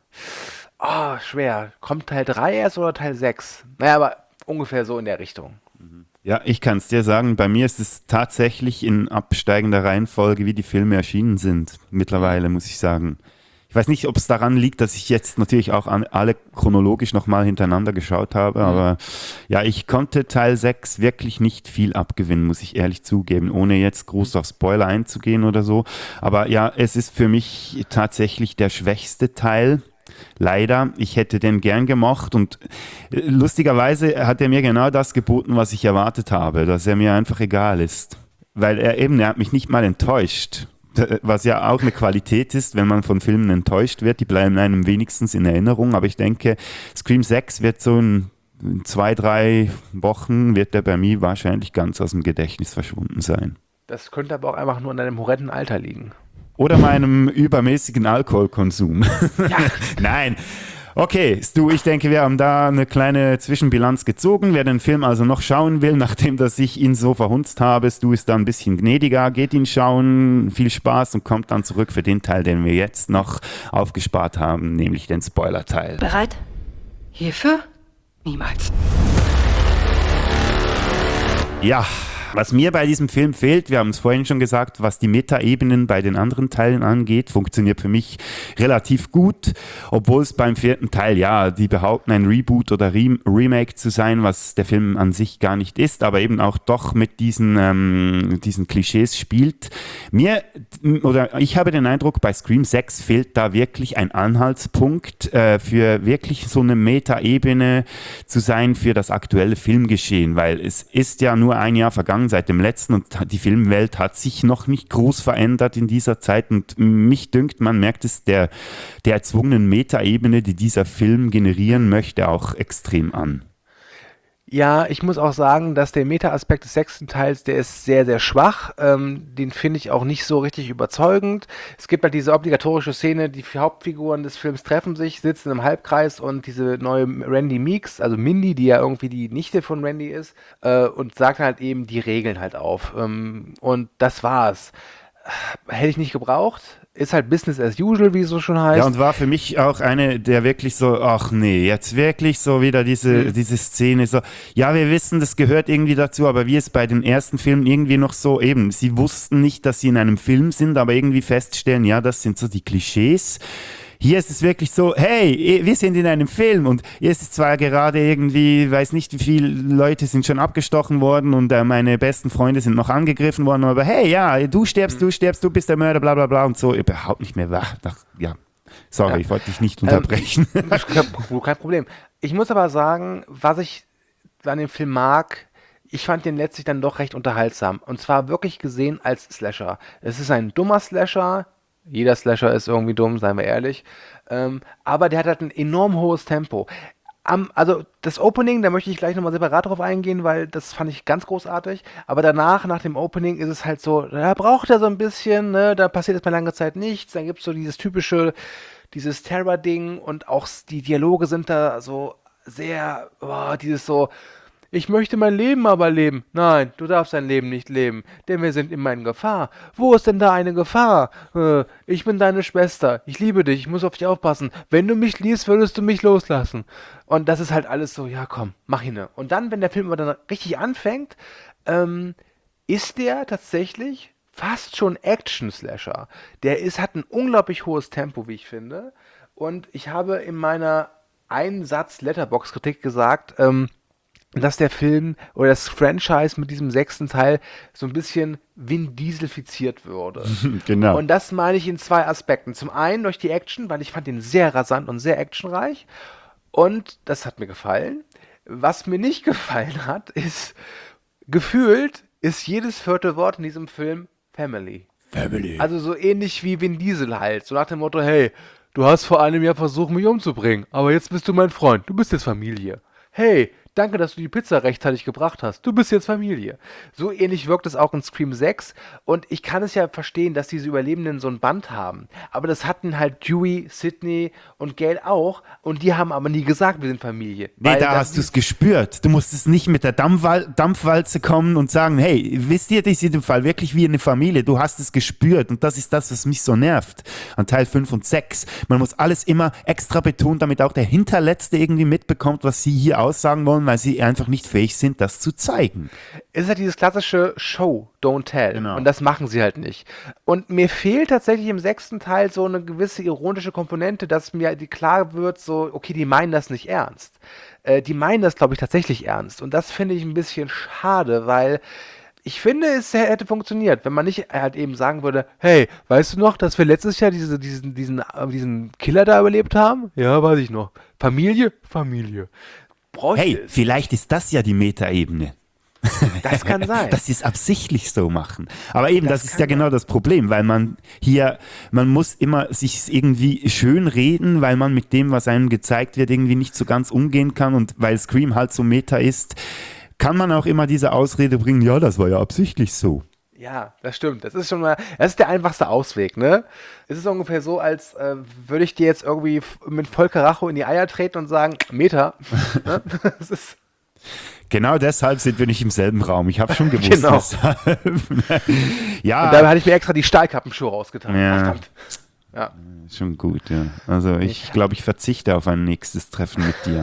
Speaker 4: Oh, schwer. Kommt Teil drei erst oder Teil sechs? Naja, aber ungefähr so in der Richtung.
Speaker 3: Ja, ich kann es dir sagen, bei mir ist es tatsächlich in absteigender Reihenfolge, wie die Filme erschienen sind. Mittlerweile, muss ich sagen. Ich weiß nicht, ob es daran liegt, dass ich jetzt natürlich auch an, alle chronologisch nochmal hintereinander geschaut habe, aber ja, ich konnte Teil sechs wirklich nicht viel abgewinnen, muss ich ehrlich zugeben, ohne jetzt groß auf Spoiler einzugehen oder so. Aber ja, es ist für mich tatsächlich der schwächste Teil. Leider, ich hätte den gern gemocht und äh, lustigerweise hat er mir genau das geboten, was ich erwartet habe, dass er mir einfach egal ist. Weil er eben, er hat mich nicht mal enttäuscht. Was ja auch eine Qualität ist, wenn man von Filmen enttäuscht wird, die bleiben einem wenigstens in Erinnerung. Aber ich denke, Scream sechs wird so in, in zwei, drei Wochen, wird der bei mir wahrscheinlich ganz aus dem Gedächtnis verschwunden sein.
Speaker 4: Das könnte aber auch einfach nur an deinem horrenden Alter liegen.
Speaker 3: Oder meinem übermäßigen Alkoholkonsum. Nein. Okay, Stu, ich denke, wir haben da eine kleine Zwischenbilanz gezogen. Wer den Film also noch schauen will, nachdem dass ich ihn so verhunzt habe, Stu ist da ein bisschen gnädiger, geht ihn schauen, viel Spaß und kommt dann zurück für den Teil, den wir jetzt noch aufgespart haben, nämlich den Spoiler-Teil.
Speaker 6: Bereit? Hierfür? Niemals.
Speaker 3: Ja, was mir bei diesem Film fehlt, wir haben es vorhin schon gesagt, was die Metaebenen bei den anderen Teilen angeht, funktioniert für mich relativ gut, obwohl es beim vierten Teil, ja, die behaupten ein Reboot oder Rem- Remake zu sein, was der Film an sich gar nicht ist, aber eben auch doch mit diesen, ähm, diesen Klischees spielt. Mir, oder ich habe den Eindruck, bei Scream sechs fehlt da wirklich ein Anhaltspunkt äh, für wirklich so eine Metaebene zu sein für das aktuelle Filmgeschehen, weil es ist ja nur ein Jahr vergangen seit dem letzten und die Filmwelt hat sich noch nicht groß verändert in dieser Zeit und mich dünkt, man merkt es der, der erzwungenen Metaebene, die dieser Film generieren möchte, auch extrem an.
Speaker 4: Ja, ich muss auch sagen, dass der Meta-Aspekt des sechsten Teils, der ist sehr, sehr schwach. Ähm, den finde ich auch nicht so richtig überzeugend. Es gibt halt diese obligatorische Szene, die vier Hauptfiguren des Films treffen sich, sitzen im Halbkreis und diese neue Randy Meeks, also Mindy, die ja irgendwie die Nichte von Randy ist, äh, und sagt halt eben die Regeln halt auf. Ähm, und das war's. Hätte ich nicht gebraucht. Ist halt Business as usual, wie es so schon heißt.
Speaker 3: Ja, und war für mich auch eine, der wirklich so, ach nee, jetzt wirklich so wieder diese,
Speaker 4: Mhm.
Speaker 3: diese Szene so, ja, wir wissen, das gehört irgendwie dazu, aber wie es bei den ersten Filmen irgendwie noch so eben, sie wussten nicht, dass sie in einem Film sind, aber irgendwie feststellen, ja, das sind so die Klischees. Hier ist es wirklich so, hey, wir sind in einem Film und hier ist es zwar gerade irgendwie, weiß nicht, wie viele Leute sind schon abgestochen worden und äh, meine besten Freunde sind noch angegriffen worden, aber hey, ja, du stirbst, du stirbst, du bist der Mörder, bla bla bla und so, überhaupt nicht mehr wach. Ja, sorry,
Speaker 4: Ja.
Speaker 3: ich wollte dich nicht unterbrechen.
Speaker 4: Ähm, kein, kein Problem. Ich muss aber sagen, was ich an dem Film mag, ich fand den letztlich dann doch recht unterhaltsam. Und zwar wirklich gesehen als Slasher. Es ist ein dummer Slasher. Jeder Slasher ist irgendwie dumm, seien wir ehrlich. Ähm, aber der hat halt ein enorm hohes Tempo. Am, also das Opening, da möchte ich gleich nochmal separat drauf eingehen, weil das fand ich ganz großartig. Aber danach, nach dem Opening, ist es halt so, da braucht er so ein bisschen, ne, da passiert erstmal lange Zeit nichts. Dann gibt es so dieses typische, dieses Terror-Ding und auch die Dialoge sind da so sehr, oh, dieses so, Ich möchte mein Leben aber leben. Nein, du darfst dein Leben nicht leben, denn wir sind immer in Gefahr. Wo ist denn da eine Gefahr? Äh, ich bin deine Schwester. Ich liebe dich. Ich muss auf dich aufpassen. Wenn du mich liebst, würdest du mich loslassen. Und das ist halt alles so, ja komm, mach hin. Und dann, wenn der Film aber dann richtig anfängt, ähm, ist der tatsächlich fast schon Action-Slasher. Der ist, hat ein unglaublich hohes Tempo, wie ich finde. Und ich habe in meiner Einsatz-Letterbox-Kritik gesagt, ähm, dass der Film oder das Franchise mit diesem sechsten Teil so ein bisschen Vin Dieselfiziert würde.
Speaker 3: Genau.
Speaker 4: Und das meine ich in zwei Aspekten. Zum einen durch die Action, weil ich fand den sehr rasant und sehr actionreich. Und das hat mir gefallen. Was mir nicht gefallen hat, ist, gefühlt ist jedes vierte Wort in diesem Film Family.
Speaker 3: Family.
Speaker 4: Also so ähnlich wie Vin Diesel halt. So nach dem Motto, hey, du hast vor einem Jahr versucht, mich umzubringen, aber jetzt bist du mein Freund. Du bist jetzt Familie. Hey, danke, dass du die Pizza rechtzeitig gebracht hast. Du bist jetzt Familie. So ähnlich wirkt es auch in Scream sechs. Und ich kann es ja verstehen, dass diese Überlebenden so ein Band haben. Aber das hatten halt Dewey, Sidney und Gail auch. Und die haben aber nie gesagt, wir sind Familie.
Speaker 3: Nee,
Speaker 4: Weil
Speaker 3: da
Speaker 4: das
Speaker 3: hast du es gespürt. Du musstest nicht mit der Dampfwal Dampfwalze kommen und sagen, hey, wisst ihr, die sind im Fall wirklich wie eine Familie. Du hast es gespürt und das ist das, was mich so nervt an Teil fünf und sechs. Man muss alles immer extra betonen, damit auch der Hinterletzte irgendwie mitbekommt, was sie hier aussagen wollen, weil sie einfach nicht fähig sind, das zu zeigen.
Speaker 4: Es ist halt dieses klassische Show, don't tell.
Speaker 3: Genau.
Speaker 4: Und das machen sie halt nicht. Und mir fehlt tatsächlich im sechsten Teil so eine gewisse ironische Komponente, dass mir die klar wird, so, okay, die meinen das nicht ernst. Äh, die meinen das, glaube ich, tatsächlich ernst. Und das finde ich ein bisschen schade, weil ich finde, es hätte funktioniert, wenn man nicht halt eben sagen würde, hey, weißt du noch, dass wir letztes Jahr diese, diesen, diesen, äh, diesen Killer da überlebt haben? Ja, weiß ich noch. Familie? Familie. Bräuchte
Speaker 3: Hey,
Speaker 4: es.
Speaker 3: vielleicht ist das ja die Metaebene.
Speaker 4: Das kann sein.
Speaker 3: Dass sie es absichtlich so machen. Aber eben, das,
Speaker 4: Das
Speaker 3: ist
Speaker 4: kann
Speaker 3: ja genau das Problem, weil man hier, man muss immer sich irgendwie schön reden, weil man mit dem, was einem gezeigt wird, irgendwie nicht so ganz umgehen kann und weil Scream halt so Meta ist, kann man auch immer diese Ausrede bringen, ja, das war ja absichtlich so.
Speaker 4: Ja, das stimmt. Das ist schon mal, das ist der einfachste Ausweg, ne? Es ist ungefähr so, als äh, würde ich dir jetzt irgendwie f- mit voll Karacho in die Eier treten und sagen, Meter. Ne? Das ist,
Speaker 3: Genau deshalb sind wir nicht im selben Raum. Ich habe schon gewusst.
Speaker 4: Genau.
Speaker 3: Deshalb. ja,
Speaker 4: und dabei hatte ich mir extra die Stahlkappenschuhe rausgetan.
Speaker 3: Ja.
Speaker 4: Verdammt. Ja.
Speaker 3: schon gut, ja. Also ich glaube, ich verzichte auf ein nächstes Treffen mit dir.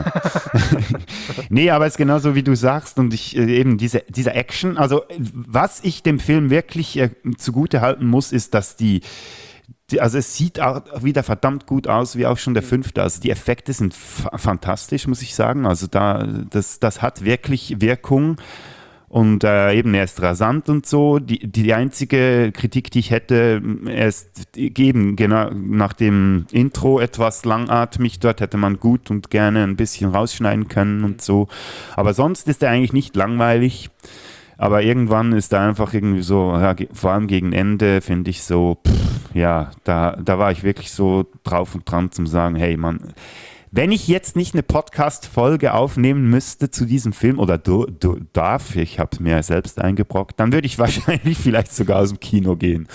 Speaker 3: Nee, aber es ist genauso, wie du sagst. Und ich äh, eben diese, diese Action, also was ich dem Film wirklich äh, zugute halten muss, ist, dass die Die, also es sieht auch wieder verdammt gut aus, wie auch schon der fünfte. Also die Effekte sind f- fantastisch, muss ich sagen. Also da, das, das hat wirklich Wirkung. Und äh, eben, er ist rasant und so. Die, die einzige Kritik, die ich hätte, er ist eben genau nach dem Intro etwas langatmig. Dort hätte man gut und gerne ein bisschen rausschneiden können und so. Aber sonst ist er eigentlich nicht langweilig. Aber irgendwann ist er einfach irgendwie so, ja, ge- vor allem gegen Ende, finde ich so, pff, ja, da, da war ich wirklich so drauf und dran zum sagen, hey Mann, wenn ich jetzt nicht eine Podcast-Folge aufnehmen müsste zu diesem Film oder du, du darf, ich habe es mir selbst eingebrockt, dann würde ich wahrscheinlich vielleicht sogar aus dem Kino gehen.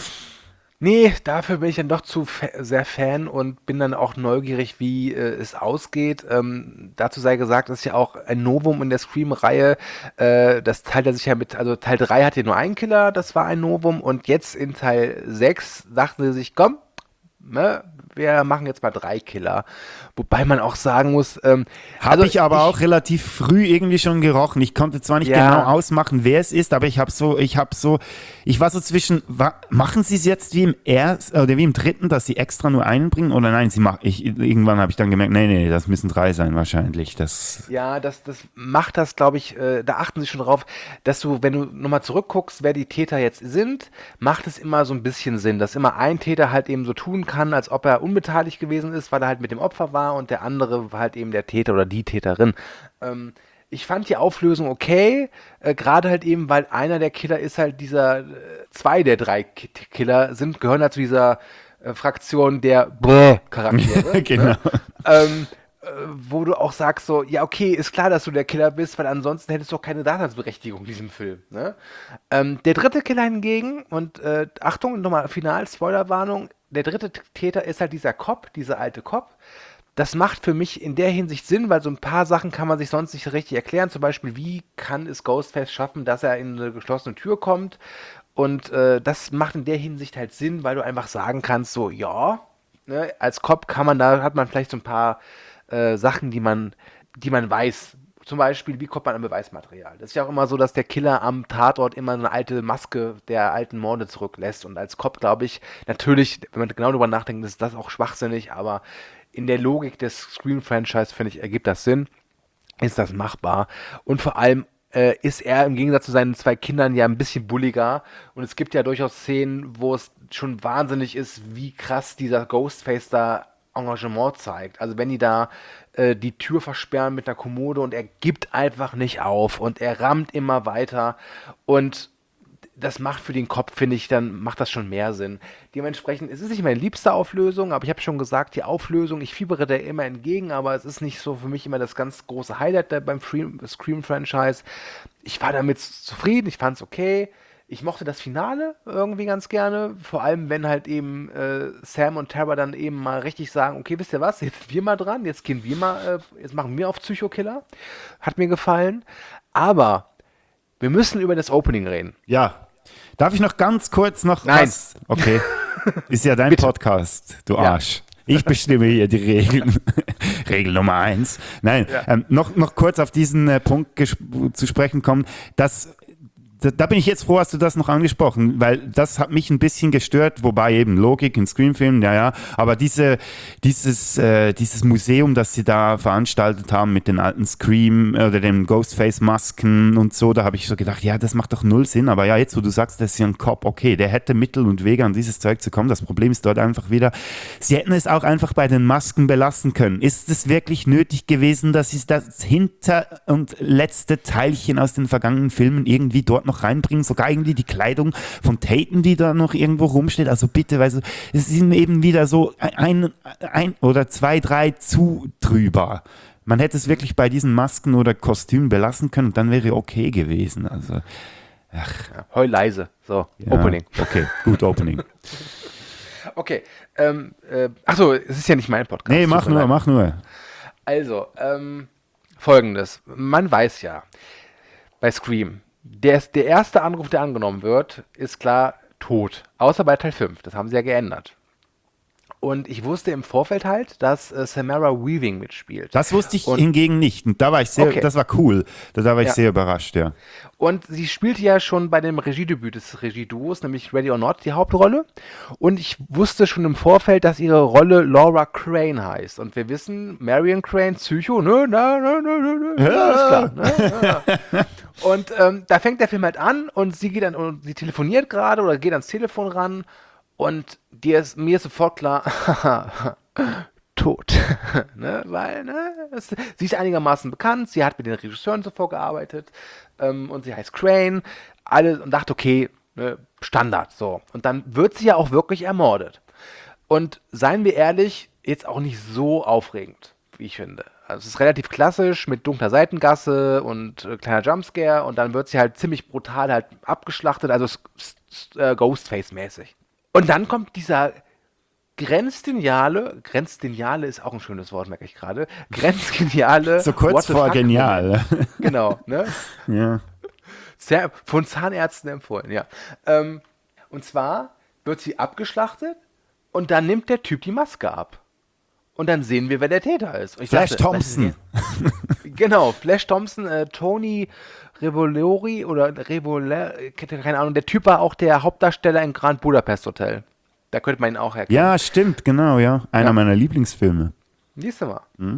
Speaker 4: Nee, dafür bin ich dann doch zu fa- sehr Fan und bin dann auch neugierig, wie äh, es ausgeht. Ähm, dazu sei gesagt, das ist ja auch ein Novum in der Scream-Reihe. Äh, das teilt er sich ja mit, also Teil drei hatte nur einen Killer, das war ein Novum. Und jetzt in Teil sechs dachten sie sich, komm, ne, wir machen jetzt mal drei Killer. Wobei man auch sagen muss, ähm,
Speaker 3: Habe
Speaker 4: also
Speaker 3: ich aber auch relativ früh irgendwie schon gerochen. Ich konnte zwar nicht
Speaker 4: Ja.
Speaker 3: genau ausmachen, wer es ist, aber ich habe so, ich habe so, ich war so zwischen, wa, machen sie es jetzt wie im ersten oder wie im dritten, dass sie extra nur einen bringen oder nein, sie machen, ich, irgendwann habe ich dann gemerkt, nee, nee, das müssen drei sein wahrscheinlich. Das,
Speaker 4: Ja, das, das macht das, glaube ich, äh, da achten sie schon drauf, dass du, wenn du nochmal zurückguckst, wer die Täter jetzt sind, macht es immer so ein bisschen Sinn, dass immer ein Täter halt eben so tun kann, als ob er unbeteiligt gewesen ist, weil er halt mit dem Opfer war und der andere war halt eben der Täter oder die Täterin. Ähm, ich fand die Auflösung okay, äh, gerade halt eben, weil einer der Killer ist halt dieser, äh, zwei der drei Ki- Killer sind, gehören halt zu dieser äh, Fraktion der Charaktere.
Speaker 3: genau.
Speaker 4: Ne? ähm, äh, wo du auch sagst so, ja okay, ist klar, dass du der Killer bist, weil ansonsten hättest du auch keine Daseinsberechtigung in diesem Film. Ne? Ähm, der dritte Killer hingegen, und äh, Achtung, nochmal final, Spoilerwarnung, der dritte T- Täter ist halt dieser Cop, dieser alte Cop, das macht für mich in der Hinsicht Sinn, weil so ein paar Sachen kann man sich sonst nicht richtig erklären. Zum Beispiel, wie kann es Ghostface schaffen, dass er in eine geschlossene Tür kommt? Und äh, das macht in der Hinsicht halt Sinn, weil du einfach sagen kannst, so, ja, ne, als Cop kann man da, hat man vielleicht so ein paar äh, Sachen, die man, die man weiß. Zum Beispiel, wie kommt man an Beweismaterial? Das ist ja auch immer so, dass der Killer am Tatort immer eine alte Maske der alten Morde zurücklässt. Und als Cop, glaube ich, natürlich, wenn man genau darüber nachdenkt, ist das auch schwachsinnig, aber in der Logik des Scream-Franchise, finde ich, ergibt das Sinn. Ist das machbar. Und vor allem äh, ist er im Gegensatz zu seinen zwei Kindern ja ein bisschen bulliger. Und es gibt ja durchaus Szenen, wo es schon wahnsinnig ist, wie krass dieser Ghostface da Engagement zeigt. Also wenn die da äh, die Tür versperren mit einer Kommode und er gibt einfach nicht auf und er rammt immer weiter und das macht für den Kopf, finde ich, dann macht das schon mehr Sinn. Dementsprechend, es ist nicht meine liebste Auflösung, aber ich habe schon gesagt, die Auflösung, ich fiebere der immer entgegen, aber es ist nicht so für mich immer das ganz große Highlight da beim Scream-Franchise. Ich war damit zufrieden, ich fand es okay. Ich mochte das Finale irgendwie ganz gerne, vor allem wenn halt eben äh, Sam und Tara dann eben mal richtig sagen, okay, wisst ihr was, jetzt sind wir mal dran, jetzt gehen wir mal, äh, jetzt machen wir auf Psycho-Killer. Hat mir gefallen, aber wir müssen über das Opening reden.
Speaker 3: Ja. Darf ich noch ganz kurz noch
Speaker 4: Nein.
Speaker 3: was? Okay. Ist ja dein
Speaker 4: Bitte.
Speaker 3: Podcast, du
Speaker 4: Ja.
Speaker 3: Arsch. Ich bestimme hier die Regeln. Regel Nummer eins. Nein,
Speaker 4: Ja.
Speaker 3: ähm, noch, noch kurz auf diesen äh, Punkt gesp- zu sprechen kommen, dass da, da bin ich jetzt froh, hast du das noch angesprochen, weil das hat mich ein bisschen gestört, wobei eben Logik in Scream-Filmen, ja, ja, aber diese, dieses, äh, dieses Museum, das sie da veranstaltet haben mit den alten Scream oder den Ghostface-Masken und so, da habe ich so gedacht, ja, das macht doch null Sinn, aber ja, jetzt, wo du sagst, das ist ja ein Cop, okay, der hätte Mittel und Wege, an dieses Zeug zu kommen, das Problem ist dort einfach wieder, sie hätten es auch einfach bei den Masken belassen können. Ist es wirklich nötig gewesen, dass sie das hinter und letzte Teilchen aus den vergangenen Filmen irgendwie dort noch reinbringen, sogar irgendwie die Kleidung von Tatum, die da noch irgendwo rumsteht, also bitte, weil so, es sind eben wieder so ein, ein oder zwei, drei zu drüber. Man hätte es wirklich bei diesen Masken oder Kostümen belassen können und dann wäre okay gewesen, also ach.
Speaker 4: Ja, heul leise, so,
Speaker 3: Ja,
Speaker 4: Opening.
Speaker 3: okay, gut, Opening.
Speaker 4: Okay, ähm, äh, achso, es ist ja nicht mein Podcast.
Speaker 3: Nee,
Speaker 4: tut
Speaker 3: mach
Speaker 4: mir
Speaker 3: nur,
Speaker 4: leid.
Speaker 3: mach nur.
Speaker 4: Also, ähm, folgendes. Man weiß ja, bei Scream, der, der erste Anruf, der angenommen wird, ist klar tot. Außer bei Teil fünf. Das haben sie ja geändert. Und ich wusste im Vorfeld halt, dass äh, Samara Weaving mitspielt.
Speaker 3: Das wusste ich
Speaker 4: Und-
Speaker 3: hingegen nicht. Und da war ich sehr,
Speaker 4: Okay.
Speaker 3: das war cool. Da, da war ich
Speaker 4: Ja.
Speaker 3: sehr überrascht, ja.
Speaker 4: Und sie spielte ja schon bei dem Regiedebüt des Regieduos, nämlich Ready or Not, die Hauptrolle. Und ich wusste schon im Vorfeld, dass ihre Rolle Laura Crane heißt. Und wir wissen, Marion Crane, Psycho, ne, na, na, na, na, na, ja, ist klar. Ne, ja. Und ähm, da fängt der Film halt an und sie geht dann, und sie telefoniert gerade oder geht ans Telefon ran und dir ist, mir ist sofort klar, tot. Ne? Weil, ne, es, sie ist einigermaßen bekannt, sie hat mit den Regisseuren zuvor gearbeitet ähm, und sie heißt Crane. Alle und dachte, okay, ne, Standard, so. Und dann wird sie ja auch wirklich ermordet. Und seien wir ehrlich, jetzt auch nicht so aufregend, wie ich finde. Also es ist relativ klassisch mit dunkler Seitengasse und äh, kleiner Jumpscare und dann wird sie halt ziemlich brutal halt abgeschlachtet, also s- s- äh, Ghostface-mäßig. Und dann kommt dieser grenzgeniale, grenzgeniale ist auch ein schönes Wort, merke ich gerade, grenzgeniale
Speaker 3: So
Speaker 4: What
Speaker 3: kurz
Speaker 4: the
Speaker 3: vor
Speaker 4: fuck
Speaker 3: genial.
Speaker 4: Genau, ne?
Speaker 3: Ja.
Speaker 4: Sehr, von Zahnärzten empfohlen, ja. Ähm, und zwar wird sie abgeschlachtet und dann nimmt der Typ die Maske ab. Und dann sehen wir, wer der Täter ist. Und ich
Speaker 3: Flash
Speaker 4: dachte, was ist
Speaker 3: Thompson.
Speaker 4: jetzt- Genau, Flash Thompson, äh, Tony Revolori oder Revolere, keine Ahnung, der Typ war auch der Hauptdarsteller in Grand Budapest Hotel. Da könnte man ihn auch erkennen.
Speaker 3: Ja, stimmt, genau, ja. Einer
Speaker 4: Ja.
Speaker 3: meiner Lieblingsfilme.
Speaker 4: Siehst du mal.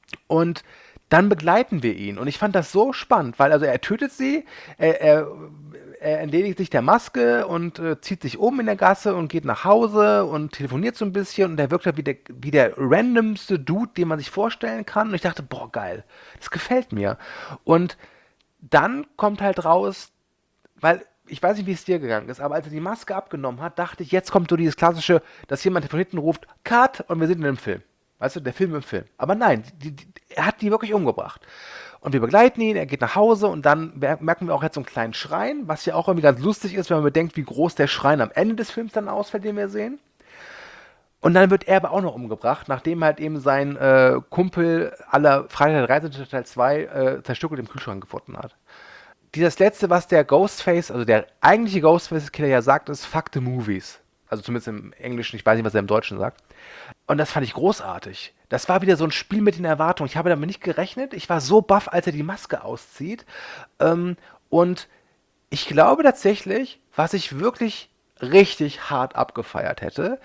Speaker 4: Und dann begleiten wir ihn. Und ich fand das so spannend, weil also er tötet sie, er, er, er entledigt sich der Maske und äh, zieht sich um in der Gasse und geht nach Hause und telefoniert so ein bisschen. Und er wirkt halt wie der, wie der randomste Dude, den man sich vorstellen kann. Und ich dachte, boah, geil, das gefällt mir. Und dann kommt halt raus, weil ich weiß nicht, wie es dir gegangen ist, aber als er die Maske abgenommen hat, dachte ich, jetzt kommt so dieses klassische, dass jemand von hinten ruft, Cut, und wir sind in einem Film. Weißt du, der Film im Film. Aber nein, die, die, er hat die wirklich umgebracht. Und wir begleiten ihn, er geht nach Hause und dann mer- merken wir auch jetzt so einen kleinen Schrein, was ja auch irgendwie ganz lustig ist, wenn man bedenkt, wie groß der Schrein am Ende des Films dann ausfällt, den wir sehen. Und dann wird er aber auch noch umgebracht, nachdem halt eben sein äh, Kumpel aller Freitag der dreizehnte Teil zwei äh, zerstückelt im Kühlschrank gefunden hat. Dieses letzte, was der Ghostface, also der eigentliche Ghostface-Killer ja sagt, ist Fuck the Movies. Also zumindest im Englischen, ich weiß nicht, was er im Deutschen sagt. Und das fand ich großartig. Das war wieder so ein Spiel mit den Erwartungen. Ich habe damit nicht gerechnet. Ich war so baff, als er die Maske auszieht. Ähm, und ich glaube tatsächlich, was ich wirklich richtig hart abgefeiert hätte,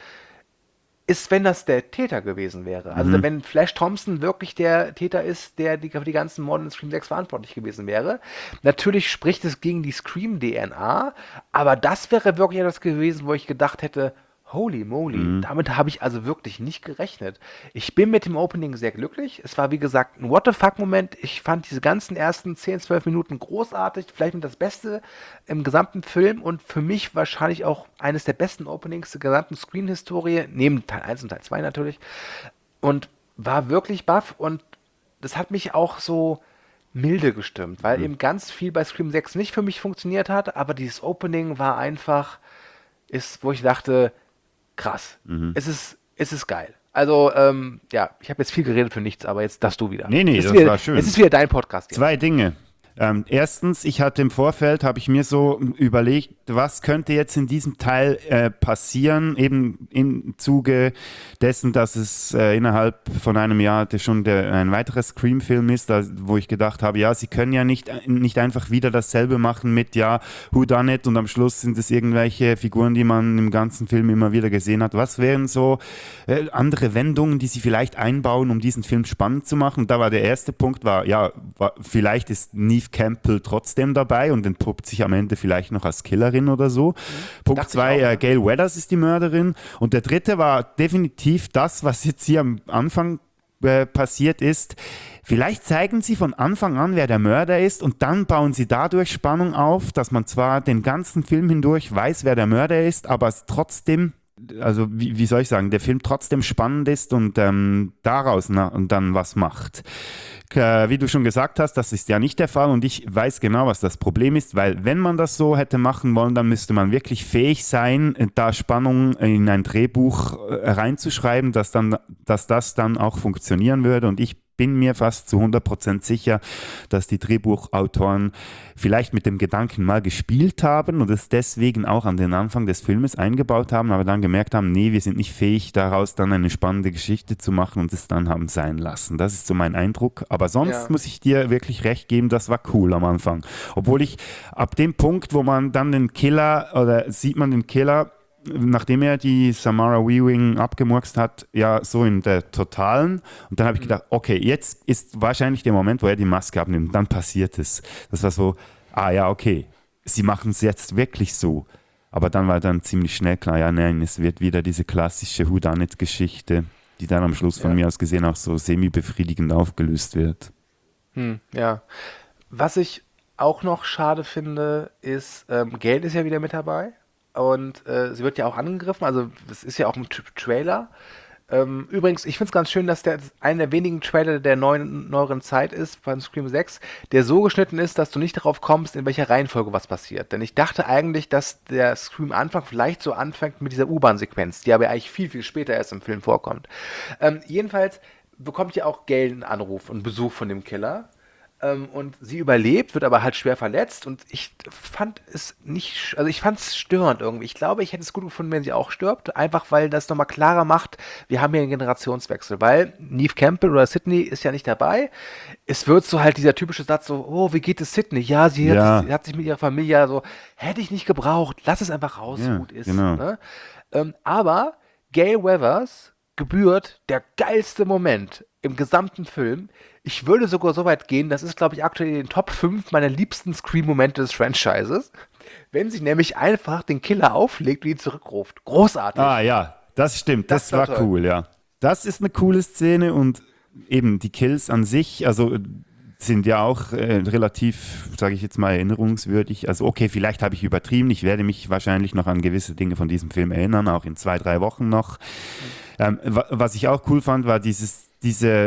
Speaker 4: ist, wenn das der Täter gewesen wäre. Also
Speaker 3: Mhm.
Speaker 4: wenn Flash Thompson wirklich der Täter ist, der die, für die ganzen Morde in Scream sechs verantwortlich gewesen wäre. Natürlich spricht es gegen die Scream-D N A, aber das wäre wirklich etwas gewesen, wo ich gedacht hätte, holy moly,
Speaker 3: Mhm.
Speaker 4: damit habe ich also wirklich nicht gerechnet. Ich bin mit dem Opening sehr glücklich. Es war, wie gesagt, ein What-the-fuck-Moment. Ich fand diese ganzen ersten zehn, zwölf Minuten großartig. Vielleicht mit das Beste im gesamten Film und für mich wahrscheinlich auch eines der besten Openings der gesamten Screen-Historie, neben Teil eins und Teil zwei natürlich. Und war wirklich baff und das hat mich auch so milde gestimmt, weil eben ganz viel bei Scream sechs nicht für mich funktioniert hat, aber dieses Opening war einfach, ist, wo ich dachte, krass.
Speaker 3: Mhm.
Speaker 4: Es ist, es ist geil. Also, ähm, ja, ich habe jetzt viel geredet für nichts, aber jetzt darfst du wieder.
Speaker 3: Nee, nee,
Speaker 4: es ist
Speaker 3: das
Speaker 4: wieder,
Speaker 3: war schön.
Speaker 4: Es ist wieder dein Podcast. Hier.
Speaker 3: Zwei Dinge. Ähm, erstens, ich hatte im Vorfeld, habe ich mir so überlegt, was könnte jetzt in diesem Teil äh, passieren, eben im Zuge dessen, dass es äh, innerhalb von einem Jahr der schon der, ein weiterer Scream-Film ist, da, wo ich gedacht habe, ja, sie können ja nicht, nicht einfach wieder dasselbe machen mit, ja, Whodunit und am Schluss sind es irgendwelche Figuren, die man im ganzen Film immer wieder gesehen hat. Was wären so äh, andere Wendungen, die sie vielleicht einbauen, um diesen Film spannend zu machen? Und da war der erste Punkt, war, ja, war, vielleicht ist Neve Campbell trotzdem dabei und entpuppt sich am Ende vielleicht noch als Killerin oder so. Mhm. Punkt
Speaker 4: Dachte
Speaker 3: zwei,
Speaker 4: ich auch,
Speaker 3: äh,
Speaker 4: ja.
Speaker 3: Gail Weathers ist die Mörderin. Und der dritte war definitiv das, was jetzt hier am Anfang äh, passiert ist. Vielleicht zeigen sie von Anfang an, wer der Mörder ist und dann bauen sie dadurch Spannung auf, dass man zwar den ganzen Film hindurch weiß, wer der Mörder ist, aber es trotzdem, also wie, wie soll ich sagen, der Film trotzdem spannend ist und ähm, daraus na, und dann was macht. Äh, wie du schon gesagt hast, das ist ja nicht der Fall und ich weiß genau, was das Problem ist, weil wenn man das so hätte machen wollen, dann müsste man wirklich fähig sein, da Spannung in ein Drehbuch äh, reinzuschreiben, dass, dann, dass das dann auch funktionieren würde und ich bin mir fast zu hundert Prozent sicher, dass die Drehbuchautoren vielleicht mit dem Gedanken mal gespielt haben und es deswegen auch an den Anfang des Filmes eingebaut haben, aber dann gemerkt haben, nee, wir sind nicht fähig, daraus dann eine spannende Geschichte zu machen und es dann haben sein lassen. Das ist so mein Eindruck. Aber sonst
Speaker 4: Ja.
Speaker 3: muss ich dir wirklich recht geben, das war cool am Anfang. Obwohl ich ab dem Punkt, wo man dann den Killer oder sieht man den Killer, nachdem er die Samara Weaving abgemurkst hat, ja so in der Totalen. Und dann habe ich gedacht, okay, jetzt ist wahrscheinlich der Moment, wo er die Maske abnimmt. Dann passiert es. Das war so, ah ja, okay, sie machen es jetzt wirklich so. Aber dann war dann ziemlich schnell klar, ja nein, es wird wieder diese klassische Whodunit-Geschichte, die dann am Schluss von
Speaker 4: Ja.
Speaker 3: mir aus gesehen auch so semi-befriedigend aufgelöst wird.
Speaker 4: Hm, ja. Was ich auch noch schade finde, ist, ähm, Gail ist ja wieder mit dabei. Und äh, sie wird ja auch angegriffen, also das ist ja auch ein Tra- Trailer. Ähm, übrigens, ich finde es ganz schön, dass der einer der wenigen Trailer der neuen, neueren Zeit ist, von Scream sechs, der so geschnitten ist, dass du nicht darauf kommst, in welcher Reihenfolge was passiert. Denn ich dachte eigentlich, dass der Scream-Anfang vielleicht so anfängt mit dieser U-Bahn-Sequenz, die aber eigentlich viel, viel später erst im Film vorkommt. Ähm, jedenfalls bekommt ja auch Gail einen Anruf und Besuch von dem Killer. Ähm, und sie überlebt, wird aber halt schwer verletzt und ich fand es nicht, also ich fand es störend irgendwie. Ich glaube, ich hätte es gut gefunden, wenn sie auch stirbt, einfach weil das nochmal klarer macht, wir haben hier einen Generationswechsel, weil Neve Campbell oder Sydney ist ja nicht dabei. Es wird so halt dieser typische Satz so, oh, wie geht es Sydney? Ja, sie,
Speaker 3: Ja.
Speaker 4: Hat, sie hat sich mit ihrer Familie so, hätte ich nicht gebraucht, lass es einfach raus,
Speaker 3: Ja,
Speaker 4: gut ist.
Speaker 3: genau.
Speaker 4: Ne? Ähm, aber Gail Weathers gebührt der geilste Moment im gesamten Film. Ich würde sogar so weit gehen, das ist, glaube ich, aktuell in den Top fünf meiner liebsten Scream-Momente des Franchises, wenn sie nämlich einfach den Killer auflegt und ihn zurückruft. Großartig.
Speaker 3: Ah ja, das stimmt, das,
Speaker 4: Das war
Speaker 3: war
Speaker 4: toll.
Speaker 3: cool, ja. Das ist eine coole Szene und eben die Kills an sich, also sind ja auch äh, relativ, sage ich jetzt mal, erinnerungswürdig. Also okay, vielleicht habe ich übertrieben, ich werde mich wahrscheinlich noch an gewisse Dinge von diesem Film erinnern, auch in zwei, drei Wochen noch. Ähm, wa- was ich auch cool fand, war dieses, diese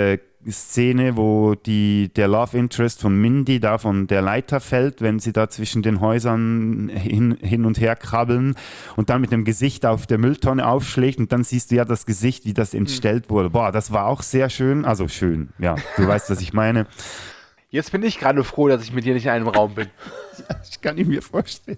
Speaker 3: Szene, wo die, der Love Interest von Mindy da von der Leiter fällt, wenn sie da zwischen den Häusern hin, hin und her krabbeln und dann mit dem Gesicht auf der Mülltonne aufschlägt und dann siehst du ja das Gesicht, wie das entstellt wurde. Boah, das war auch sehr schön, also schön, ja, du weißt, was ich meine.
Speaker 4: Jetzt bin ich gerade froh, dass ich mit dir nicht in einem Raum bin.
Speaker 3: Das kann ich mir vorstellen.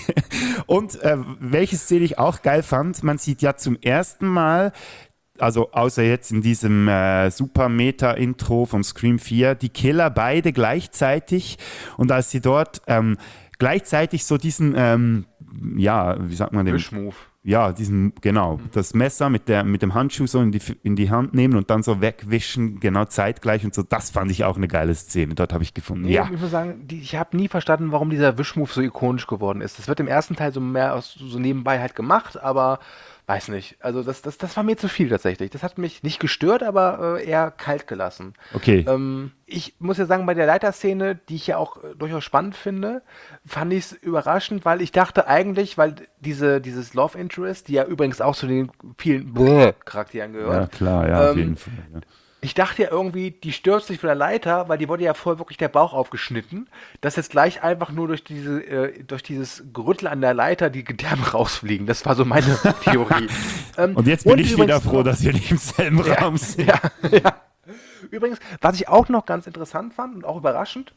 Speaker 3: Und äh, welche Szene ich auch geil fand, man sieht ja zum ersten Mal, also außer jetzt in diesem äh, super Meta-Intro von Scream vier, die Killer beide gleichzeitig und als sie dort ähm, gleichzeitig so diesen, ähm, ja, wie sagt man den?
Speaker 4: Wischmove.
Speaker 3: Ja, diesen, genau, das Messer mit, der, mit dem Handschuh so in die, in die Hand nehmen und dann so wegwischen, genau zeitgleich und so, das fand ich auch eine geile Szene, dort habe ich gefunden,
Speaker 4: Nee,
Speaker 3: ja.
Speaker 4: Ich muss sagen, die, ich habe nie verstanden, warum dieser Wischmove so ikonisch geworden ist. Das wird im ersten Teil so mehr aus, so nebenbei halt gemacht, aber weiß nicht. Also das, das, das war mir zu viel tatsächlich. Das hat mich nicht gestört, aber äh, eher kalt gelassen.
Speaker 3: Okay.
Speaker 4: Ähm, ich muss ja sagen, bei der Leiterszene, die ich ja auch äh, durchaus spannend finde, fand ich es überraschend, weil ich dachte eigentlich, weil diese, dieses Love Interest, die ja übrigens auch zu den vielen Charakteren gehört.
Speaker 3: Ja, klar, ja, auf
Speaker 4: ähm,
Speaker 3: jeden Fall. Ja.
Speaker 4: Ich dachte ja irgendwie, die stürzt sich von der Leiter, weil die wurde ja vorher wirklich der Bauch aufgeschnitten, dass jetzt gleich einfach nur durch diese, äh, durch dieses Gerüttel an der Leiter die Gedärme rausfliegen. Das war so meine Theorie. ähm,
Speaker 3: Und jetzt bin ich wieder
Speaker 4: übrigens
Speaker 3: froh,
Speaker 4: noch-
Speaker 3: dass wir nicht im selben Raum sind.
Speaker 4: ja, ja. Übrigens, was ich auch noch ganz interessant fand und auch überraschend,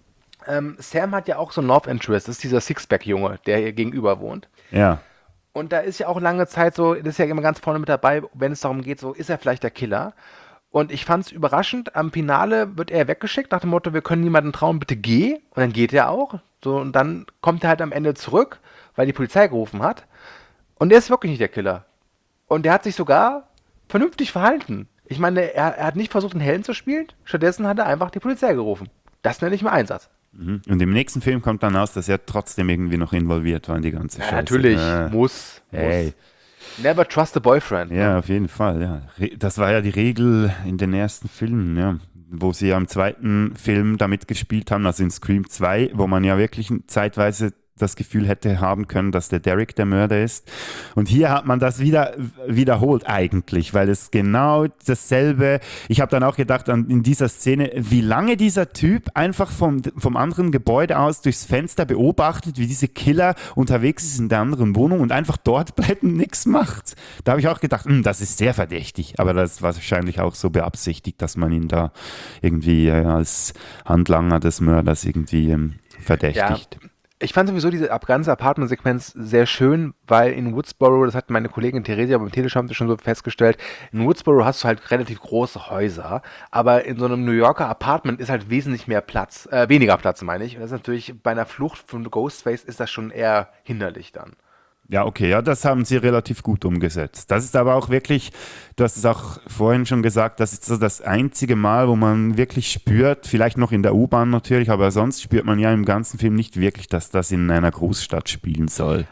Speaker 4: ähm, Sam hat ja auch so ein Love Interest, das ist dieser Sixpack-Junge, der hier gegenüber wohnt.
Speaker 3: Ja.
Speaker 4: Und da ist ja auch lange Zeit so, das ist ja immer ganz vorne mit dabei, wenn es darum geht, so ist er vielleicht der Killer. Und ich fand es überraschend, am Finale wird er weggeschickt nach dem Motto, wir können niemanden trauen, bitte geh. Und dann geht er auch. So, und dann kommt er halt am Ende zurück, weil die Polizei gerufen hat. Und der ist wirklich nicht der Killer. Und der hat sich sogar vernünftig verhalten. Ich meine, er, er hat nicht versucht, einen Helden zu spielen, stattdessen hat er einfach die Polizei gerufen. Das nenne ich mal Einsatz.
Speaker 3: Mhm. Und im nächsten Film kommt dann raus, dass er trotzdem irgendwie noch involviert war in die ganze
Speaker 4: Ja,
Speaker 3: Scheiße.
Speaker 4: natürlich,
Speaker 3: Ja.
Speaker 4: muss, muss.
Speaker 3: Hey.
Speaker 4: Never trust a boyfriend.
Speaker 3: Ja, auf jeden Fall, ja. Re- Das war ja die Regel in den ersten Filmen, ja. Wo sie ja im zweiten Film damit gespielt haben, also in Scream zwei, wo man ja wirklich zeitweise das Gefühl hätte haben können, dass der Derek der Mörder ist. Und hier hat man das wieder wiederholt eigentlich, weil es genau dasselbe, ich habe dann auch gedacht an, in dieser Szene, wie lange dieser Typ einfach vom, vom anderen Gebäude aus durchs Fenster beobachtet, wie diese Killer unterwegs ist in der anderen Wohnung und einfach dort bleibt und nichts macht. Da habe ich auch gedacht, hm, das ist sehr verdächtig, aber das war wahrscheinlich auch so beabsichtigt, dass man ihn da irgendwie äh, als Handlanger des Mörders irgendwie ähm, verdächtigt.
Speaker 4: Ja. Ich fand sowieso diese ab- ganze Apartment-Sequenz sehr schön, weil in Woodsboro, das hat meine Kollegin Theresia beim Teleschampte schon so festgestellt, in Woodsboro hast du halt relativ große Häuser, aber in so einem New Yorker Apartment ist halt wesentlich mehr Platz, äh, weniger Platz meine ich. Und das ist natürlich bei einer Flucht von Ghostface ist das schon eher hinderlich dann.
Speaker 3: Ja, okay, ja, das haben sie relativ gut umgesetzt. Das ist aber auch wirklich, du hast es auch vorhin schon gesagt, das ist so das einzige Mal, wo man wirklich spürt, vielleicht noch in der U-Bahn natürlich, aber sonst spürt man ja im ganzen Film nicht wirklich, dass das in einer Großstadt spielen soll.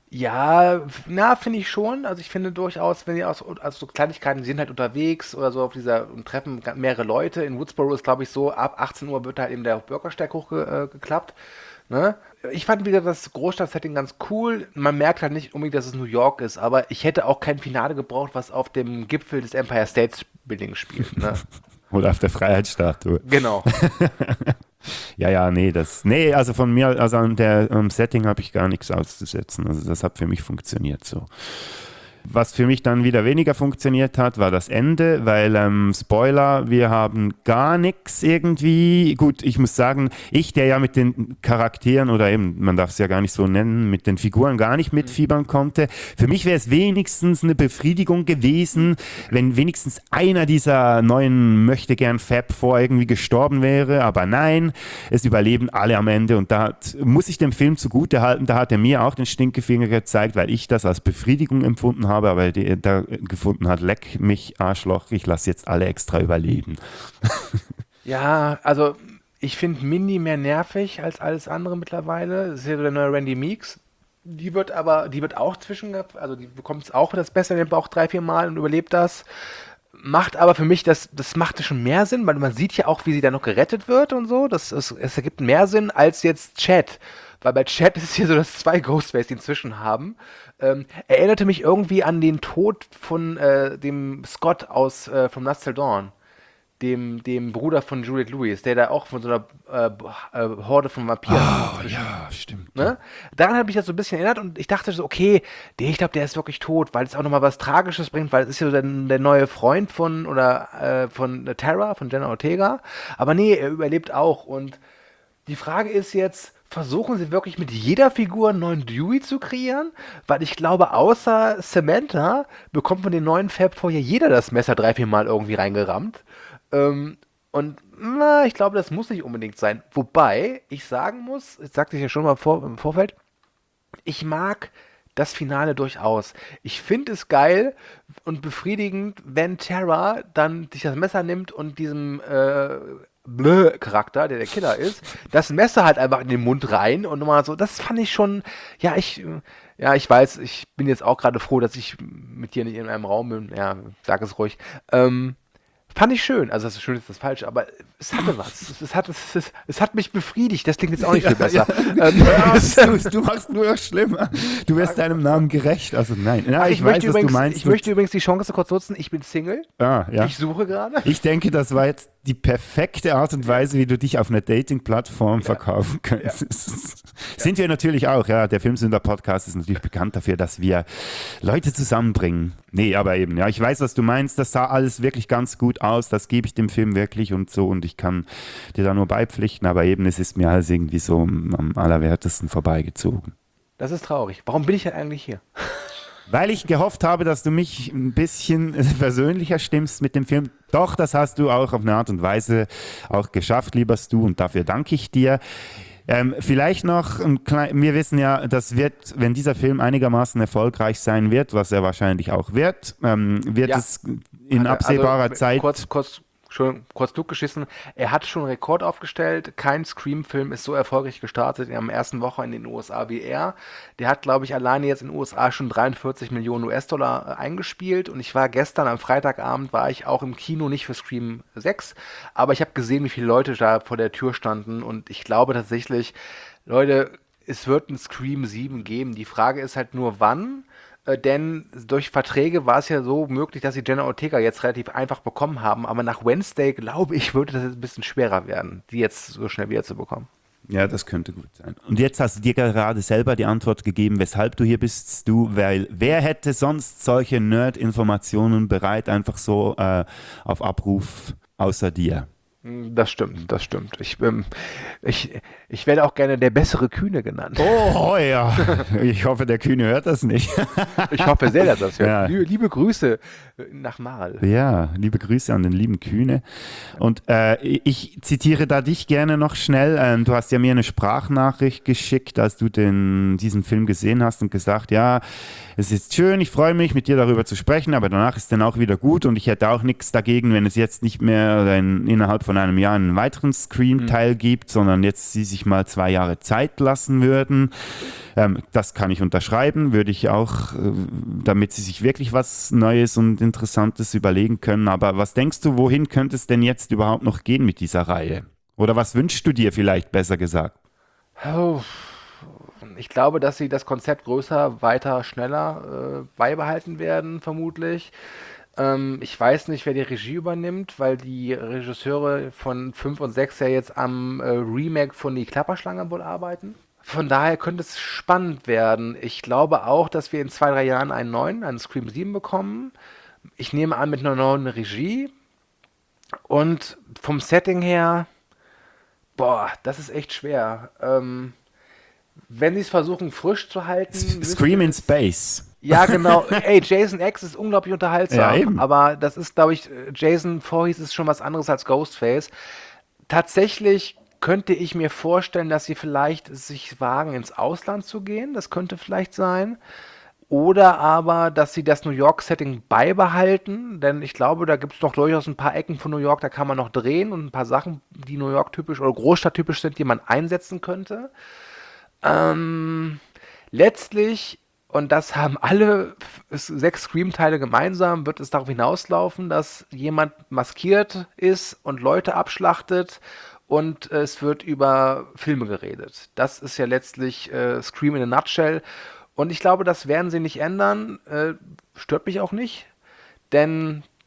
Speaker 4: Ja, na, finde ich schon. Also ich finde durchaus, wenn die aus, also so Kleinigkeiten, die sind halt unterwegs oder so auf dieser Treppen mehrere Leute. In Woodsboro ist, glaube ich, so, ab achtzehn Uhr wird halt eben der Bürgersteig hochgeklappt. Ne? Ich fand wieder das Großstadt-Setting ganz cool. Man merkt halt nicht unbedingt, dass es New York ist, aber ich hätte auch kein Finale gebraucht, was auf dem Gipfel des Empire State Building spielt. Ne?
Speaker 3: Oder auf der Freiheitsstatue.
Speaker 4: Genau.
Speaker 3: Ja, ja, nee, das, nee, also von mir, also an der am Setting habe ich gar nichts auszusetzen. Also das hat für mich funktioniert so. Was für mich dann wieder weniger funktioniert hat, war das Ende, weil, ähm, Spoiler, wir haben gar nichts irgendwie. Gut, ich muss sagen, ich, der ja mit den Charakteren oder eben, man darf es ja gar nicht so nennen, mit den Figuren gar nicht mitfiebern konnte, für mich wäre es wenigstens eine Befriedigung gewesen, wenn wenigstens einer dieser neuen Möchtegern-Fab-Four irgendwie gestorben wäre, aber nein, es überleben alle am Ende und da hat, muss ich dem Film zugute halten, da hat er mir auch den Stinkefinger gezeigt, weil ich das als Befriedigung empfunden habe, aber die, da gefunden hat, leck mich Arschloch, ich lasse jetzt alle extra überleben.
Speaker 4: Ja, also ich finde Mindy mehr nervig als alles andere mittlerweile. Das ist ja so der neue Randy Meeks. Die wird aber, die wird auch zwischen, also die bekommt es auch das Beste in den Bauch drei, vier Mal und überlebt das. Macht aber für mich, das, das macht schon mehr Sinn, weil man sieht ja auch, wie sie da noch gerettet wird und so. Das, es, es ergibt mehr Sinn als jetzt Chad. Weil bei Chad ist es hier so, dass zwei Ghostface die inzwischen haben. Ähm, erinnerte mich irgendwie an den Tod von äh, dem Scott aus äh, From Dusk Till Dawn. dem, dem Bruder von Juliette Lewis, der da auch von so einer äh, äh, Horde von Vampiren.
Speaker 3: Oh, ja, stimmt.
Speaker 4: Ne? Daran hat mich das so ein bisschen erinnert und ich dachte so, okay, der, ich glaube, der ist wirklich tot, weil es auch nochmal was Tragisches bringt, weil es ist ja so der, der neue Freund von oder äh, von Tara, von Jenna Ortega. Aber nee, er überlebt auch. Und die Frage ist jetzt, versuchen sie wirklich mit jeder Figur einen neuen Dewey zu kreieren? Weil ich glaube, außer Samantha bekommt von den neuen Fab Four ja jeder das Messer drei, vier Mal irgendwie reingerammt. Ähm, und na, ich glaube, das muss nicht unbedingt sein. Wobei ich sagen muss, das sagte ich ja schon mal vor, im Vorfeld, ich mag das Finale durchaus. Ich finde es geil und befriedigend, wenn Tara dann sich das Messer nimmt und diesem äh, Blö-Charakter, der der Killer ist, das Messer halt einfach in den Mund rein und nochmal so, das fand ich schon, ja, ich, ja, ich weiß, ich bin jetzt auch gerade froh, dass ich mit dir nicht in einem Raum bin, ja, sag es ruhig, ähm, fand ich schön, also das ist schön ist das falsch, aber es hatte was. Es, es, hat, es, es, es hat mich befriedigt, das klingt jetzt auch nicht viel besser.
Speaker 3: Ja,
Speaker 4: Ähm,
Speaker 3: ja, du, du machst nur schlimmer. Du wirst deinem Namen gerecht. Also nein, ja, ich,
Speaker 4: ich,
Speaker 3: weiß,
Speaker 4: möchte
Speaker 3: was
Speaker 4: übrigens,
Speaker 3: du meinst.
Speaker 4: ich möchte übrigens die Chance kurz nutzen, ich bin Single,
Speaker 3: ah, ja.
Speaker 4: ich suche gerade.
Speaker 3: Ich denke, das war jetzt die perfekte Art und Weise, wie du dich auf einer Dating-Plattform verkaufen könntest. Sind wir natürlich auch, ja. Der Filmsünder-Podcast ist natürlich bekannt dafür, dass wir Leute zusammenbringen. Nee, aber eben, ja, ich weiß, was du meinst. Das sah alles wirklich ganz gut aus. Das gebe ich dem Film wirklich und so. Und ich kann dir da nur beipflichten. Aber eben, es ist mir alles irgendwie so am allerwertesten vorbeigezogen.
Speaker 4: Das ist traurig. Warum bin ich denn eigentlich hier?
Speaker 3: Weil ich gehofft habe, dass du mich ein bisschen versöhnlicher stimmst mit dem Film. Doch, das hast du auch auf eine Art und Weise auch geschafft, lieber Stu, und dafür danke ich dir. Ähm, vielleicht noch, ein klein, wir wissen ja, das wird, wenn dieser Film einigermaßen erfolgreich sein wird, was er wahrscheinlich auch wird, ähm, wird
Speaker 4: Ja.
Speaker 3: es in
Speaker 4: Also,
Speaker 3: absehbarer Zeit...
Speaker 4: Kurz, kurz, schon kurz Flug geschissen. Er hat schon einen Rekord aufgestellt. Kein Scream-Film ist so erfolgreich gestartet in der ersten Woche in den U S A wie er. Der hat, glaube ich, alleine jetzt in den U S A schon dreiundvierzig Millionen U S-Dollar eingespielt. Und ich war gestern am Freitagabend, war ich auch im Kino, nicht für Scream sechs, aber ich habe gesehen, wie viele Leute da vor der Tür standen. Und ich glaube tatsächlich, Leute, es wird ein Scream sieben geben. Die Frage ist halt nur, wann. Denn durch Verträge war es ja so möglich, dass sie Jenna Ortega jetzt relativ einfach bekommen haben. Aber nach Wednesday, glaube ich, würde das ein bisschen schwerer werden, die jetzt so schnell wieder zu bekommen.
Speaker 3: Ja, das könnte gut sein. Und jetzt hast du dir gerade selber die Antwort gegeben, weshalb du hier bist, du, weil wer hätte sonst solche Nerd-Informationen bereit, einfach so äh, auf Abruf außer dir?
Speaker 4: Das stimmt, das stimmt. Ich, ähm, ich, ich werde auch gerne der bessere Kühne genannt.
Speaker 3: Oh ja, ich hoffe, der Kühne hört das nicht.
Speaker 4: Ich hoffe sehr, dass das hört.
Speaker 3: Ja.
Speaker 4: Liebe, liebe Grüße nach Mal.
Speaker 3: Ja, liebe Grüße an den lieben Kühne. Und äh, ich zitiere da dich gerne noch schnell. Ähm, du hast ja mir eine Sprachnachricht geschickt, als du den, diesen Film gesehen hast und gesagt, ja, es ist schön, ich freue mich, mit dir darüber zu sprechen, aber danach ist dann auch wieder gut und ich hätte auch nichts dagegen, wenn es jetzt nicht mehr oder in, innerhalb von einem Jahr einen weiteren Scream-Teil gibt, sondern jetzt sie sich mal zwei Jahre Zeit lassen würden. Ähm, das kann ich unterschreiben, würde ich auch, äh, damit sie sich wirklich was Neues und Interessantes überlegen können. Aber was denkst du, wohin könnte es denn jetzt überhaupt noch gehen mit dieser Reihe? Oder was wünschst du dir vielleicht, besser gesagt?
Speaker 4: Oh, ich glaube, dass sie das Konzept größer, weiter, schneller äh, beibehalten werden, vermutlich. Ähm, ich weiß nicht, wer die Regie übernimmt, weil die Regisseure von fünf und sechs ja jetzt am äh, Remake von Die Klapperschlange wohl arbeiten. Von daher könnte es spannend werden. Ich glaube auch, dass wir in zwei, drei Jahren einen neuen, einen Scream sieben bekommen. Ich nehme an, mit einer neuen Regie. Und vom Setting her, boah, das ist echt schwer. Ähm, wenn sie es versuchen, frisch zu halten.
Speaker 3: Scream in Space.
Speaker 4: Ja, genau. Ey, Jason X ist unglaublich unterhaltsam.
Speaker 3: Ja, eben.
Speaker 4: Aber das ist, glaube ich, Jason Voorhees ist schon was anderes als Ghostface. Tatsächlich könnte ich mir vorstellen, dass sie vielleicht sich wagen, ins Ausland zu gehen. Das könnte vielleicht sein. Oder aber, dass sie das New York-Setting beibehalten. Denn ich glaube, da gibt es doch durchaus ein paar Ecken von New York, da kann man noch drehen und ein paar Sachen, die New York-typisch oder Großstadt-typisch sind, die man einsetzen könnte. Ähm, letztlich, und das haben alle f- sechs Scream-Teile gemeinsam, wird es darauf hinauslaufen, dass jemand maskiert ist und Leute abschlachtet und es wird über Filme geredet. Das ist ja letztlich äh, Scream in a nutshell. Und ich glaube, das werden sie nicht ändern. Äh, stört mich auch nicht, denn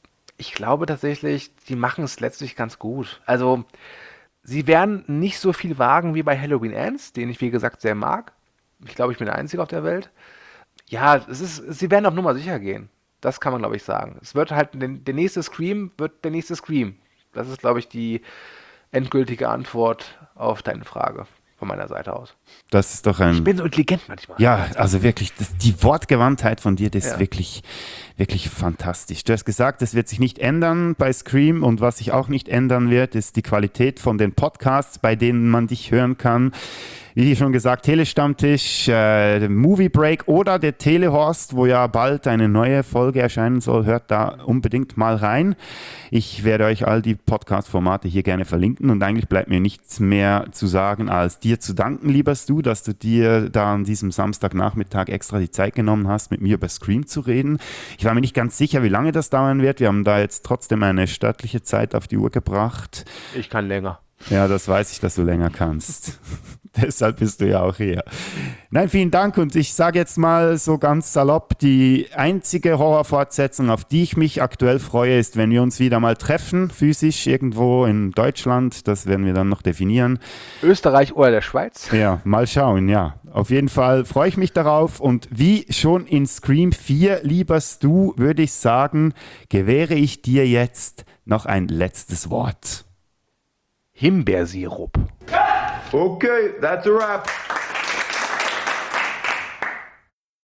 Speaker 4: Ich glaube tatsächlich, die machen es letztlich ganz gut. Also, sie werden nicht so viel wagen wie bei Halloween Ends, den ich, wie gesagt, sehr mag. Ich glaube, ich bin der Einzige auf der Welt. Ja, es ist, sie werden auf Nummer sicher gehen. Das kann man, glaube ich, sagen. Es wird halt, der, der nächste Scream wird der nächste Scream. Das ist, glaube ich, die endgültige Antwort auf deine Frage von meiner Seite aus.
Speaker 3: Das ist doch ein...
Speaker 4: Ich bin so intelligent manchmal.
Speaker 3: Ja, also wirklich, das, die Wortgewandtheit von dir, das ist
Speaker 4: Ja.
Speaker 3: wirklich, wirklich fantastisch. Du hast gesagt, das wird sich nicht ändern bei Scream und was sich auch nicht ändern wird, ist die Qualität von den Podcasts, bei denen man dich hören kann. Wie schon gesagt, Telestammtisch, äh, Movie Break oder der Telehorst, wo ja bald eine neue Folge erscheinen soll. Hört da unbedingt mal rein. Ich werde euch all die Podcast-Formate hier gerne verlinken und eigentlich bleibt mir nichts mehr zu sagen, als dir zu danken, lieber Stu, dass du dir da an diesem Samstagnachmittag extra die Zeit genommen hast, mit mir über Scream zu reden. Ich war mir nicht ganz sicher, wie lange das dauern wird. Wir haben da jetzt trotzdem eine stattliche Zeit auf die Uhr gebracht.
Speaker 4: Ich kann länger.
Speaker 3: Ja, das weiß ich, dass du länger kannst. Deshalb bist du ja auch hier. Nein, vielen Dank und ich sage jetzt mal so ganz salopp, die einzige Horrorfortsetzung, auf die ich mich aktuell freue, ist, wenn wir uns wieder mal treffen, physisch irgendwo in Deutschland. Das werden wir dann noch definieren.
Speaker 4: Österreich oder der Schweiz?
Speaker 3: Ja, mal schauen, ja. Auf jeden Fall freue ich mich darauf und wie schon in Scream vier, lieber Stu, würde ich sagen, gewähre ich dir jetzt noch ein letztes Wort.
Speaker 4: Himbeersirup.
Speaker 9: Okay, that's a wrap.